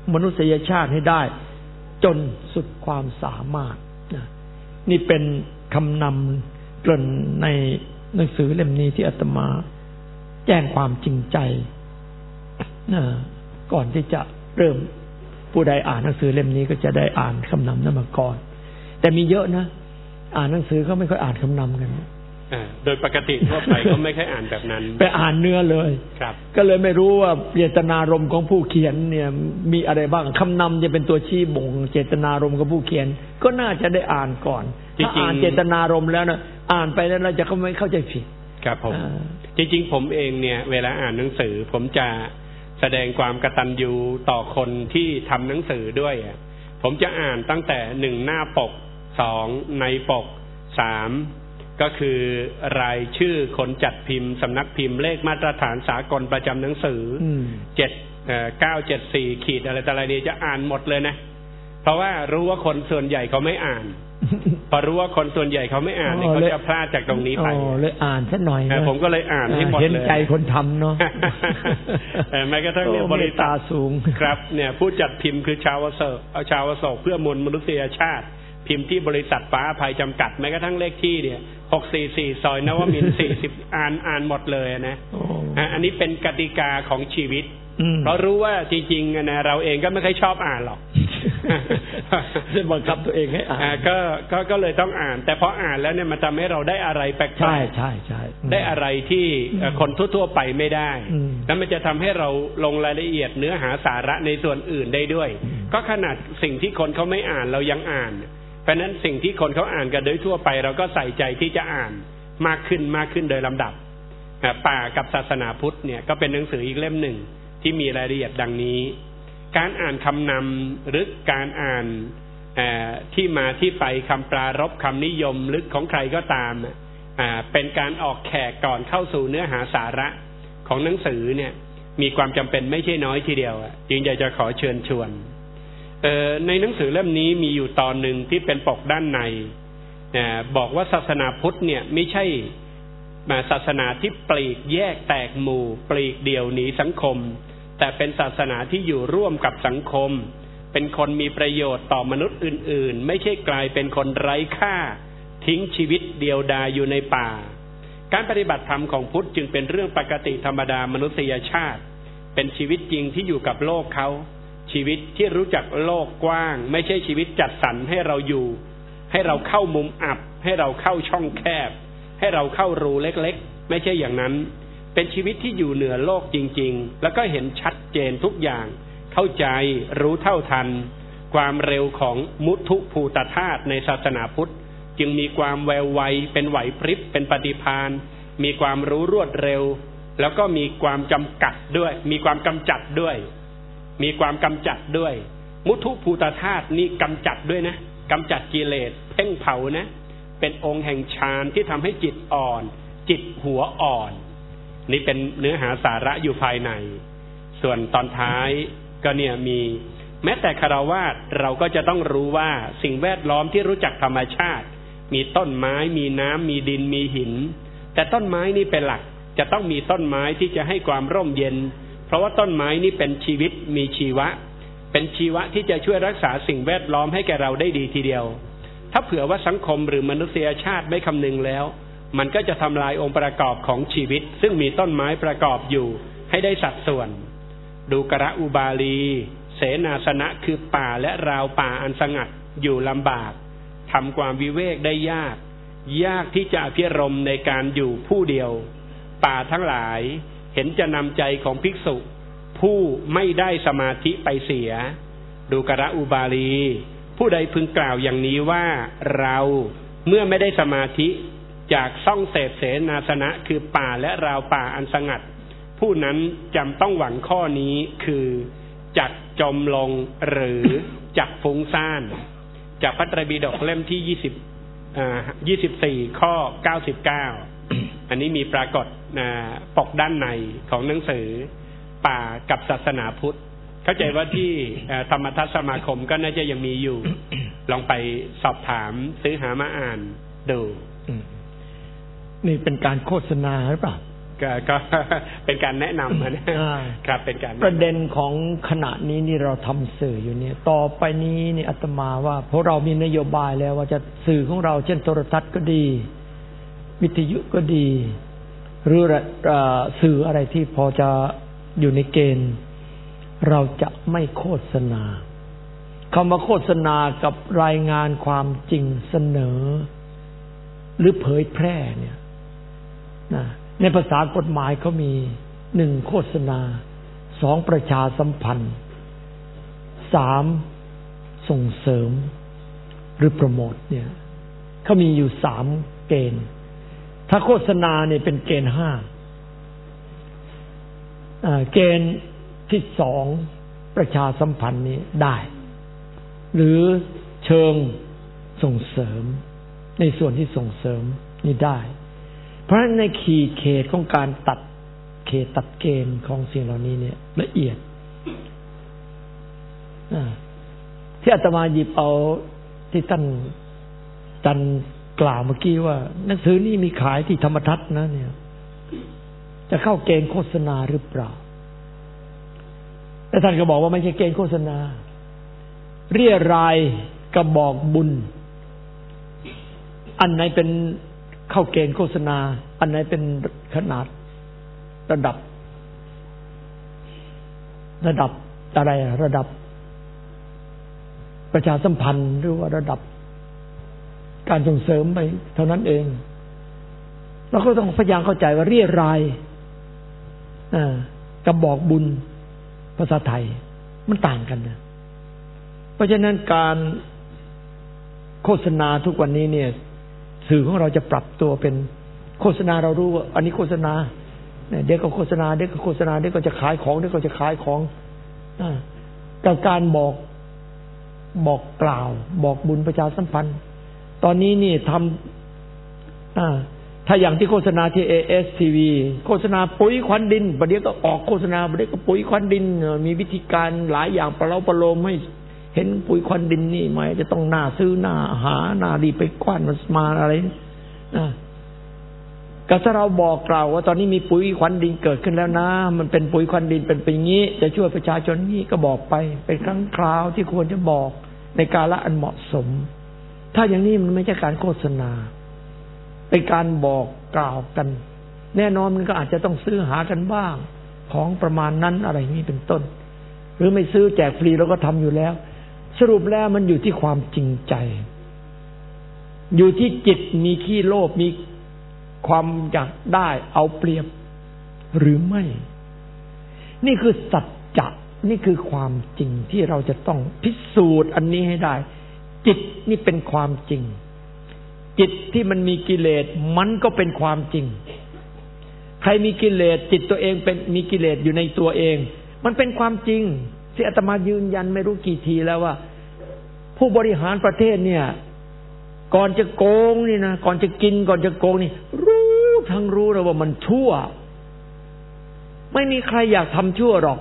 มนุษยชาติให้ได้จนสุดความสามารถนะนี่เป็นคำนำเกริ่นในหนังสือเล่มนี้ที่อาตมาแจ้งความจริงใจนะก่อนที่จะเริ่มผู้ใดอ่านหนังสือเล่มนี้ก็จะได้อ่านคำนำนั้นมาก่อนแต่มีเยอะนะอ่านหนังสือเขาไม่ค่อยอ่านคำนำกันโดยปกติทั่วไปก็ไม่ค่อยอ่านแบบนั้นไปอ่านเนื้อเลยครับก็เลยไม่รู้ว่าเจตนารมณ์ของผู้เขียนเนี่ยมีอะไรบ้างคำนำจะเป็นตัวชี้บ่งเจตนารมณ์ของผู้เขียนก็น่าจะได้อ่านก่อนถ้าอ่านเจตนารมณ์แล้วนะอ่านไปแล้วเราจะไม่เข้าใจผิดครับผมจริงๆผมเองเนี่ยเวลาอ่านหนังสือผมจะแสดงความกตัญญูต่อคนที่ทำหนังสือด้วยผมจะอ่านตั้งแต่หนึ่งหน้าปกสองในปกสามก็คือรายชื่อคนจัดพิมพ์สำนักพิมพ์เลขมาตรฐานสากลประจำหนังสือเจ็ดเก้าเจ็ดสี่ขีดอะไรต่ออะไรนี้จะอ่านหมดเลยนะเพราะว่ารู้ว่าคนส่วนใหญ่เขาไม่อ่านพอรู้ว่าคนส่วนใหญ่เขาไม่อ่านเขาจะพลาดจากตรงนี้ไปเลยอ่านสักหน่อยผมก็เลยอ่านให้หมดเลยเห็นใจคนทำเนาะแม้กระทั่งเนี่ยบริษัทสูงครับเนี่ยผู้จัดพิมพ์คือชาวโศกเอาชาวโศกเพื่อมวลมนุษยชาติพิมพ์ที่บริษัทฟ้าอภัยจำกัดแม้กระทั่งเลขที่เนี่ยหกสี่สี่ซอยนวมินทร์สี่สิบอ่านอ่านหมดเลยนะอันนี้เป็นกติกาของชีวิตเพราะรู้ว่าจริงๆนะเราเองก็ไม่ค่อยชอบอ่านหรอกจะบังคับตัวเองให้อ่านก็ก็ก็เลยต้องอ่านแต่พออ่านแล้วเนี่ยมันทำให้เราได้อะไรแปลกๆใช่ใช่ใช่ได้อะไรที่คนทั่วๆไปไม่ได้แล้วมันจะทำให้เราลงรายละเอียดเนื้อหาสาระในส่วนอื่นได้ด้วยก็ขนาดสิ่งที่คนเขาไม่อ่านเรายังอ่านเพราะนั้นสิ่งที่คนเขาอ่านกันโดยทั่วไปเราก็ใส่ใจที่จะอ่านมากขึ้นมากขึ้นโดยลำดับป่ากับศาสนาพุทธเนี่ยก็เป็นหนังสืออีกเล่มหนึ่งที่มีรายละเอียดดังนี้การอ่านคำนำหรือการอ่านที่มาที่ไปคำปรารภคำนิยมลึกของใครก็ตามเป็นการออกแขกก่อนเข้าสู่เนื้อหาสาระของหนังสือเนี่ยมีความจำเป็นไม่ใช่น้อยทีเดียวจึงอยากจะขอเชิญชวนในหนังสือเล่มนี้มีอยู่ตอนหนึ่งที่เป็นปกด้านในบอกว่าศาสนาพุทธเนี่ยไม่ใช่ศาสนาที่ปลีกแยกแตกหมู่ปลีกเดี่ยวหนีสังคมแต่เป็นศาสนาที่อยู่ร่วมกับสังคมเป็นคนมีประโยชน์ต่อมนุษย์อื่นๆไม่ใช่กลายเป็นคนไร้ค่าทิ้งชีวิตเดียวดายอยู่ในป่าการปฏิบัติธรรมของพุทธจึงเป็นเรื่องปกติธรรมดามนุษยชาติเป็นชีวิตจริงที่อยู่กับโลกเขาชีวิตที่รู้จักโลกกว้างไม่ใช่ชีวิตจัดสรรให้เราอยู่ให้เราเข้ามุมอับให้เราเข้าช่องแคบให้เราเข้ารูเล็กๆไม่ใช่อย่างนั้นเป็นชีวิตที่อยู่เหนือโลกจริงๆแล้วก็เห็นชัดเจนทุกอย่างเข้าใจรู้เท่าทันความเร็วของมุทุภูตธาตุในศาสนาพุทธจึงมีความแววไวเป็นไหวพริบเป็นปฏิภาณมีความรู้รวดเร็วแล้วก็มีความจำกัดด้วยมีความกำจัดด้วยมีความกำจัดด้วยมุทุภูตธาตุนี่กำจัดด้วยนะกำจัดกิเลสเพ่งเผานะเป็นองค์แห่งฌานที่ทำให้จิตอ่อนจิตหัวอ่อนนี่เป็นเนื้อหาสาระอยู่ภายในส่วนตอนท้ายก็เนี่ยมีแม้แต่คฤหัสถ์เราก็จะต้องรู้ว่าสิ่งแวดล้อมที่รู้จักธรรมชาติมีต้นไม้มีน้ำมีดินมีหินแต่ต้นไม้นี่เป็นหลักจะต้องมีต้นไม้ที่จะให้ความร่มเย็นเพราะว่าต้นไม้นี่เป็นชีวิตมีชีวะเป็นชีวะที่จะช่วยรักษาสิ่งแวดล้อมให้แก่เราได้ดีทีเดียวถ้าเผื่อว่าสังคมหรือมนุษยชาติไม่คำนึงแล้วมันก็จะทำลายองค์ประกอบของชีวิตซึ่งมีต้นไม้ประกอบอยู่ให้ได้สัดส่วนดูกระอุบาลีเสนาสนะคือป่าและราวป่าอันสงัดอยู่ลำบากทำความวิเวกได้ยากยากที่จะอภิรมย์ในการอยู่ผู้เดียวป่าทั้งหลายเห็นจะนำใจของภิกษุผู้ไม่ได้สมาธิไปเสียดูกระอุบาลีผู้ใดพึงกล่าวอย่างนี้ว่าเราเมื่อไม่ได้สมาธิจากซ่องเสพเสนาสนะคือป่าและราวป่าอันสงัดผู้นั้นจำต้องหวังข้อนี้คือจักจมลงหรือจักฟุ้งซ่านจากพระไตรปิฎกเล่มที่ยี่สิบอ่ายี่สิบสี่ข้อเก้าสิบเก้าอันนี้มีปรากฏปกด้านในของหนังสือป่ากับศาสนาพุทธเข้าใจว่าที่ธรรมทัศน์สมาคมก็น่าจะยังมีอยู่ลองไปสอบถามซื้อหามาอ่านดูนี่เป็นการโฆษณาหรือเปล่าก็ก็เป็นการแนะนำนะครับเป็นการประเด็นของขณะนี้นี่เราทำสื่ออยู่เนี่ยต่อไปนี้นี่อาตมาว่าเพราะเรามีนโยบายแล้วว่าจะสื่อของเราเช่นโทรทัศน์ก็ดีวิทยุก็ดีหรือสื่ออะไรที่พอจะอยู่ในเกณฑ์เราจะไม่โฆษณาคำว่าโฆษณากับรายงานความจริงเสนอหรือเผยแพร่เนี่ยนะในภาษากฎหมายเขามีหนึ่งโฆษณาสองประชาสัมพันธ์สามส่งเสริมหรือโปรโมทเนี่ยเขามีอยู่สามเกณฑ์ถ้าโฆษณาเนี่ยเป็นเกณฑ์ห้าเกณฑ์ที่สองประชาสัมพันธ์นี้ได้หรือเชิงส่งเสริมในส่วนที่ส่งเสริมนี่ได้เพราะฉะนั้นในขีดเขตของการตัดเขตตัดเกณฑ์ของสิ่งเหล่านี้เนี่ยละเอียดที่อาตมาหยิบเอาที่ท่านจันกล่าวเมื่อกี้ว่าหนังสือนี่มีขายที่ธรรมทัศน์นะเนี่ยจะเข้าเกณฑ์โฆษณาหรือเปล่าแต่ท่านก็บอกว่าไม่ใช่เกณฑ์โฆษณาเรียรายกระบอกบุญอันไหนเป็นเข้าเกณฑ์โฆษณาอันไหนเป็นขนาดระดับระดับอะไรระดับประชาสัมพันธ์หรือว่าระดับการส่งเสริมไปเท่านั้นเองเราก็ต้องพยายามเข้าใจว่าเรียรายกระบอกบุญภาษาไทยมันต่างกันนะเพราะฉะนั้นการโฆษณาทุกวันนี้เนี่ยสื่อของเราจะปรับตัวเป็นโฆษณาเรารู้ว่าอันนี้โฆษณาเด็กก็โฆษณาเด็กก็โฆษณาเด็กก็จะขายของเด็กก็จะขายของกับการบอกบอกกล่าวบอกบุญประชาสัมพันธ์ตอนนี้นี่ทำถ้าอย่างที่โฆษณาที่ เอ เอส ที วี โฆษณาปุ๋ยควันดินประเดี๋ยวก็ออกโฆษณาประเดี๋ยวก็ปุ๋ยควันดินมีวิธีการหลายอย่างประเล้าประโลมให้เห็นปุ๋ยควันดินนี่ไหมจะต้องหน้าซื้อหน้าหาหน้าดีไปกว้านมันมาอะไรนะก็ถ้าเราบอกกล่าวว่าตอนนี้มีปุ๋ยควันดินเกิดขึ้นแล้วนะมันเป็นปุ๋ยควันดินเป็นเป็นงี้จะช่วยประชาชนนี่ก็บอกไปเป็นครั้งคราวที่ควรจะบอกในกาลอันเหมาะสมถ้าอย่างนี้มันไม่ใช่การโฆษณาเป็นการบอกกล่าวกันแน่นอนมันก็อาจจะต้องซื้อหากันบ้างของประมาณนั้นอะไรนี้เป็นต้นหรือไม่ซื้อแจกฟรีเราก็ทำอยู่แล้วสรุปแล้วมันอยู่ที่ความจริงใจอยู่ที่จิตมีขี้โลภมีความอยากได้เอาเปรียบหรือไม่นี่คือสัจจะนี่คือความจริงที่เราจะต้องพิสูจน์อันนี้ให้ได้จิตนี่เป็นความจริงจิตที่มันมีกิเลสมันก็เป็นความจริงใครมีกิเลสจิตตัวเองเป็นมีกิเลสอยู่ในตัวเองมันเป็นความจริงที่อาตมายืนยันไม่รู้กี่ทีแล้วว่าผู้บริหารประเทศเนี่ยก่อนจะโกงนี่นะก่อนจะกินก่อนจะโกงนี่รู้ทั้งรู้เลยว่ามันชั่วไม่มีใครอยากทำชั่วหรอก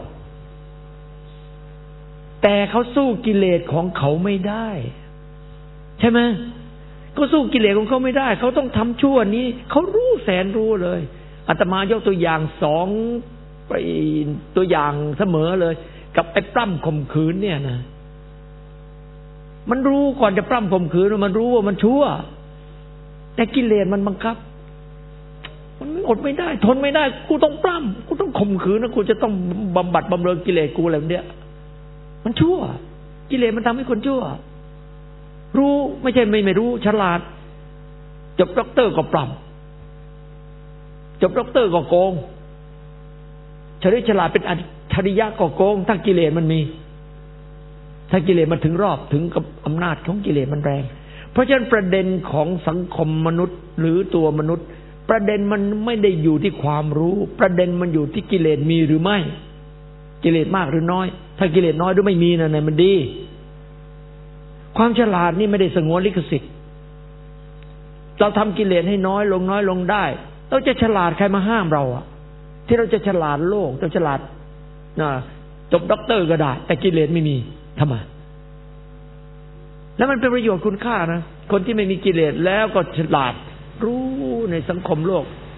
แต่เขาสู้กิเลสของเขาไม่ได้ใช่ไหมก็สู้กิเลสของเขาไม่ได้เขาต้องทำชั่วนี้เขารู้แสนรู้เลยอาตมายกตัวอย่างสองไปตัวอย่างเสมอเลยกับไอ้ปล้ำข่มขืนเนี่ยนะมันรู้ก่อนจะปล้ำข่มขืนมันรู้ว่ามันชั่วแต่กิเลสมันบังคับมันอดไม่ได้ทนไม่ได้กูต้องปล้ำกูต้องข่มขืนนะกูจะต้องบำบัดบำเรอกิเลสกูอะไรแบบเนี้ยมันชั่วกิเลสมันทำให้คนชั่วรู้ไม่ใช่ไม่ไม่รู้ฉลาดจบด็อกเตอร์ก็ปล้ำจบด็อกเตอร์ก็โกงเฉลียวฉลาดเป็นอัจฉริยะก็โกงถ้ากิเลสมันมีถ้ากิเลสมันถึงรอบถึงกับอำนาจของกิเลสมันแรงเพราะฉะนั้นประเด็นของสังคมมนุษย์หรือตัวมนุษย์ประเด็นมันไม่ได้อยู่ที่ความรู้ประเด็นมันอยู่ที่กิเลสมีหรือไม่กิเลสมากหรือน้อยถ้ากิเลสน้อยหรือไม่มีนั่นน่ะมันดีความฉลาดนี่ไม่ได้สงวนลิขสิทธิ์เราทำกิเลสให้น้อยลงน้อยลงได้เราจะฉลาดใครมาห้ามเราอะที่เราจะฉลาดโลกเราฉลาดนะจบด็อกเตอร์ก็ได้แต่กิเลสไม่มีทำไมแล้วมันเป็นประโยชน์คุณค่านะคนที่ไม่มีกิเลสแล้วก็ฉลาดรู้ในสังคมโลก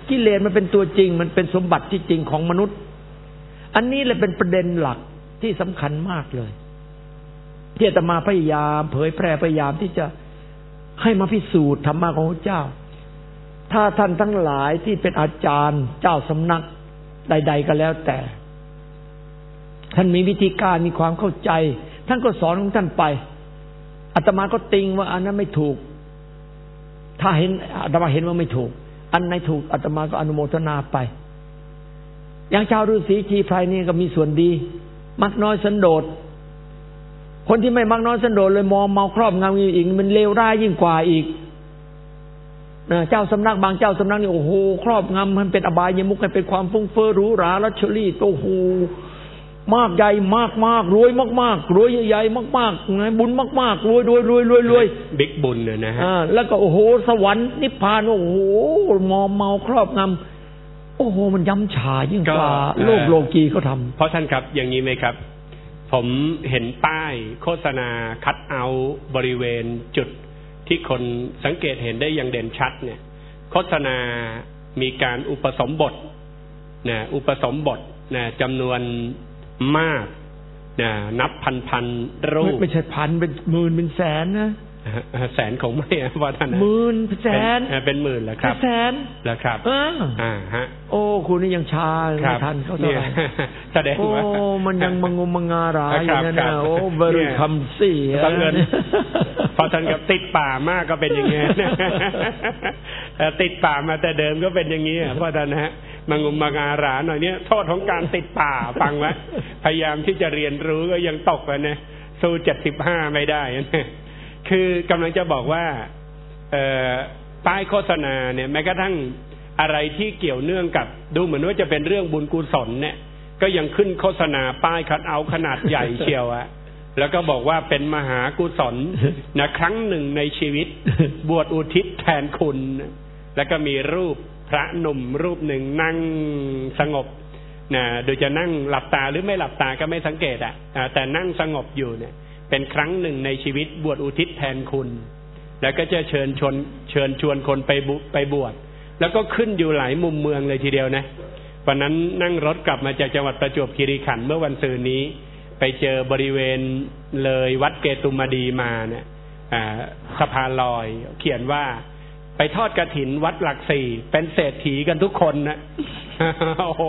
กิเลสมันเป็นตัวจริงมันเป็นสมบัติที่จริงของมนุษย์อันนี้แหละเป็นประเด็นหลักที่สำคัญมากเลยที่อาตมาพยายามเผยแพร่พยายามที่จะให้มาพิสูจน์ธรรมะของพระเจ้าถ้าท่านทั้งหลายที่เป็นอาจารย์เจ้าสำนักใดๆก็แล้วแต่ท่านมีวิธีการมีความเข้าใจท่านก็สอนของท่านไปอาตมาก็ติงว่าอันนั้นไม่ถูกถ้าเห็นอาตมาเห็นว่าไม่ถูกอันไหนถูกอาตมาก็อนุโมทนาไปอย่างชาวฤาษีชีไพรนี่ก็มีส่วนดีมักน้อยสันโดษคนที่ไม่มักน้อยสันโดษเลยมอมเมาครอบงำอีกมันเลวร้ายยิ่งกว่าอีกเจ้าสำนักบางเจ้าสำนักนี่โอ้โหครอบงำมันเป็นอบายมุขให้เป็นความฟุ้งเฟ้อหรูหราลักชัวรี่โอ้โหมากใหญ่มากมากรวยมากมากรวยใหญ่ๆมากๆนะบุญมากๆรวยรวยรวยรวยรวยบิ๊กบุญเนี่ยนะฮะแล้วก็โอ้โหสวรรค์นิพพานโอ้โหมอมเมาครอบงำโอ้โหมันย้ำชายิ่งกว่าโลกโลกีเขาทำเพราะท่านครับอย่างนี้ไหมครับผมเห็นป้ายโฆษณาคัทเอาท์บริเวณจุดที่คนสังเกตเห็นได้อย่างเด่นชัดเนี่ยโฆษณามีการอุปสมบทนะอุปสมบทนะจำนวนมากนะนับพันพันรูปไม่ใช่พันเป็นหมื่นเป็นแสนนะแสนของไม่ว่าท่านหมื่นแสนเป็นหมื่นแล้วครับแสนแล้วครับอ่าฮะโอ้คุณนี่ยังช้าไม่ทันเขาเท่าไหร่แสดงว่าโอ้มันยังมังงมังงาราอยู่นั่นนะโอ้เบอร์คำสี่ตั้งเงินพอท่านกับติดป่ามากก็เป็นอย่างเงี้ยติดป่ามาแต่เดิมก็เป็นอย่างนี้เพราะท่านนะฮะมังงมังงาราหน่อยเนี้ยโทษของการติดป่าฟังไว้พยายามที่จะเรียนรู้ก็ยังตกไปนะสู้เจ็ดสิบห้าไม่ได้นะคือกำลังจะบอกว่าป้ายโฆษณาเนี่ยแม้กระทั่งอะไรที่เกี่ยวเนื่องกับดูเหมือนว่าจะเป็นเรื่องบุญกุศลเนี่ยก็ยังขึ้นโฆษณาป้ายคัทเอาท์ขนาดใหญ่เชียวอะแล้วก็บอกว่าเป็นมหากุศลนะครั้งหนึ่งในชีวิตบวชอุทิศแทนคุณแล้วก็มีรูปพระหนุ่มรูปหนึ่งนั่งสงบนะโดยจะนั่งหลับตาหรือไม่หลับตาก็ไม่สังเกตอะแต่นั่งสงบอยู่เนี่ยเป็นครั้งหนึ่งในชีวิตบวชอุทิศแทนคุณแล้วก็จะเชิญชวนเชิญชวนคนไปบุไปบวชแล้วก็ขึ้นอยู่หลายมุมเมืองเลยทีเดียวนะวันนั้นนั่งรถกลับมาจากจังหวัดประจวบคีรีขันธ์เมื่อวันศุกร์นี้ไปเจอบริเวณเลยวัดเกตุมดีมาเนี่ยสะพานลอยเขียนว่าไปทอดกฐินวัดหลักสี่เป็นเศรษฐีกันทุกคนนะโอ้โห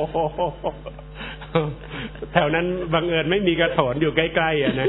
แถวนั้นบังเอิญไม่มีกระโถนอยู่ใกล้ๆอ่ะนะ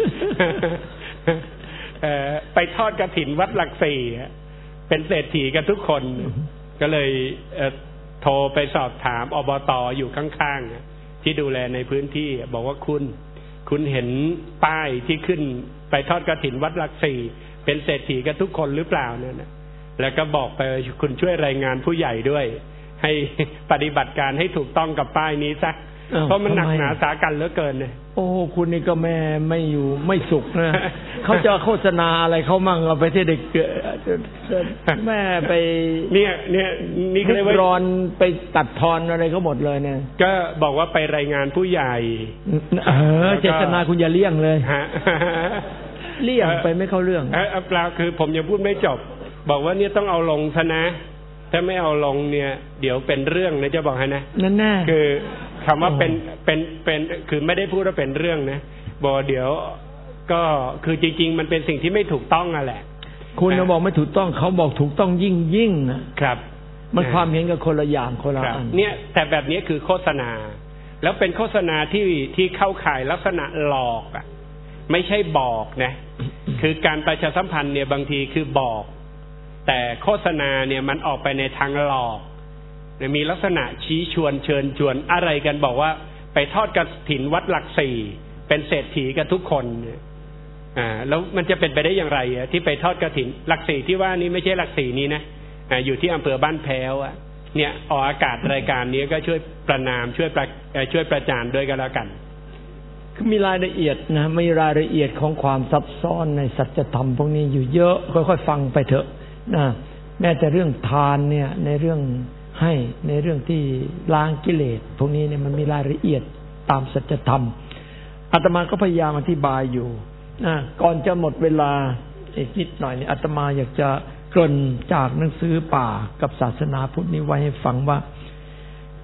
ไปทอดกฐินวัดหลักสี่เป็นเศรษฐีกันทุกคนก็เลยโทรไปสอบถามอบต.อยู่ข้างๆที่ดูแลในพื้นที่บอกว่าคุณคุณเห็นป้ายที่ขึ้นไปทอดกฐินวัดหลักสี่เป็นเศรษฐีกันทุกคนหรือเปล่าเนี่ยนะแล้วก็บอกไปคุณช่วยรายงานผู้ใหญ่ด้วยให้ปฏิบัติการให้ถูกต้องกับป้ายนี้ซะเพราะมันหนักหนาสากันเหลือเกินเนี่ยโอ้คุณนี่ก็แม่ไม่อยู่ไม่สุขนะเขาจะโฆษณาอะไรเขามั่งเอาไปที่เด็กแม่ไปเนี่ยเนี่ยนี่ก็เลยว่ารอนไปตัดทอนอะไรเขาหมดเลยเนี่ยก็บอกว่าไปรายงานผู้ใหญ่เออเจตนาคุณอย่าเลี่ยงเลยฮะเลี่ยงไปไม่เข้าเรื่องเออเปล่าคือผมยังพูดไม่จบบอกว่าเนี่ยต้องเอาลงซะนะถ้าไม่เอาลงเนี่ยเดี๋ยวเป็นเรื่องนะจะบอกให้นะนั่นแน่คือคำว่าเป็นเป็นเป็นคือไม่ได้พูดว่าเป็นเรื่องนะบอกเดี๋ยวก็คือจริงๆมันเป็นสิ่งที่ไม่ถูกต้องอ่ะแหละคุณจะบอกไม่ถูกต้องเขาบอกถูกต้องยิ่งยิ่งนะครับมันความเห็นกับคนละอย่างคนละอันเนี่ยแต่แบบนี้คือโฆษณาแล้วเป็นโฆษณาที่ที่เข้าข่ายลักษณะหลอกอ่ะไม่ใช่บอกนะคือการประชาสัมพันธ์เนี่ยบางทีคือบอกแต่โฆษณาเนี่ยมันออกไปในทางหลอกมีลักษณะชี้ชวนเชิญชวนอะไรกันบอกว่าไปทอดกฐินวัดหลักสี่เป็นเศรษฐีกันทุกคนอ่าแล้วมันจะเป็นไปได้อย่างไรที่ไปทอดกฐินหลักสี่ที่ว่านี้ไม่ใช่หลักสี่นี้นะอ่าอยู่ที่อำเภอบ้านแพ้วอ่ะเนี่ยออกอากาศรายการนี้ก็ช่วยประนามช่วยประช่วยประจานด้วยกันแล้วกันมีรายละเอียดนะมีรายละเอียดของความซับซ้อนในสัจธรรมพวกนี้อยู่เยอะค่อยๆฟังไปเถอะนะแม้แต่เรื่องทานเนี่ยในเรื่องให้ในเรื่องที่ล้างกิเลสพวกนี้เนี่ยมันมีรายละเอียดตามสัจธรรมอาตมาก็พยายามอธิบายอยู่นะก่อนจะหมดเวลาอีกนิดหน่อยเนี่ยอาตมาอยากจะเกริ่นจากหนังสือป่ากับศาสนาพุทธนี้ไว้ให้ฟังว่า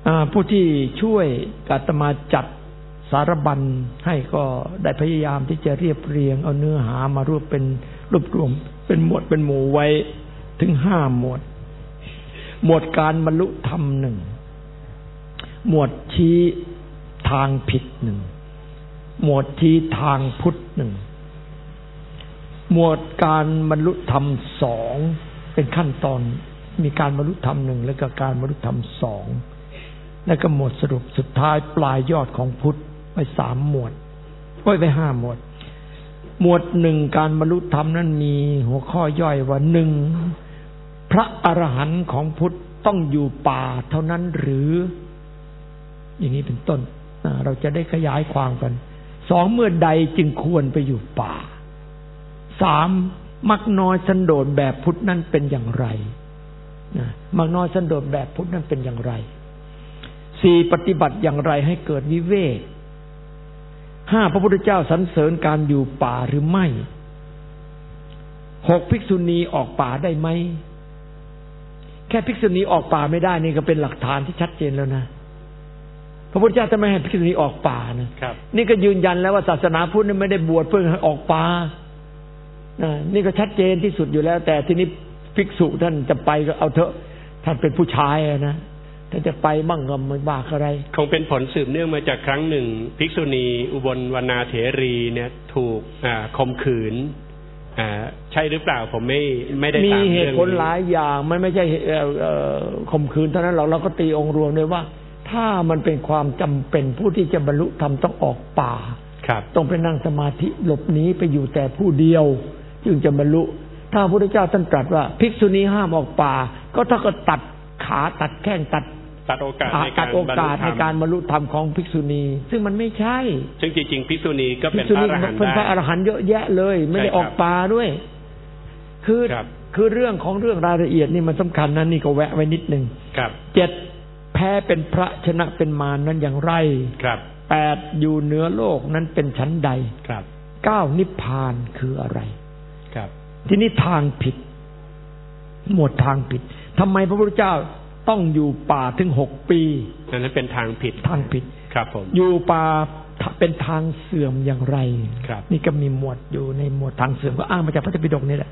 ผู้ที่ช่วยอาตมาจัดสารบัญให้ก็ได้พยายามที่จะเรียบเรียงเอาเนื้อหามารวบเป็นรวบรวมเป็นหมวดเป็นหมู่ไว้ถึงห้าหมวดหมวดการบรรลุธรรมหนึ่งหมวดชี้ทางผิดหนึ่งหมวดชี้ทางพุทธหนึ่งหมวดการบรรลุธรรมสองเป็นขั้นตอนมีการบรรลุธรรมหนึ่งแล้วก็การบรรลุธรรมสองแล้วก็หมวดสรุปสุดท้ายปลายยอดของพุทธไว้สามหมวดไว้ไว้ห้าหมวดหมวดหนึ่งการบรรลุธรรมนั้นมีหัวข้อย่อยว่าหนึ่งพระอรหันต์ของพุทธต้องอยู่ป่าเท่านั้นหรืออย่างนี้เป็นต้นเราจะได้ขยายความกันสองเมื่อใดจึงควรไปอยู่ป่าสามมักน้อยสันโดษแบบพุทธนั้นเป็นอย่างไรนะมักน้อยสันโดษแบบพุทธนั้นเป็นอย่างไรสี่ปฏิบัติอย่างไรให้เกิดวิเวกห้าพระพุทธเจ้าสรรเสริญการอยู่ป่าหรือไม่หกภิกษุณีออกป่าได้ไหมแค่ภิกษุณีออกป่าไม่ได้นี่ก็เป็นหลักฐานที่ชัดเจนแล้วนะพระพุทธเจ้าจะไม่ให้ภิกษุณีออกป่านะครับนี่ก็ยืนยันแล้วว่าศาสนาพุทธไม่ได้บวชเพื่อให้ออกป่านี่ก็ชัดเจนที่สุดอยู่แล้วแต่ทีนี้ภิกษุท่านจะไปก็เอาเถอะท่านเป็นผู้ชายนะถ้าจะไปบ้างก็ไม่บ้าอะไรคงเป็นผลสืบเนื่องมาจากครั้งหนึ่งภิกษุณีอุบลวรรณาเถรีเนี่ยถูกข่มขืนใช่หรือเปล่าผมไม่ไม่ได้ตามเรื่องนี้มีเหตุผลหลายอย่างมันไม่ใช่ข่มขืนเท่านั้นเราเราก็ตีองค์รวมเลยว่าถ้ามันเป็นความจำเป็นผู้ที่จะบรรลุธรรมต้องออกป่าต้องไปนั่งสมาธิหลบหนีไปอยู่แต่ผู้เดียวจึงจะบรรลุถ้าพระพุทธเจ้าท่านตรัสว่าภิกษุณีห้ามออกป่าก็เท่ากับตัดขาตัดแข้งตัดตัดโอกาสในการตัดโอกาสในการบรรลุธรรมของภิกษุณีซึ่งมันไม่ใช่ซึ่งจริงๆภิกษุณีก็เป็นพระอรหันต์ได้เป็นพระอรหันต์เยอะแยะเลยไม่ได้ออกป่าด้วยคือคือเรื่องของเรื่องรายละเอียดนี่มันสำคัญนะนี่ก็แวะไว้นิดนึงเจ็ดแพ้เป็นพระชนะเป็นมารนั้นอย่างไรแปดอยู่เหนือโลกนั้นเป็นชั้นใดเก้านิพพานคืออะไรที่นี่ทางผิดหมวดทางผิดทำไมพระพุทธเจ้าต้องอยู่ป่าถึงหกปีนั้นเป็นทางผิดทางผิดครับผมอยู่ป่าเป็นทางเสื่อมอย่างไรนี่ก็มีหมวดอยู่ในหมวดทางเสื่อมก็อ้างมาจากพระไตรปิฎกนี่แหละ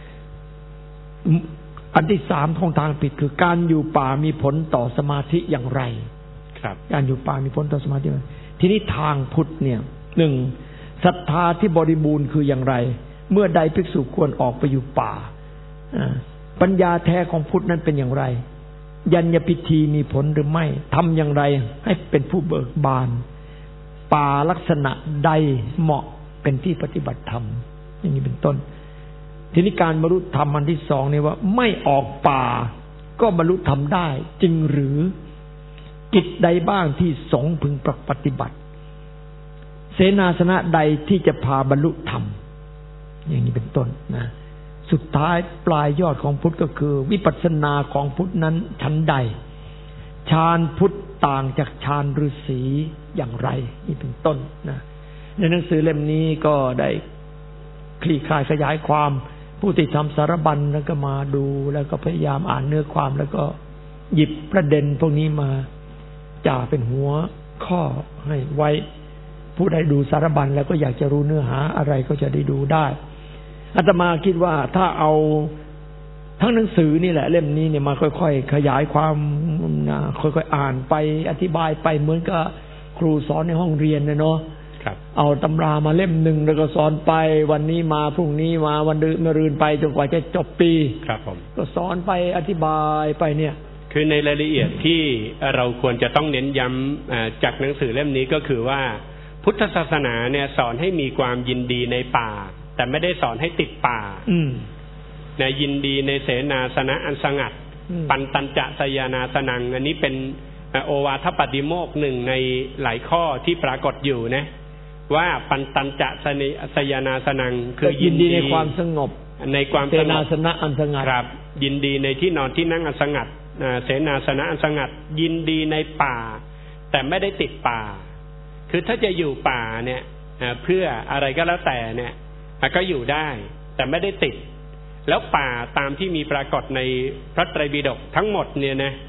อันที่สามของทางผิดคือการอยู่ป่ามีผลต่อสมาธิอย่างไรครับการอยู่ป่ามีผลต่อสมาธิทีนี้ทางพุทธเนี่ยหนึ่งศรัทธาที่บริบูรณ์คืออย่างไรเมื่อใดภิกษุควรออกไปอยู่ป่าปัญญาแท้ของพุทธนั้นเป็นอย่างไรยัญญพิธีมีผลหรือไม่ทำอย่างไรให้เป็นผู้เบิกบานป่าลักษณะใดเหมาะเป็นที่ปฏิบัติธรรมอย่างนี้เป็นต้นทีนี้การบรรลุธรรมอันที่สองนี่ว่าไม่ออกป่าก็บรรลุธรรมได้จริงหรือกิจใดบ้างที่สงฆ์พึงปฏิบัติเสนาสนะใดที่จะพาบรรลุธรรมอย่างนี้เป็นต้นนะสุดท้ายปลายยอดของพุทธก็คือวิปัสสนาของพุทธนั้นชั้นใดฌานพุทธต่างจากฌานฤาษีอย่างไรนี่เป็นต้นนะในหนังสือเล่มนี้ก็ได้คลี่คลายขยายความผู้ที่ทำสารบัญแล้วก็มาดูแล้วก็พยายามอ่านเนื้อความแล้วก็หยิบประเด็นพวกนี้มาจ่าเป็นหัวข้อให้ไว้ผู้ใดดูสารบัญแล้วก็อยากจะรู้เนื้อหาอะไรก็จะได้ดูได้อาตมาคิดว่าถ้าเอาทั้งหนังสือนี่แหละเล่มนี้เนี่ยมาค่อยๆขยายความค่อยๆอ่านไปอธิบายไปเหมือนกับครูสอนในห้องเรียนนะเนาะเอาตำรามาเล่มหนึ่งแล้วก็สอนไปวันนี้มาพรุ่งนี้มาวันมะรืนไปจนกว่าจะจบปีครับผมก็สอนไปอธิบายไปเนี่ยคือในรายละเอียดที่เราควรจะต้องเน้นย้ำจากหนังสือเล่มนี้ก็คือว่าพุทธศาสนาเนี่ยสอนให้มีความยินดีในป่าแต่ไม่ได้สอนให้ติดป่าในยินดีในเสนาสนะอันสงัดปันตัญจะสยานาสนังอันนี้เป็นโอวาทปฏิโมกข์หนึ่งในหลายข้อที่ปรากฏอยู่นะว่าปันตัญจะสยานาสนังคือยินดีในความสงบในความเสนาสนะอันสงัดครับยินดีในที่นอนที่นั่งอันสงัดเสนาสนะอันสงัดยินดีในป่าแต่ไม่ได้ติดป่าคือถ้าจะอยู่ป่าเนี่ยเพื่ออะไรก็แล้วแต่เนี่ยก็อยู่ได้แต่ไม่ได้ติดแล้วป่าตามที่มีปรากฏในพระไตรปิฎกทั้งหมดเนี่ยนะ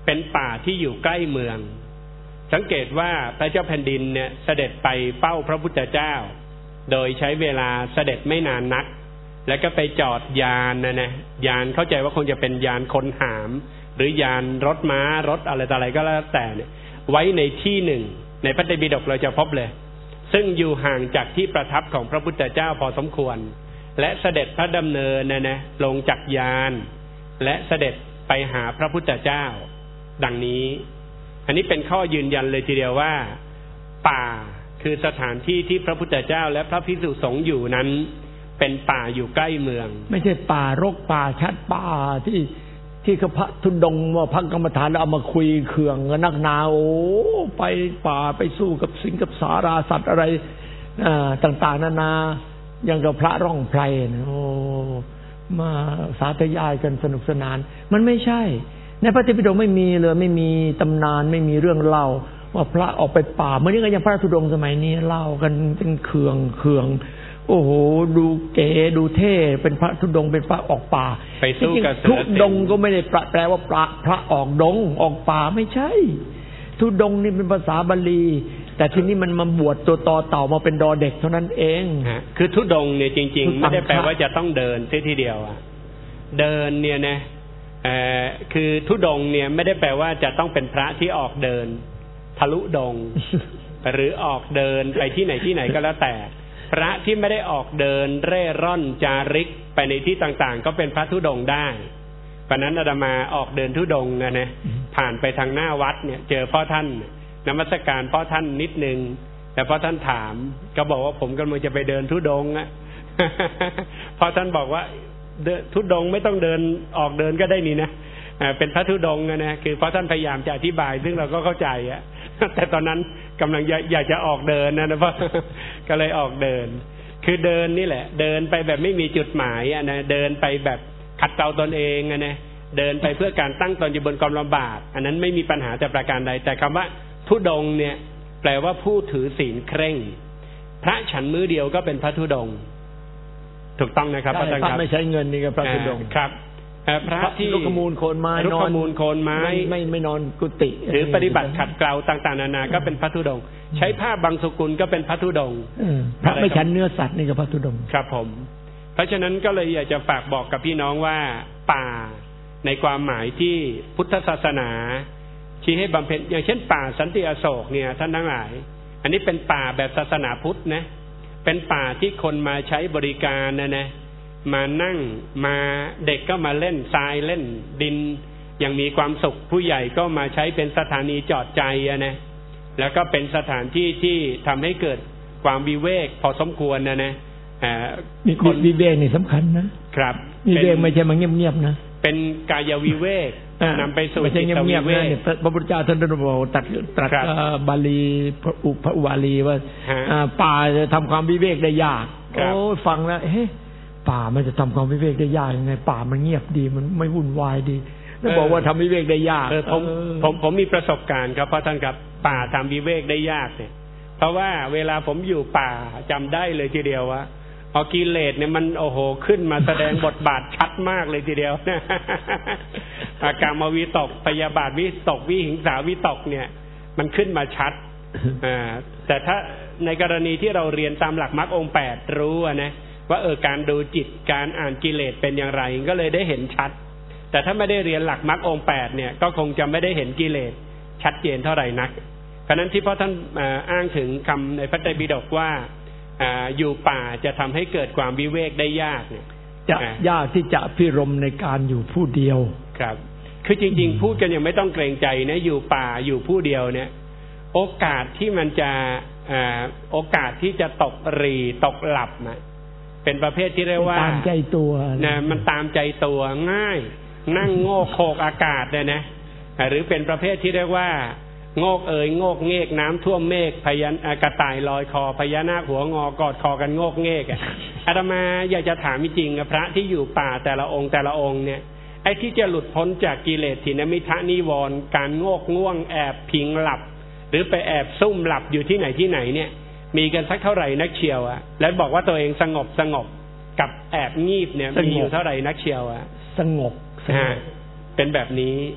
เป็นป่าที่อยู่ใกล้เมืองสังเกตว่าพระเจ้าแผ่นดินเนี่ยเสด็จไปเฝ้าพระพุทธเจ้าโดยใช้เวลาเสด็จไม่นานนักแล้วก็ไปจอดยานนะนะยานเข้าใจว่าคงจะเป็นยานคนหามหรือยานรถม้ารถอะไรต่ออะไรก็แล้วแต่เนี่ยไว้ในที่หนึ่งในพระไตรปิฎกเราจะพบเลยซึ่งอยู่ห่างจากที่ประทับของพระพุทธเจ้าพอสมควรและเสด็จพระดำเนินนะนะลงจากยานและเสด็จไปหาพระพุทธเจ้าดังนี้อันนี้เป็นข้อยืนยันเลยทีเดียวว่าป่าคือสถานที่ที่พระพุทธเจ้าและพระภิกษุสงฆ์อยู่นั้นเป็นป่าอยู่ใกล้เมืองไม่ใช่ป่ารกป่าชัดป่าที่ที่เขาพระธุดงค์ว่าพักกรรมฐานแล้วเอามาคุยเขื่องนักหนาโอ้ไปป่าไปสู้กับสิงกับสาราสัตว์อะไรต่างๆนานาอย่างกับพระร่องไพรนะโอ้มาสาธยายกันสนุกสนานมันไม่ใช่ในพระไตรปิฎกไม่มีเลยไม่มีตำนานไม่มีเรื่องเล่าว่าพระออกไปป่าเมื่อนี้ก็ยังพระธุดงค์สมัยนี้เล่ากันเป็นเขื่องเขื่องโอ้โหดูเก๋ดูเท่เป็นพระธุดงค์เป็นพระออกป่าไปสู้กับธุดงค์ก็ไม่ได้แปลว่าพระพระออกดงออกป่าไม่ใช่ธุดงค์นี่เป็นภาษาบาลีแต่ทีนี้มันมาบวชตัวต่อเต่ามาเป็นดอเด็กเท่านั้นเองคือธุดงค์เนี่ยจริงๆไม่ได้แปลว่าจะต้องเดินเสียทีเดียวอ่ะเดินเนี่ยนะเอ่อคือธุดงค์เนี่ยไม่ได้แปลว่าจะต้องเป็นพระที่ออกเดินทะลุดง หรือออกเดินไปที่ไหนที่ไหนก็แล้วแต่พระที่ไม่ได้ออกเดินเร่ร่อนจาริกไปในที่ต่างๆก็เป็นพระธุดงค์ได้เพราะนั้นอาตมาออกเดินธุดงค์นะนะผ่านไปทางหน้าวัดเนี่ยเจอพ่อท่านนมัสการพ่อท่านนิดนึงแต่พ่อท่านถามก็บอกว่าผมกำลังจะไปเดินธุดงค์อ่ะพ่อท่านบอกว่าธุดงค์ไม่ต้องเดินออกเดินก็ได้นี่นะเป็นพระธุดงค์นะคือเพราะท่านพยายามจะอธิบายซึ่งเราก็เข้าใจอ่ะแต่ตอนนั้นกำลังอยากจะออกเดินนะนะเพราะก็เลยออกเดินคือเดินนี่แหละเดินไปแบบไม่มีจุดหมายอ่ะนะเดินไปแบบขัดเกลาตนเองอ่ะนะเดินไปเพื่อการตั้งตนอยู่บนความลำบากอันนั้นไม่มีปัญหาแต่ประการใดแต่คำว่าธุดงค์เนี่ยแปลว่าผู้ถือศีลเคร่งพระฉันมื้อเดียวก็เป็นพระธุดงค์ถูกต้องนะครับพระท่านครับไม่ใช้เงินนี่ก็พระธุดงค์ครับพระที่ลุกขมูลโคนไม้ลุกขมูลโคนไม้ไม่ไม่นอนกุฏิหรือปฏิบัติขัดเกลาต่างๆนานาก็เป็นพระธุดงค์ใช้ผ้าบางสกุลก็เป็นพระธุดงค์พระไม่ฉันเนื้อสัตว์นี่ก็พระธุดงค์ครับผมเพราะฉะนั้นก็เลยอยากจะฝากบอกกับพี่น้องว่าป่าในความหมายที่พุทธศาสนาชี้ให้บำเพ็ญอย่างเช่นป่าสันติอโศกเนี่ยท่านทั้งหลายอันนี้เป็นป่าแบบศาสนาพุทธนะเป็นป่าที่คนมาใช้บริการนะนะมานั่งมาเด็กก็มาเล่นทรายเล่นดินอย่างมีความสุขผู้ใหญ่ก็มาใช้เป็นสถานีจอดใจนะแล้วก็เป็นสถานที่ที่ทำให้เกิดความวิเวกพอสมควรนะนะมีคนวิเวกนี่สำคัญนะครับวิเวกไม่ใช่มาเงียบๆนะเป็นกายวิเวกนำไปสู่จิตวิเวกพระพุทธเจ้าท่านได้บอกตรัสตรัสบาลีพระอุปวาลีว่าป่าจะทำความวิเวกได้ยากโอ้ฟังแล้วเฮ้ป่ามันจะทำความวิเวกได้ยากยังไงป่ามันเงียบดีมันไม่วุ่นวายดีแล้วบอกว่าทำวิเวกได้ยากผมผมผมมีประสบการณ์ครับเพราะท่านครับป่าทำวิเวกได้ยากเนี่ยเพราะว่าเวลาผมอยู่ป่าจำได้เลยทีเดียวว่าพอกิเลสเนี่ยมันโอ้โหขึ้นมาแสดงบทบาทชัดมากเลยทีเดียวอาการมาวิตกพยาบาทวิตกวิหิงสาวิตกเนี่ยมันขึ้นมาชัดแต่ถ้าในกรณีที่เราเรียนตามหลักมรรคองค์แปดรู้นะว่าเออการดูจิตการอ่านกิเลสเป็นอย่างไรก็เลยได้เห็นชัดแต่ถ้าไม่ได้เรียนหลักมรรคองค์แปดเนี่ยก็คงจะไม่ได้เห็นกิเลสชัดเจนเท่าไหร่นักเพราะนั้นที่พ่อท่านอ้างถึงคำในพระไตรปิฎกว่าอยู่ป่าจะทำให้เกิดความวิเวกได้ยากเนี่ยจะยากที่จะพิรมในการอยู่ผู้เดียวครับคือจริงๆพูดกันยังไม่ต้องเกรงใจนะอยู่ป่าอยู่ผู้เดียวเนี่ยโอกาสที่มันจะโอกาสที่จะตกรีตกหลับนะเป็นประเภทที่เรียกว่าตามใจตัวนะมันตามใจตัวง่ายนั่งโง่โขกอากาศเลยนะหรือเป็นประเภทที่เรียกว่าโงกเอ่ยโงกเงกน้ำท่วมเมฆพยัญกระต่ายลอยคอพญานาคหัวงอกอดคอกันโงกเงกอ่ะอาตมาอยากจะถามจริงๆพระที่อยู่ป่าแต่ละองค์แต่ละองค์เนี่ยไอ้ที่จะหลุดพ้นจากกิเลสถินมิทะนิวรณ์การโงกง่วงแอบพิงหลับหรือไปแอบซุ่มหลับอยู่ที่ไหนที่ไหนเนี่ยมีกันสักเท่าไหร่นักเชียวอ่ะแล้วบอกว่าตัวเองสงบสงบกับแอบงีบเนี่ยมีอยู่เท่าไหร่นักเชียวอ่ะสงบเป็นแบบนี้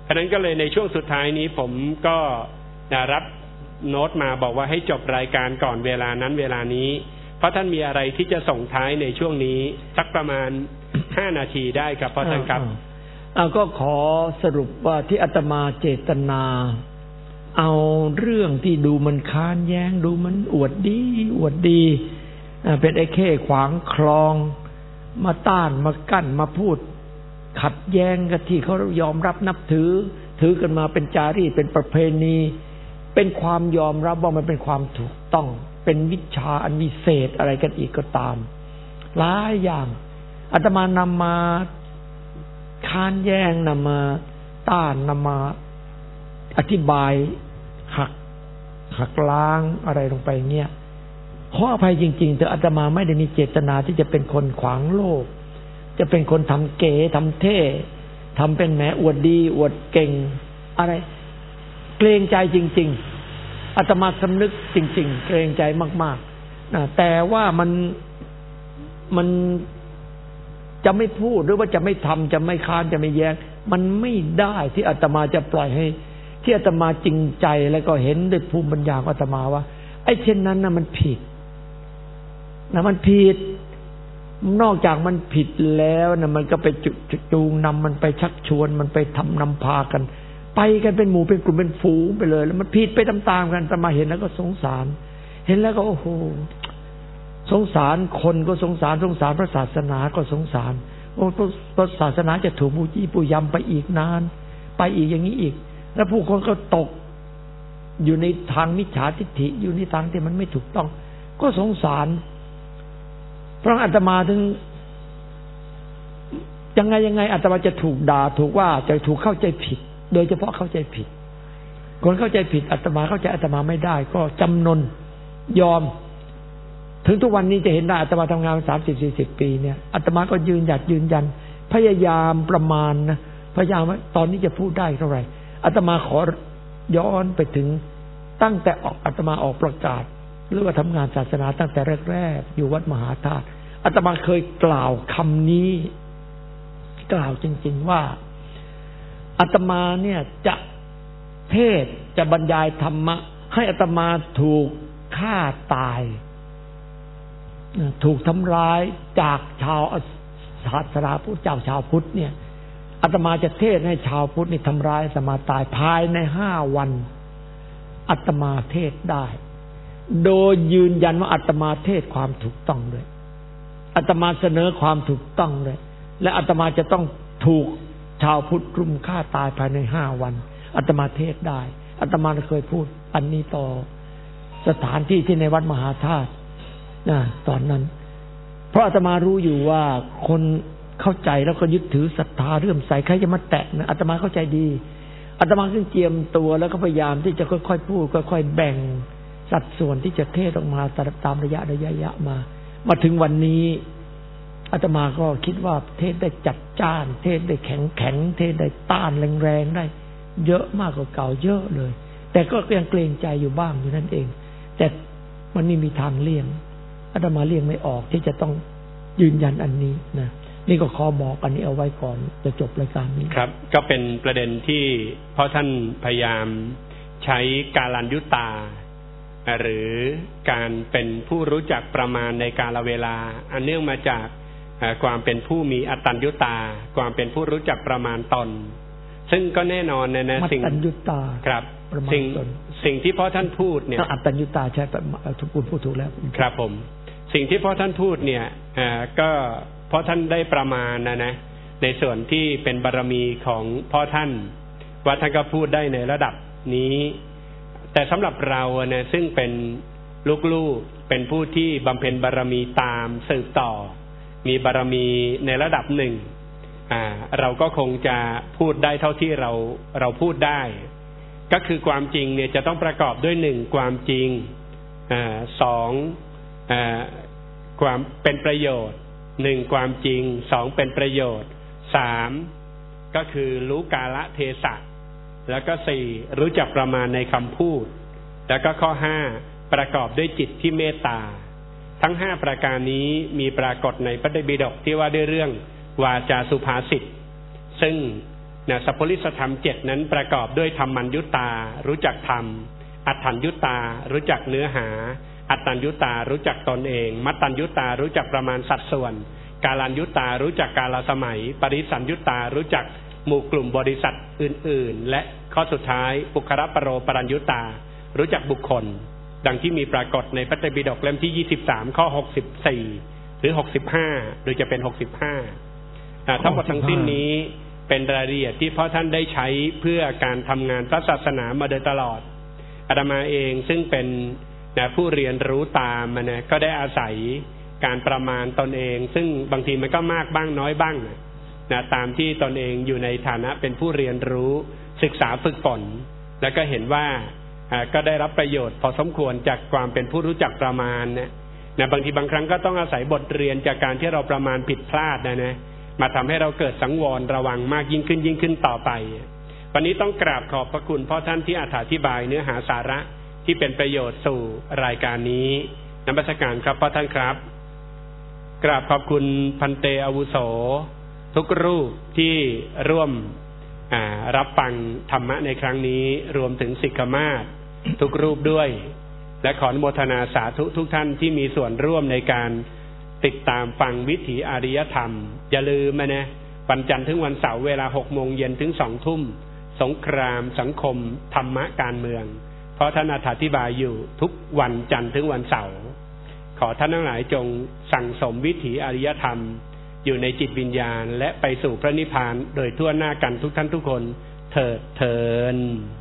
เพราะนั้นก็เลยในช่วงสุดท้ายนี้ผมก็รับโน้ตมาบอกว่าให้จบรายการก่อนเวลานั้นเวลานี้เพราะท่านมีอะไรที่จะส่งท้ายในช่วงนี้สักประมาณห้านาทีได้ครับเพราะท่านครับก็ขอสรุปว่าที่อาตมาเจตนาเอาเรื่องที่ดูมันค้านแย้งดูมันอวดดีอวดดีเป็นไอ้เข้ขวางคลองมาต้านมากั้นมาพูดขัดแย้งกับที่เขายอมรับนับถือถือกันมาเป็นจารีตเป็นประเพณีเป็นความยอมรับว่ามันเป็นความถูกต้องเป็นวิชาอันวิเศษอะไรกันอีกก็ตามหลายอย่างอาตมานำมาค้านแย้งนำมาต้านนำมาอธิบายหักหักล้างอะไรลงไปเงี้ยขออภัยจริงๆแต่อาตมาไม่ได้มีเจตนาที่จะเป็นคนขวางโลกจะเป็นคนทำเก๋ทำเท่ทำเป็นแหมอวดดีอวดเก่งอะไรเกรงใจจริงๆอาตมาสำนึกจริงๆเกรงใจมากๆนะแต่ว่ามันมันจะไม่พูดหรือว่าจะไม่ทำจะไม่ค้านจะไม่แย้งมันไม่ได้ที่อาตมาจะปล่อยให้ที่อาตมาจริงใจแล้วก็เห็นด้วยภูมิปัญญาของอาตมาว่าไอ้เช่นนั้นน่ะมันผิดนะมันผิดนอกจากมันผิดแล้วนะมันก็ไปจูงนำมันไปชักชวนมันไปทำนำพากันไปกันเป็นหมู่เป็นกลุ่มเป็นฝูงไปเลยแล้วมันผิดไปตามๆกันอาตมาเห็นแล้วก็สงสารเห็นแล้วก็โอ้โหสงสารคนก็สงสารสงสารพระศาสนาก็สงสารโอ้พระศาสนาจะถูกบูจี้ปูยำไปอีกนานไปอีกอย่างนี้อีกแล้วผู้คนก็ตกอยู่ในทางมิจฉาทิฏฐิอยู่ในทางที่มันไม่ถูกต้องก็สงสารเพราะอาตมาถึงยังไงยังไงอาตมาจะถูกด่าถูกว่าจะถูกเข้าใจผิดโดยเฉพาะเข้าใจผิดคนเข้าใจผิดอาตมาเข้าใจอาตมาไม่ได้ก็จำนนยอมถึงทุกวันนี้จะเห็นได้อาตมาทำงานสามสิบสี่สิบปีเนี่ยอาตมาก็ยืนหยัดยืนยันพยายามประมาณนะพยายามว่าตอนนี้จะพูดได้เท่าไหร่อาตมาขอย้อนไปถึงตั้งแต่ออกอาตมาออกประกาศหรือว่าทำงานศาสนาตั้งแต่แรกๆอยู่วัดมหาธาตุอาตมาเคยกล่าวคำนี้กล่าวจริงๆว่าอาตมาเนี่ยจะเทศจะบรรยายธรรมะให้อาตมาถูกฆ่าตายถูกทำร้ายจากชาวศาสนาพุทธเจ้าชาวพุทธเนี่ยอาตมาจะเทศให้ชาวพุทธนี่ทำร้ายอาตมาตายภายในห้าวันอาตมาเทศได้โดยยืนยันว่าอาตมาเทศความถูกต้องด้วยอาตมาเสนอความถูกต้องด้วยและอาตมาจะต้องถูกชาวพุทธรุมฆ่าตายภายในห้าวันอาตมาเทศได้อาตมาเคยพูดอันนี้ต่อสถานที่ที่ในวัดมหาธาตุนะตอนนั้นเพราะอาตมารู้อยู่ว่าคนเข้าใจแล้วก็ยึดถือศรัทธาเรื่มใสใครจะมาแตะนะอาตมาเข้าใจดีอาตมาจึงเจียมตัวแล้วก็พยายามที่จะค่อยๆพูดค่อยๆแบ่งสัดส่วนที่จะเทศออกมาตามระยะระยะมามาถึงวันนี้อาตมาก็คิดว่าเทศได้จัดจ้านเทศได้แข็งแข็งเทศได้ต้านแรงๆได้เยอะมากกว่าเก่าเยอะเลยแต่ก็ยังเกรงใจอยู่บ้างอยู่นั่นเองแต่มันไม่มีทางเลี่ยงอาตมาเลี่ยงไม่ออกที่จะต้องยืนยันอันนี้นะนี่ก็ขอบอกอันนี้เอาไว้ก่อนจะจบรายการนี้ครับก็เป็นประเด็นที่เพราะท่านพยายามใช้กาลัญยุตาหรือการเป็นผู้รู้จักประมาณในกาลเวลาอันเนื่องมาจากความเป็นผู้มีอตัญญุตาความเป็นผู้รู้จักประมาณตนซึ่งก็แน่นอนนะนะสิ่งอตัญญุตาครับสิ่งสิ่งที่พ่อท่านพูดเนี่ยอตัญญุตาใช่ทุกคนพูดถูกแล้วครับผมสิ่งที่พ่อท่านพูดเนี่ยก็เพราะท่านได้ประมาณนะนะในส่วนที่เป็นบารมีของพ่อท่านว่าท่านก็พูดได้ในระดับนี้แต่สำหรับเราเนี่ยซึ่งเป็นลูกๆเป็นผู้ที่บำเพ็ญบารมีตามสืบต่อมีบารมีในระดับหนึ่งอ่าเราก็คงจะพูดได้เท่าที่เราเราพูดได้ก็คือความจริงเนี่ยจะต้องประกอบด้วยหนึ่งความจริงอ่าสองอ่าความเป็นประโยชน์หนึ่งความจริงสองเป็นประโยชน์สามก็คือรู้กาลเทศะแล้วก็สี่รู้จักประมาณในคำพูดแล้วก็ข้อห้าประกอบด้วยจิตที่เมตตาทั้งห้าประการนี้มีปรากฏในพระไตรปิฎกที่ว่าด้วยเรื่องวาจาสุภาษิตซึ่งนะสัพพลิสธรรมเจ็ดนั้นประกอบด้วยธรรมัญญุตารู้จักธรรมอัตถัญญุตารู้จักเนื้อหาอัตตัญญุตารู้จักตนเองมัตตัญญุตารู้จักประมาณสัดส่วนกาลัญญุตารู้จักกาลสมัยปริสัญญุตารู้จักหมู่กลุ่มบริษัทอื่นๆและข้อสุดท้ายปุคระปโรปรัญญุตารู้จักบุคคลดังที่มีปรากฏในพระไตรปิฎกเล่มที่ยี่สิบสามข้อหกสิบสี่หรือหกสิบห้าหรือจะเป็นหกสิบห้าทั้งหมดทั้งสิ้นนี้เป็นรายละเอียดที่พ่อท่านได้ใช้เพื่อการทำงานพระศาสนามาโดยตลอดอาตมาเองซึ่งเป็นนะผู้เรียนรู้ตามมานะก็ได้อาศัยการประมาณตนเองซึ่งบางทีมันก็มากบ้างน้อยบ้างนะนะตามที่ตนเองอยู่ในฐานะเป็นผู้เรียนรู้ศึกษาฝึกฝนแล้วก็เห็นว่าก็ได้รับประโยชน์พอสมควรจากความเป็นผู้รู้จักประมาณนะนะบางทีบางครั้งก็ต้องอาศัยบทเรียนจากการที่เราประมาณผิดพลาดนะนะมาทำให้เราเกิดสังวรระวังมากยิ่งขึ้นยิ่งขึ้นต่อไปวันนี้ต้องกราบขอบพระคุณพ่อท่านที่อธิบายเนื้อหาสาระที่เป็นประโยชน์สู่รายการนี้นมัสการครับพ่อท่านครับกราบขอบคุณพันเตอาวุโสทุกรูปที่ร่วมรับฟังธรรมะในครั้งนี้รวมถึงศิกขมาศทุกรูปด้วยและขออนุโมทนาสาธุทุกท่านที่มีส่วนร่วมในการติดตามฟังวิถีอารยธรรมอย่าลืมนะวันจันทร์ถึงวันเสาร์เวลาหกโมงเย็นถึงสองทุ่มสงครามสังคมธรรมะการเมืองเพราะท่านอธิบายอยู่ทุกวันจันทร์ถึงวันเสาร์ขอท่านทั้งหลายจงสั่งสมวิถีอารยธรรมอยู่ในจิตวิญญาณและไปสู่พระนิพพานโดยทั่วหน้ากันทุกท่านทุกคนเถิดเถิด